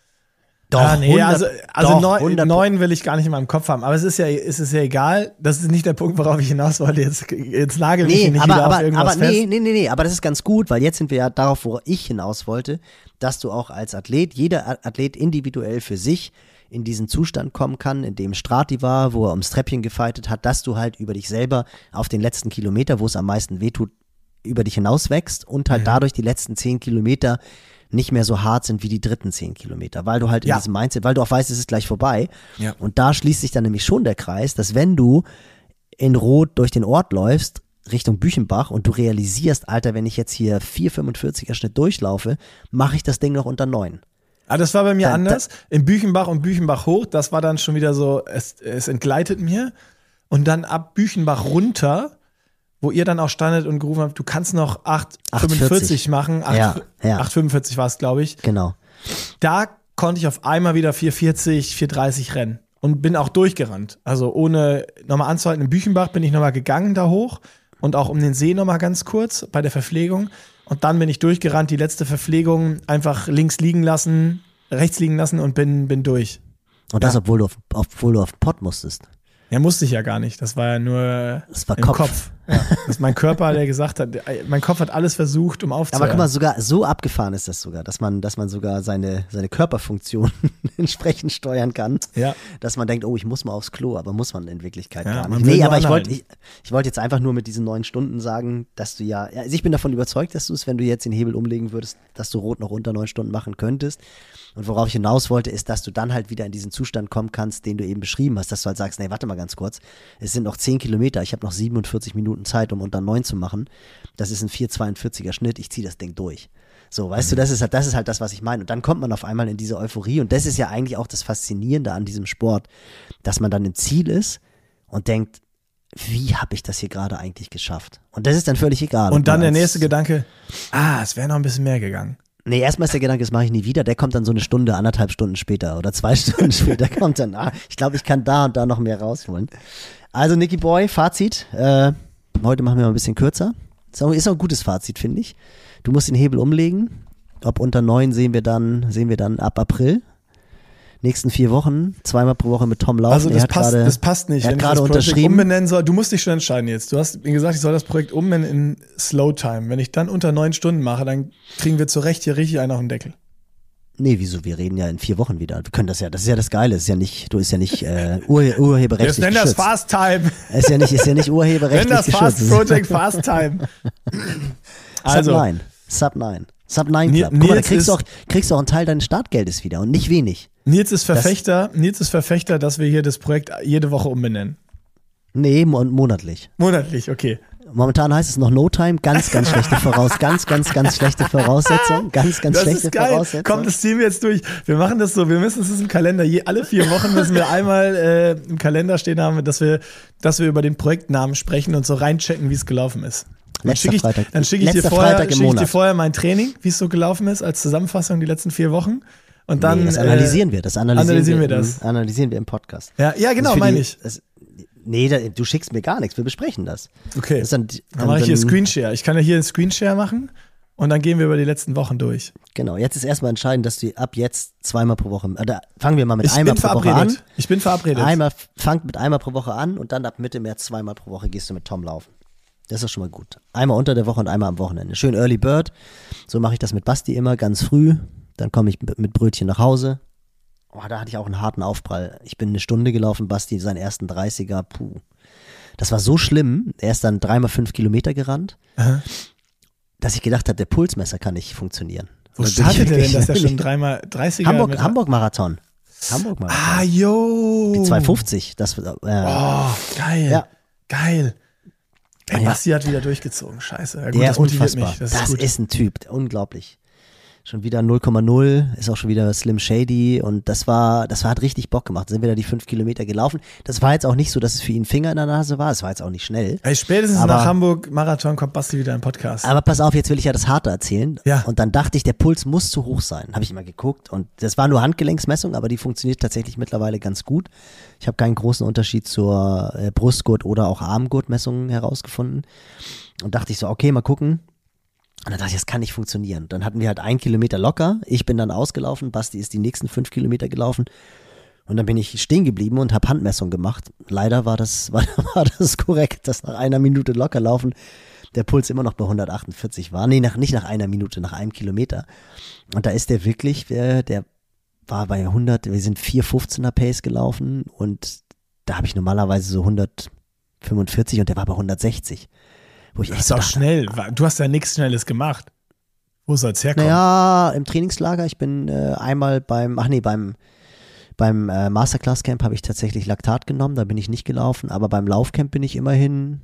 Doch, Ah, nee, hundert, also, also doch, neun, hundert neun will ich gar nicht in meinem Kopf haben. Aber es ist ja, es ist ja egal. Das ist nicht der Punkt, worauf ich hinaus wollte. Jetzt, jetzt nagel mich Nee, hier nicht aber, wieder aber, auf irgendwas aber nee, fest. nee, nee, nee, aber das ist ganz gut, weil jetzt sind wir ja darauf, wo ich hinaus wollte, dass du auch als Athlet, jeder A- Athlet individuell für sich in diesen Zustand kommen kann, in dem Strati war, wo er ums Treppchen gefightet hat, dass du halt über dich selber auf den letzten Kilometer, wo es am meisten wehtut, über dich hinaus wächst und halt Mhm. dadurch die letzten zehn Kilometer nicht mehr so hart sind wie die dritten zehn Kilometer, weil du halt in Ja. diesem Mindset, weil du auch weißt, es ist gleich vorbei. Ja. Und da schließt sich dann nämlich schon der Kreis, dass wenn du in Rot durch den Ort läufst, Richtung Büchenbach und du realisierst, Alter, wenn ich jetzt hier vier fünfundvierziger Schnitt durchlaufe, mache ich das Ding noch unter neun. Ah, das war bei mir Da- anders. In Büchenbach und Büchenbach hoch, das war dann schon wieder so, es, es entgleitet mir. Und dann ab Büchenbach runter, wo ihr dann auch standet und gerufen habt, du kannst noch acht fünfundvierzig machen. Ja, ja. acht fünfundvierzig war es, glaube ich. Genau. Da konnte ich auf einmal wieder vier vierzig, vier dreißig rennen. Und bin auch durchgerannt. Also ohne nochmal anzuhalten. In Büchenbach bin ich nochmal gegangen da hoch. Und auch um den See nochmal ganz kurz bei der Verpflegung. Und dann bin ich durchgerannt, die letzte Verpflegung einfach links liegen lassen, rechts liegen lassen und bin, bin durch. Und das, Ja. obwohl du auf, obwohl du auf den Pott musstest. Ja, musste ich ja gar nicht. Das war ja nur Das war im Kopf. Kopf. Ja. Das ist mein Körper, der gesagt hat, mein Kopf hat alles versucht, um Aber aufzuhören. guck mal, sogar so abgefahren ist das sogar, dass man, dass man sogar seine, seine Körperfunktion entsprechend steuern kann. Ja. Dass man denkt, oh, ich muss mal aufs Klo, aber muss man in Wirklichkeit Ja, gar man nicht. will Nee, nur aber ich wollte anhalten. ich, ich wollte jetzt einfach nur mit diesen neun Stunden sagen, dass du ja, ja, also ich bin davon überzeugt, dass du es, wenn du jetzt den Hebel umlegen würdest, dass du Rot noch unter neun Stunden machen könntest. Und worauf ich hinaus wollte, ist, dass du dann halt wieder in diesen Zustand kommen kannst, den du eben beschrieben hast, dass du halt sagst, nee, warte mal ganz kurz, es sind noch zehn Kilometer, ich habe noch siebenundvierzig Minuten Zeit, um unter neun zu machen. Das ist ein vier zweiundvierziger Schnitt, ich ziehe das Ding durch. So, weißt du, das ist halt, das ist halt das, was ich meine. Und dann kommt man auf einmal in diese Euphorie und das ist ja eigentlich auch das Faszinierende an diesem Sport, dass man dann im Ziel ist und denkt, wie habe ich das hier gerade eigentlich geschafft? Und das ist dann völlig egal. ob Und dann du der als- nächste Gedanke, ah, es wäre noch ein bisschen mehr gegangen. Nee, erstmal ist der Gedanke, das mache ich nie wieder. Der kommt dann so eine Stunde, anderthalb Stunden später oder zwei Stunden später kommt dann, ah, ich glaube, ich kann da und da noch mehr rausholen. Also, Nicky Boy, Fazit. Äh, heute machen wir mal ein bisschen kürzer. Ist auch, ist auch ein gutes Fazit, finde ich. Du musst den Hebel umlegen. Ob unter neun sehen wir dann, sehen wir dann ab April. Nächsten vier Wochen, zweimal pro Woche mit Tom laufen. Also Er das hat passt, grade- das passt nicht. Er Wenn hat ich gerade das Projekt unterschrieben. umbenennen soll, du musst dich schon entscheiden jetzt. Du hast mir gesagt, ich soll das Projekt umbenennen in Slow Time. Wenn ich dann unter neun Stunden mache, dann kriegen wir zu Recht hier richtig einen auf den Deckel. Nee, wieso? Wir reden ja in vier Wochen wieder. Wir können das ja, das ist ja das Geile. Das ist ja nicht, du ist ja nicht äh, Ur, urheberrechtlich Jetzt nenn das geschützt. Fast Time. Ist ja nicht, ist ja nicht Nenn urheberrechtlich das Fast geschützt. Project Fast Time. Also, Also, Sub neun. Sub neun. Sub neun Ni- Club. Guck mal, da Nils kriegst du, ist- auch, kriegst du auch einen Teil deines Startgeldes wieder und nicht wenig. Nils ist Verfechter, Nils ist Verfechter, dass wir hier das Projekt jede Woche umbenennen. Nee, mo monatlich. Monatlich, okay. Momentan heißt es noch No Time, ganz, ganz schlechte Voraus, ganz, ganz, ganz schlechte Voraussetzung, ganz, ganz Das schlechte ist geil. Voraussetzung. Komm, das ziehen wir jetzt durch. Wir machen das so, wir müssen es im Kalender, je, alle vier Wochen müssen wir einmal äh, im Kalender stehen haben, dass wir, dass wir über den Projektnamen sprechen und so reinchecken, wie es gelaufen ist. Dann Letzter schicke ich, Freitag- dann schicke ich, dir letzter vorher, Freitag im schick ich dir Monat. vorher mein Training, wie es so gelaufen ist, als Zusammenfassung die letzten vier Wochen. Und dann, nee, das analysieren wir, das analysieren, analysieren wir, wir das. im- analysieren wir im Podcast. Äh, ja, ja, genau, Das ist für meine die- ich. Das, nee, da, du schickst mir gar nichts, wir besprechen das. Okay, Das ist dann, dann mache ich hier Screenshare. Ich kann ja hier einen Screenshare machen und dann gehen wir über die letzten Wochen durch. Genau, jetzt ist erstmal entscheidend, dass du ab jetzt zweimal pro Woche, oder fangen wir mal mit Ich einmal bin pro Woche an. verabredet. Ich bin verabredet. Einmal, fangt mit einmal pro Woche an und dann ab Mitte März zweimal pro Woche gehst du mit Tom laufen. Das ist schon mal gut. Einmal unter der Woche und einmal am Wochenende. Schön Early Bird. So mache ich das mit Basti immer, ganz früh. Dann komme ich mit Brötchen nach Hause. Oh, da hatte ich auch einen harten Aufprall. Ich bin eine Stunde gelaufen, Basti, seinen ersten dreißiger. Puh. Das war so schlimm. Er ist dann dreimal fünf Kilometer gerannt, Aha. dass ich gedacht habe, der Pulsmesser kann nicht funktionieren. Wo startet er denn, dass er schon dreimal dreißiger Hamburg, Hamburg Marathon. Hamburg Marathon. Ah, yo. Die zwei fünfzig. Das, äh, oh, geil. Ja. Geil. Ey, Ja. Basti hat wieder durchgezogen. Scheiße. Ja, gut, Der das motiviert unfassbar. mich. Das, Das, ist, gut. ist ein Typ, unglaublich. Schon wieder null Komma null, ist auch schon wieder Slim Shady und das war, das war, hat richtig Bock gemacht. Sind wir da die fünf Kilometer gelaufen. Das war jetzt auch nicht so, dass es für ihn Finger in der Nase war. Es war jetzt auch nicht schnell. Ey, spätestens aber, nach Hamburg Marathon kommt Basti wieder im Podcast. Aber pass auf, jetzt will ich ja das Harte erzählen. Ja. Und dann dachte ich, der Puls muss zu hoch sein. Habe ich immer geguckt und das war nur Handgelenksmessung, aber die funktioniert tatsächlich mittlerweile ganz gut. Ich habe keinen großen Unterschied zur äh, Brustgurt- oder auch Armgurtmessung herausgefunden. Und dachte ich so, okay, mal gucken. Und dann dachte ich, das kann nicht funktionieren. Dann hatten wir halt einen Kilometer locker. Ich bin dann ausgelaufen. Basti ist die nächsten fünf Kilometer gelaufen. Und dann bin ich stehen geblieben und habe Handmessung gemacht. Leider war das, war, war das korrekt, dass nach einer Minute locker laufen der Puls immer noch bei hundertachtundvierzig war. Nee, nach, nicht nach einer Minute, nach einem Kilometer. Und da ist der wirklich, der, der war bei hundert, wir sind vier fünfzehner Pace gelaufen und da habe ich normalerweise so hundertfünfundvierzig und der war bei hundertsechzig. Wo ich das echt ist auch dachte, schnell. Du hast ja nichts Schnelles gemacht. Wo soll es herkommen? Naja, im Trainingslager, ich bin äh, einmal beim, ach nee, beim, beim äh, Masterclass-Camp habe ich tatsächlich Laktat genommen, da bin ich nicht gelaufen, aber beim Laufcamp bin ich immerhin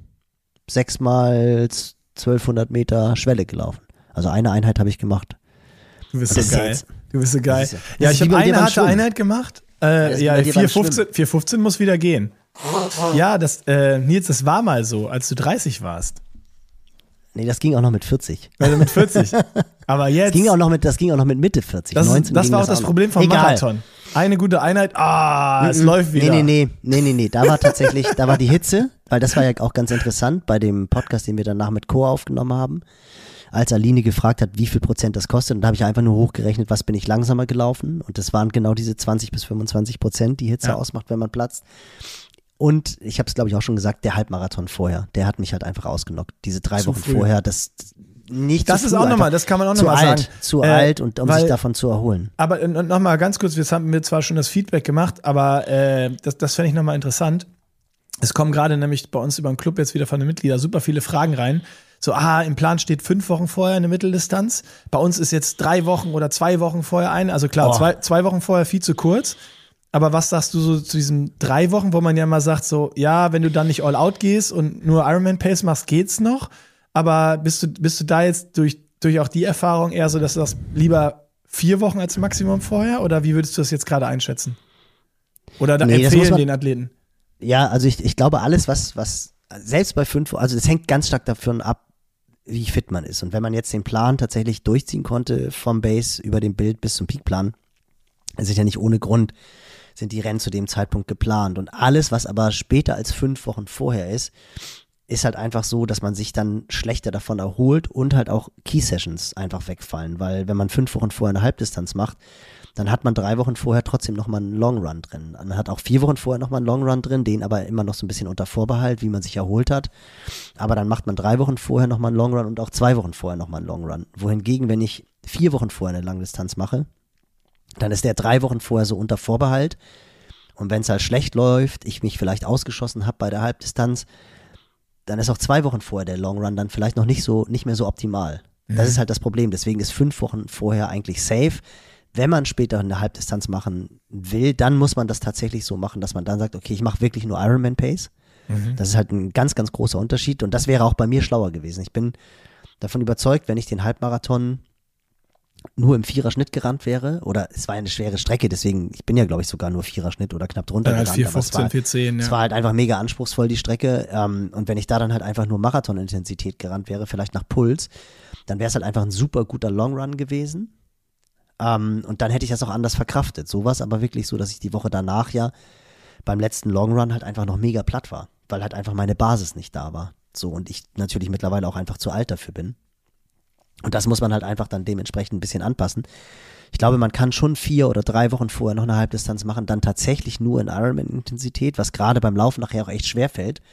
sechsmal zwölfhundert Meter Schwelle gelaufen. Also eine Einheit habe ich gemacht. Du bist so geil. Jetzt, du bist so geil. ist, ja, ich habe eine harte Schwimmen. Einheit gemacht. Äh, ja, vier fünfzehn muss wieder gehen. Ja, das, äh, Nils, das war mal so, als du dreißig warst. Nee, das ging auch noch mit vierzig. Also mit vierzig. Aber jetzt. Das ging auch noch mit, das ging auch noch mit Mitte vierzig. Das, neunzehn das ging war auch das das Problem vom Egal. Marathon. Eine gute Einheit, ah, Mm-mm. es läuft wieder. Nee, nee, nee, nee, nee, nee. Da war tatsächlich, da war die Hitze, weil das war ja auch ganz interessant bei dem Podcast, den wir danach mit Co. aufgenommen haben, als Aline gefragt hat, wie viel Prozent das kostet. Und da habe ich einfach nur hochgerechnet, was bin ich langsamer gelaufen. Und das waren genau diese zwanzig bis fünfundzwanzig Prozent, die Hitze Ja. ausmacht, wenn man platzt. Und ich habe es, glaube ich, auch schon gesagt, der Halbmarathon vorher, der hat mich halt einfach ausgenockt. Diese drei Zu Wochen früh. vorher, das nicht Das zu ist früh, auch nochmal, einfach das kann man auch zu nochmal alt, sagen. Zu Äh, alt und um weil- sich davon zu erholen. Aber äh, nochmal ganz kurz, jetzt haben wir zwar schon das Feedback gemacht, aber äh, das, das fände ich nochmal interessant. Es kommen gerade nämlich bei uns über den Club jetzt wieder von den Mitgliedern super viele Fragen rein. So, ah, im Plan steht fünf Wochen vorher eine Mitteldistanz. Bei uns ist jetzt drei Wochen oder zwei Wochen vorher ein. Also klar, Oh. zwei, zwei Wochen vorher viel zu kurz. Aber was sagst du so zu diesen drei Wochen, wo man ja mal sagt, so, ja, wenn du dann nicht all out gehst und nur Ironman-Pace machst, geht's noch. Aber bist du, bist du da jetzt durch, durch auch die Erfahrung eher so, dass du das lieber vier Wochen als Maximum vorher? Oder wie würdest du das jetzt gerade einschätzen? Oder da Nee, das muss empfehlen man- den Athleten? Ja, also ich, ich glaube, alles, was, was, selbst bei fünf, also das hängt ganz stark davon ab, wie fit man ist. Und wenn man jetzt den Plan tatsächlich durchziehen konnte, vom Base über den Bild bis zum Peakplan, es ist ja nicht ohne Grund, sind die Rennen zu dem Zeitpunkt geplant. Und alles, was aber später als fünf Wochen vorher ist, ist halt einfach so, dass man sich dann schlechter davon erholt und halt auch Key-Sessions einfach wegfallen. Weil wenn man fünf Wochen vorher eine Halbdistanz macht, dann hat man drei Wochen vorher trotzdem nochmal einen Long Run drin. Man hat auch vier Wochen vorher nochmal einen Long Run drin, den aber immer noch so ein bisschen unter Vorbehalt, wie man sich erholt hat. Aber dann macht man drei Wochen vorher nochmal einen Long Run und auch zwei Wochen vorher nochmal einen Long Run. Wohingegen, wenn ich vier Wochen vorher eine Langdistanz mache, dann ist der drei Wochen vorher so unter Vorbehalt. Und wenn es halt schlecht läuft, ich mich vielleicht ausgeschossen habe bei der Halbdistanz, dann ist auch zwei Wochen vorher der Long Run dann vielleicht noch nicht so, nicht mehr so optimal. Das Mhm. ist halt das Problem. Deswegen ist fünf Wochen vorher eigentlich safe. Wenn man später eine Halbdistanz machen will, dann muss man das tatsächlich so machen, dass man dann sagt, okay, ich mache wirklich nur Ironman Pace. Mhm. Das ist halt ein ganz, ganz großer Unterschied und das wäre auch bei mir schlauer gewesen. Ich bin davon überzeugt, wenn ich den Halbmarathon nur im Viererschnitt gerannt wäre, oder es war eine schwere Strecke, deswegen, ich bin ja glaube ich sogar nur Viererschnitt oder knapp drunter Dann halt gerannt. vier aber es war- fünfzehn, vier zehn, Es ja. war halt einfach mega anspruchsvoll, die Strecke. Ähm, und wenn ich da dann halt einfach nur Marathon-Intensität gerannt wäre, vielleicht nach Puls, dann wäre es halt einfach ein super guter Long Run gewesen. Ähm, und dann hätte ich das auch anders verkraftet. So war es aber wirklich so, dass ich die Woche danach ja beim letzten Long Run halt einfach noch mega platt war, weil halt einfach meine Basis nicht da war. So, und ich natürlich mittlerweile auch einfach zu alt dafür bin. Und das muss man halt einfach dann dementsprechend ein bisschen anpassen. Ich glaube, man kann schon vier oder drei Wochen vorher noch eine Halbdistanz machen, dann tatsächlich nur in Ironman-Intensität, was gerade beim Laufen nachher auch echt schwer fällt,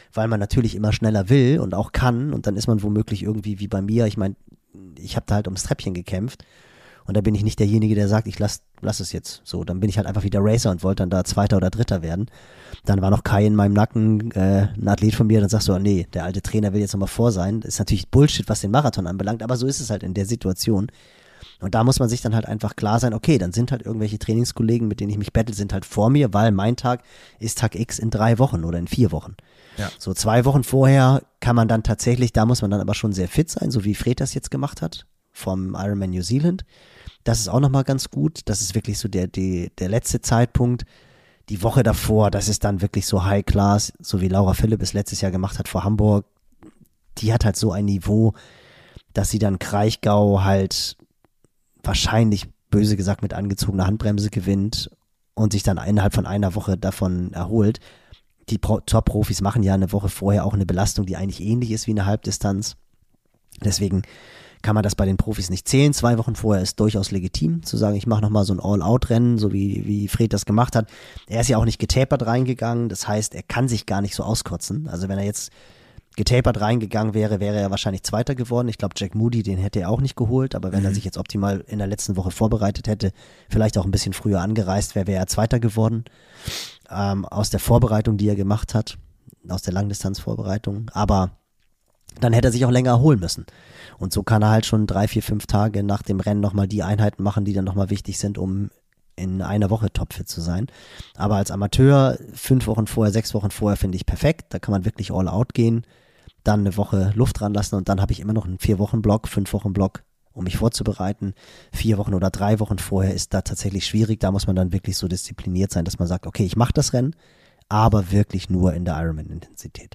weil man natürlich immer schneller will und auch kann und dann ist man womöglich irgendwie wie bei mir, ich meine, ich habe da halt ums Treppchen gekämpft und da bin ich nicht derjenige, der sagt, ich lass, lass es jetzt so, dann bin ich halt einfach wieder Racer und wollte dann da Zweiter oder Dritter werden. Dann war noch Kai in meinem Nacken, äh, ein Athlet von mir, dann sagst du, oh nee, der alte Trainer will jetzt nochmal vor sein. Das ist natürlich Bullshit, was den Marathon anbelangt, aber so ist es halt in der Situation. Und da muss man sich dann halt einfach klar sein, okay, dann sind halt irgendwelche Trainingskollegen, mit denen ich mich battle, sind halt vor mir, weil mein Tag ist Tag X in drei Wochen oder in vier Wochen. Ja. So zwei Wochen vorher kann man dann tatsächlich, da muss man dann aber schon sehr fit sein, so wie Fred das jetzt gemacht hat, vom Ironman New Zealand. Das ist auch nochmal ganz gut. Das ist wirklich so der, die, der letzte Zeitpunkt. Die Woche davor, das ist dann wirklich so High Class, so wie Laura Philipp es letztes Jahr gemacht hat vor Hamburg. Die hat halt so ein Niveau, dass sie dann Kraichgau halt wahrscheinlich, böse gesagt, mit angezogener Handbremse gewinnt und sich dann innerhalb von einer Woche davon erholt. Die Pro- Top-Profis machen ja eine Woche vorher auch eine Belastung, die eigentlich ähnlich ist wie eine Halbdistanz. Deswegen kann man das bei den Profis nicht zählen. Zwei Wochen vorher ist durchaus legitim, zu sagen, ich mache nochmal so ein All-Out-Rennen, so wie, wie Fred das gemacht hat. Er ist ja auch nicht getapert reingegangen, das heißt, er kann sich gar nicht so auskotzen. Also wenn er jetzt getapert reingegangen wäre, wäre er wahrscheinlich Zweiter geworden. Ich glaube, Jack Moody, den hätte er auch nicht geholt, aber wenn mhm. er sich jetzt optimal in der letzten Woche vorbereitet hätte, vielleicht auch ein bisschen früher angereist wäre, wäre er Zweiter geworden. Ähm, aus der Vorbereitung, die er gemacht hat, aus der Langdistanzvorbereitung. Aber dann hätte er sich auch länger erholen müssen. Und so kann er halt schon drei, vier, fünf Tage nach dem Rennen nochmal die Einheiten machen, die dann nochmal wichtig sind, um in einer Woche topfit zu sein. Aber als Amateur, fünf Wochen vorher, sechs Wochen vorher finde ich perfekt. Da kann man wirklich all out gehen, dann eine Woche Luft dran lassen und dann habe ich immer noch einen Vier-Wochen-Block, Fünf-Wochen-Block, um mich vorzubereiten. Vier Wochen oder drei Wochen vorher ist da tatsächlich schwierig. Da muss man dann wirklich so diszipliniert sein, dass man sagt, okay, ich mache das Rennen, aber wirklich nur in der Ironman-Intensität.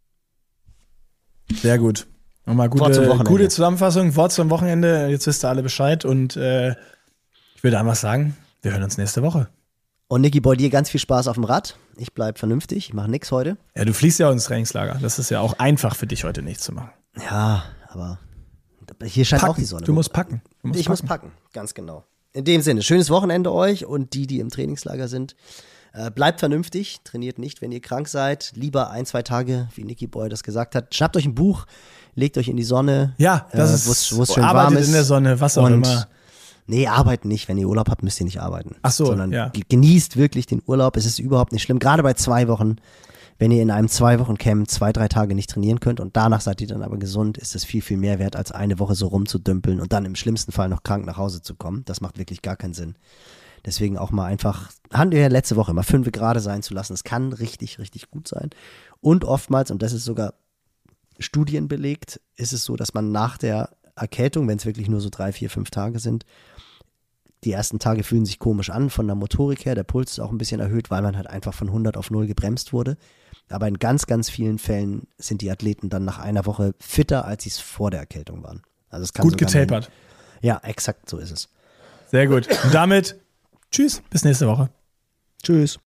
Sehr gut. Nochmal gute, gute Zusammenfassung, Wort zum Wochenende. Jetzt wisst ihr alle Bescheid und äh, ich würde einfach sagen, wir hören uns nächste Woche. Und Nicky Boy, dir ganz viel Spaß auf dem Rad. Ich bleib vernünftig, ich mache nichts heute. Ja, du fliegst ja auch ins Trainingslager. Das ist ja auch einfach für dich heute nichts zu machen. Ja, aber hier scheint packen. auch die Sonne. Du musst packen. Du musst ich packen. muss packen, ganz genau. In dem Sinne, schönes Wochenende euch und die, die im Trainingslager sind. Äh, bleibt vernünftig, trainiert nicht, wenn ihr krank seid. Lieber ein, zwei Tage, wie Nicky Boy das gesagt hat. Schnappt euch ein Buch, legt euch in die Sonne. Ja, das äh, ist, wo's, wo's schön arbeitet warm ist. in der Sonne, was auch und, immer. Nee, arbeiten nicht. Wenn ihr Urlaub habt, müsst ihr nicht arbeiten. Ach so, sondern ja. genießt wirklich den Urlaub. Es ist überhaupt nicht schlimm. Gerade bei zwei Wochen, wenn ihr in einem Zwei-Wochen-Camp zwei, drei Tage nicht trainieren könnt und danach seid ihr dann aber gesund, ist es viel, viel mehr wert, als eine Woche so rumzudümpeln und dann im schlimmsten Fall noch krank nach Hause zu kommen. Das macht wirklich gar keinen Sinn. Deswegen auch mal einfach, hatten wir ja letzte Woche mal fünf gerade sein zu lassen. Es kann richtig, richtig gut sein. Und oftmals, und das ist sogar studienbelegt, ist es so, dass man nach der Erkältung, wenn es wirklich nur so drei, vier, fünf Tage sind, die ersten Tage fühlen sich komisch an von der Motorik her, der Puls ist auch ein bisschen erhöht, weil man halt einfach von hundert auf null gebremst wurde. Aber in ganz, ganz vielen Fällen sind die Athleten dann nach einer Woche fitter, als sie es vor der Erkältung waren. Also es kann gut getapert. Ja, exakt so ist es. Sehr gut. Und damit tschüss, bis nächste Woche. Tschüss.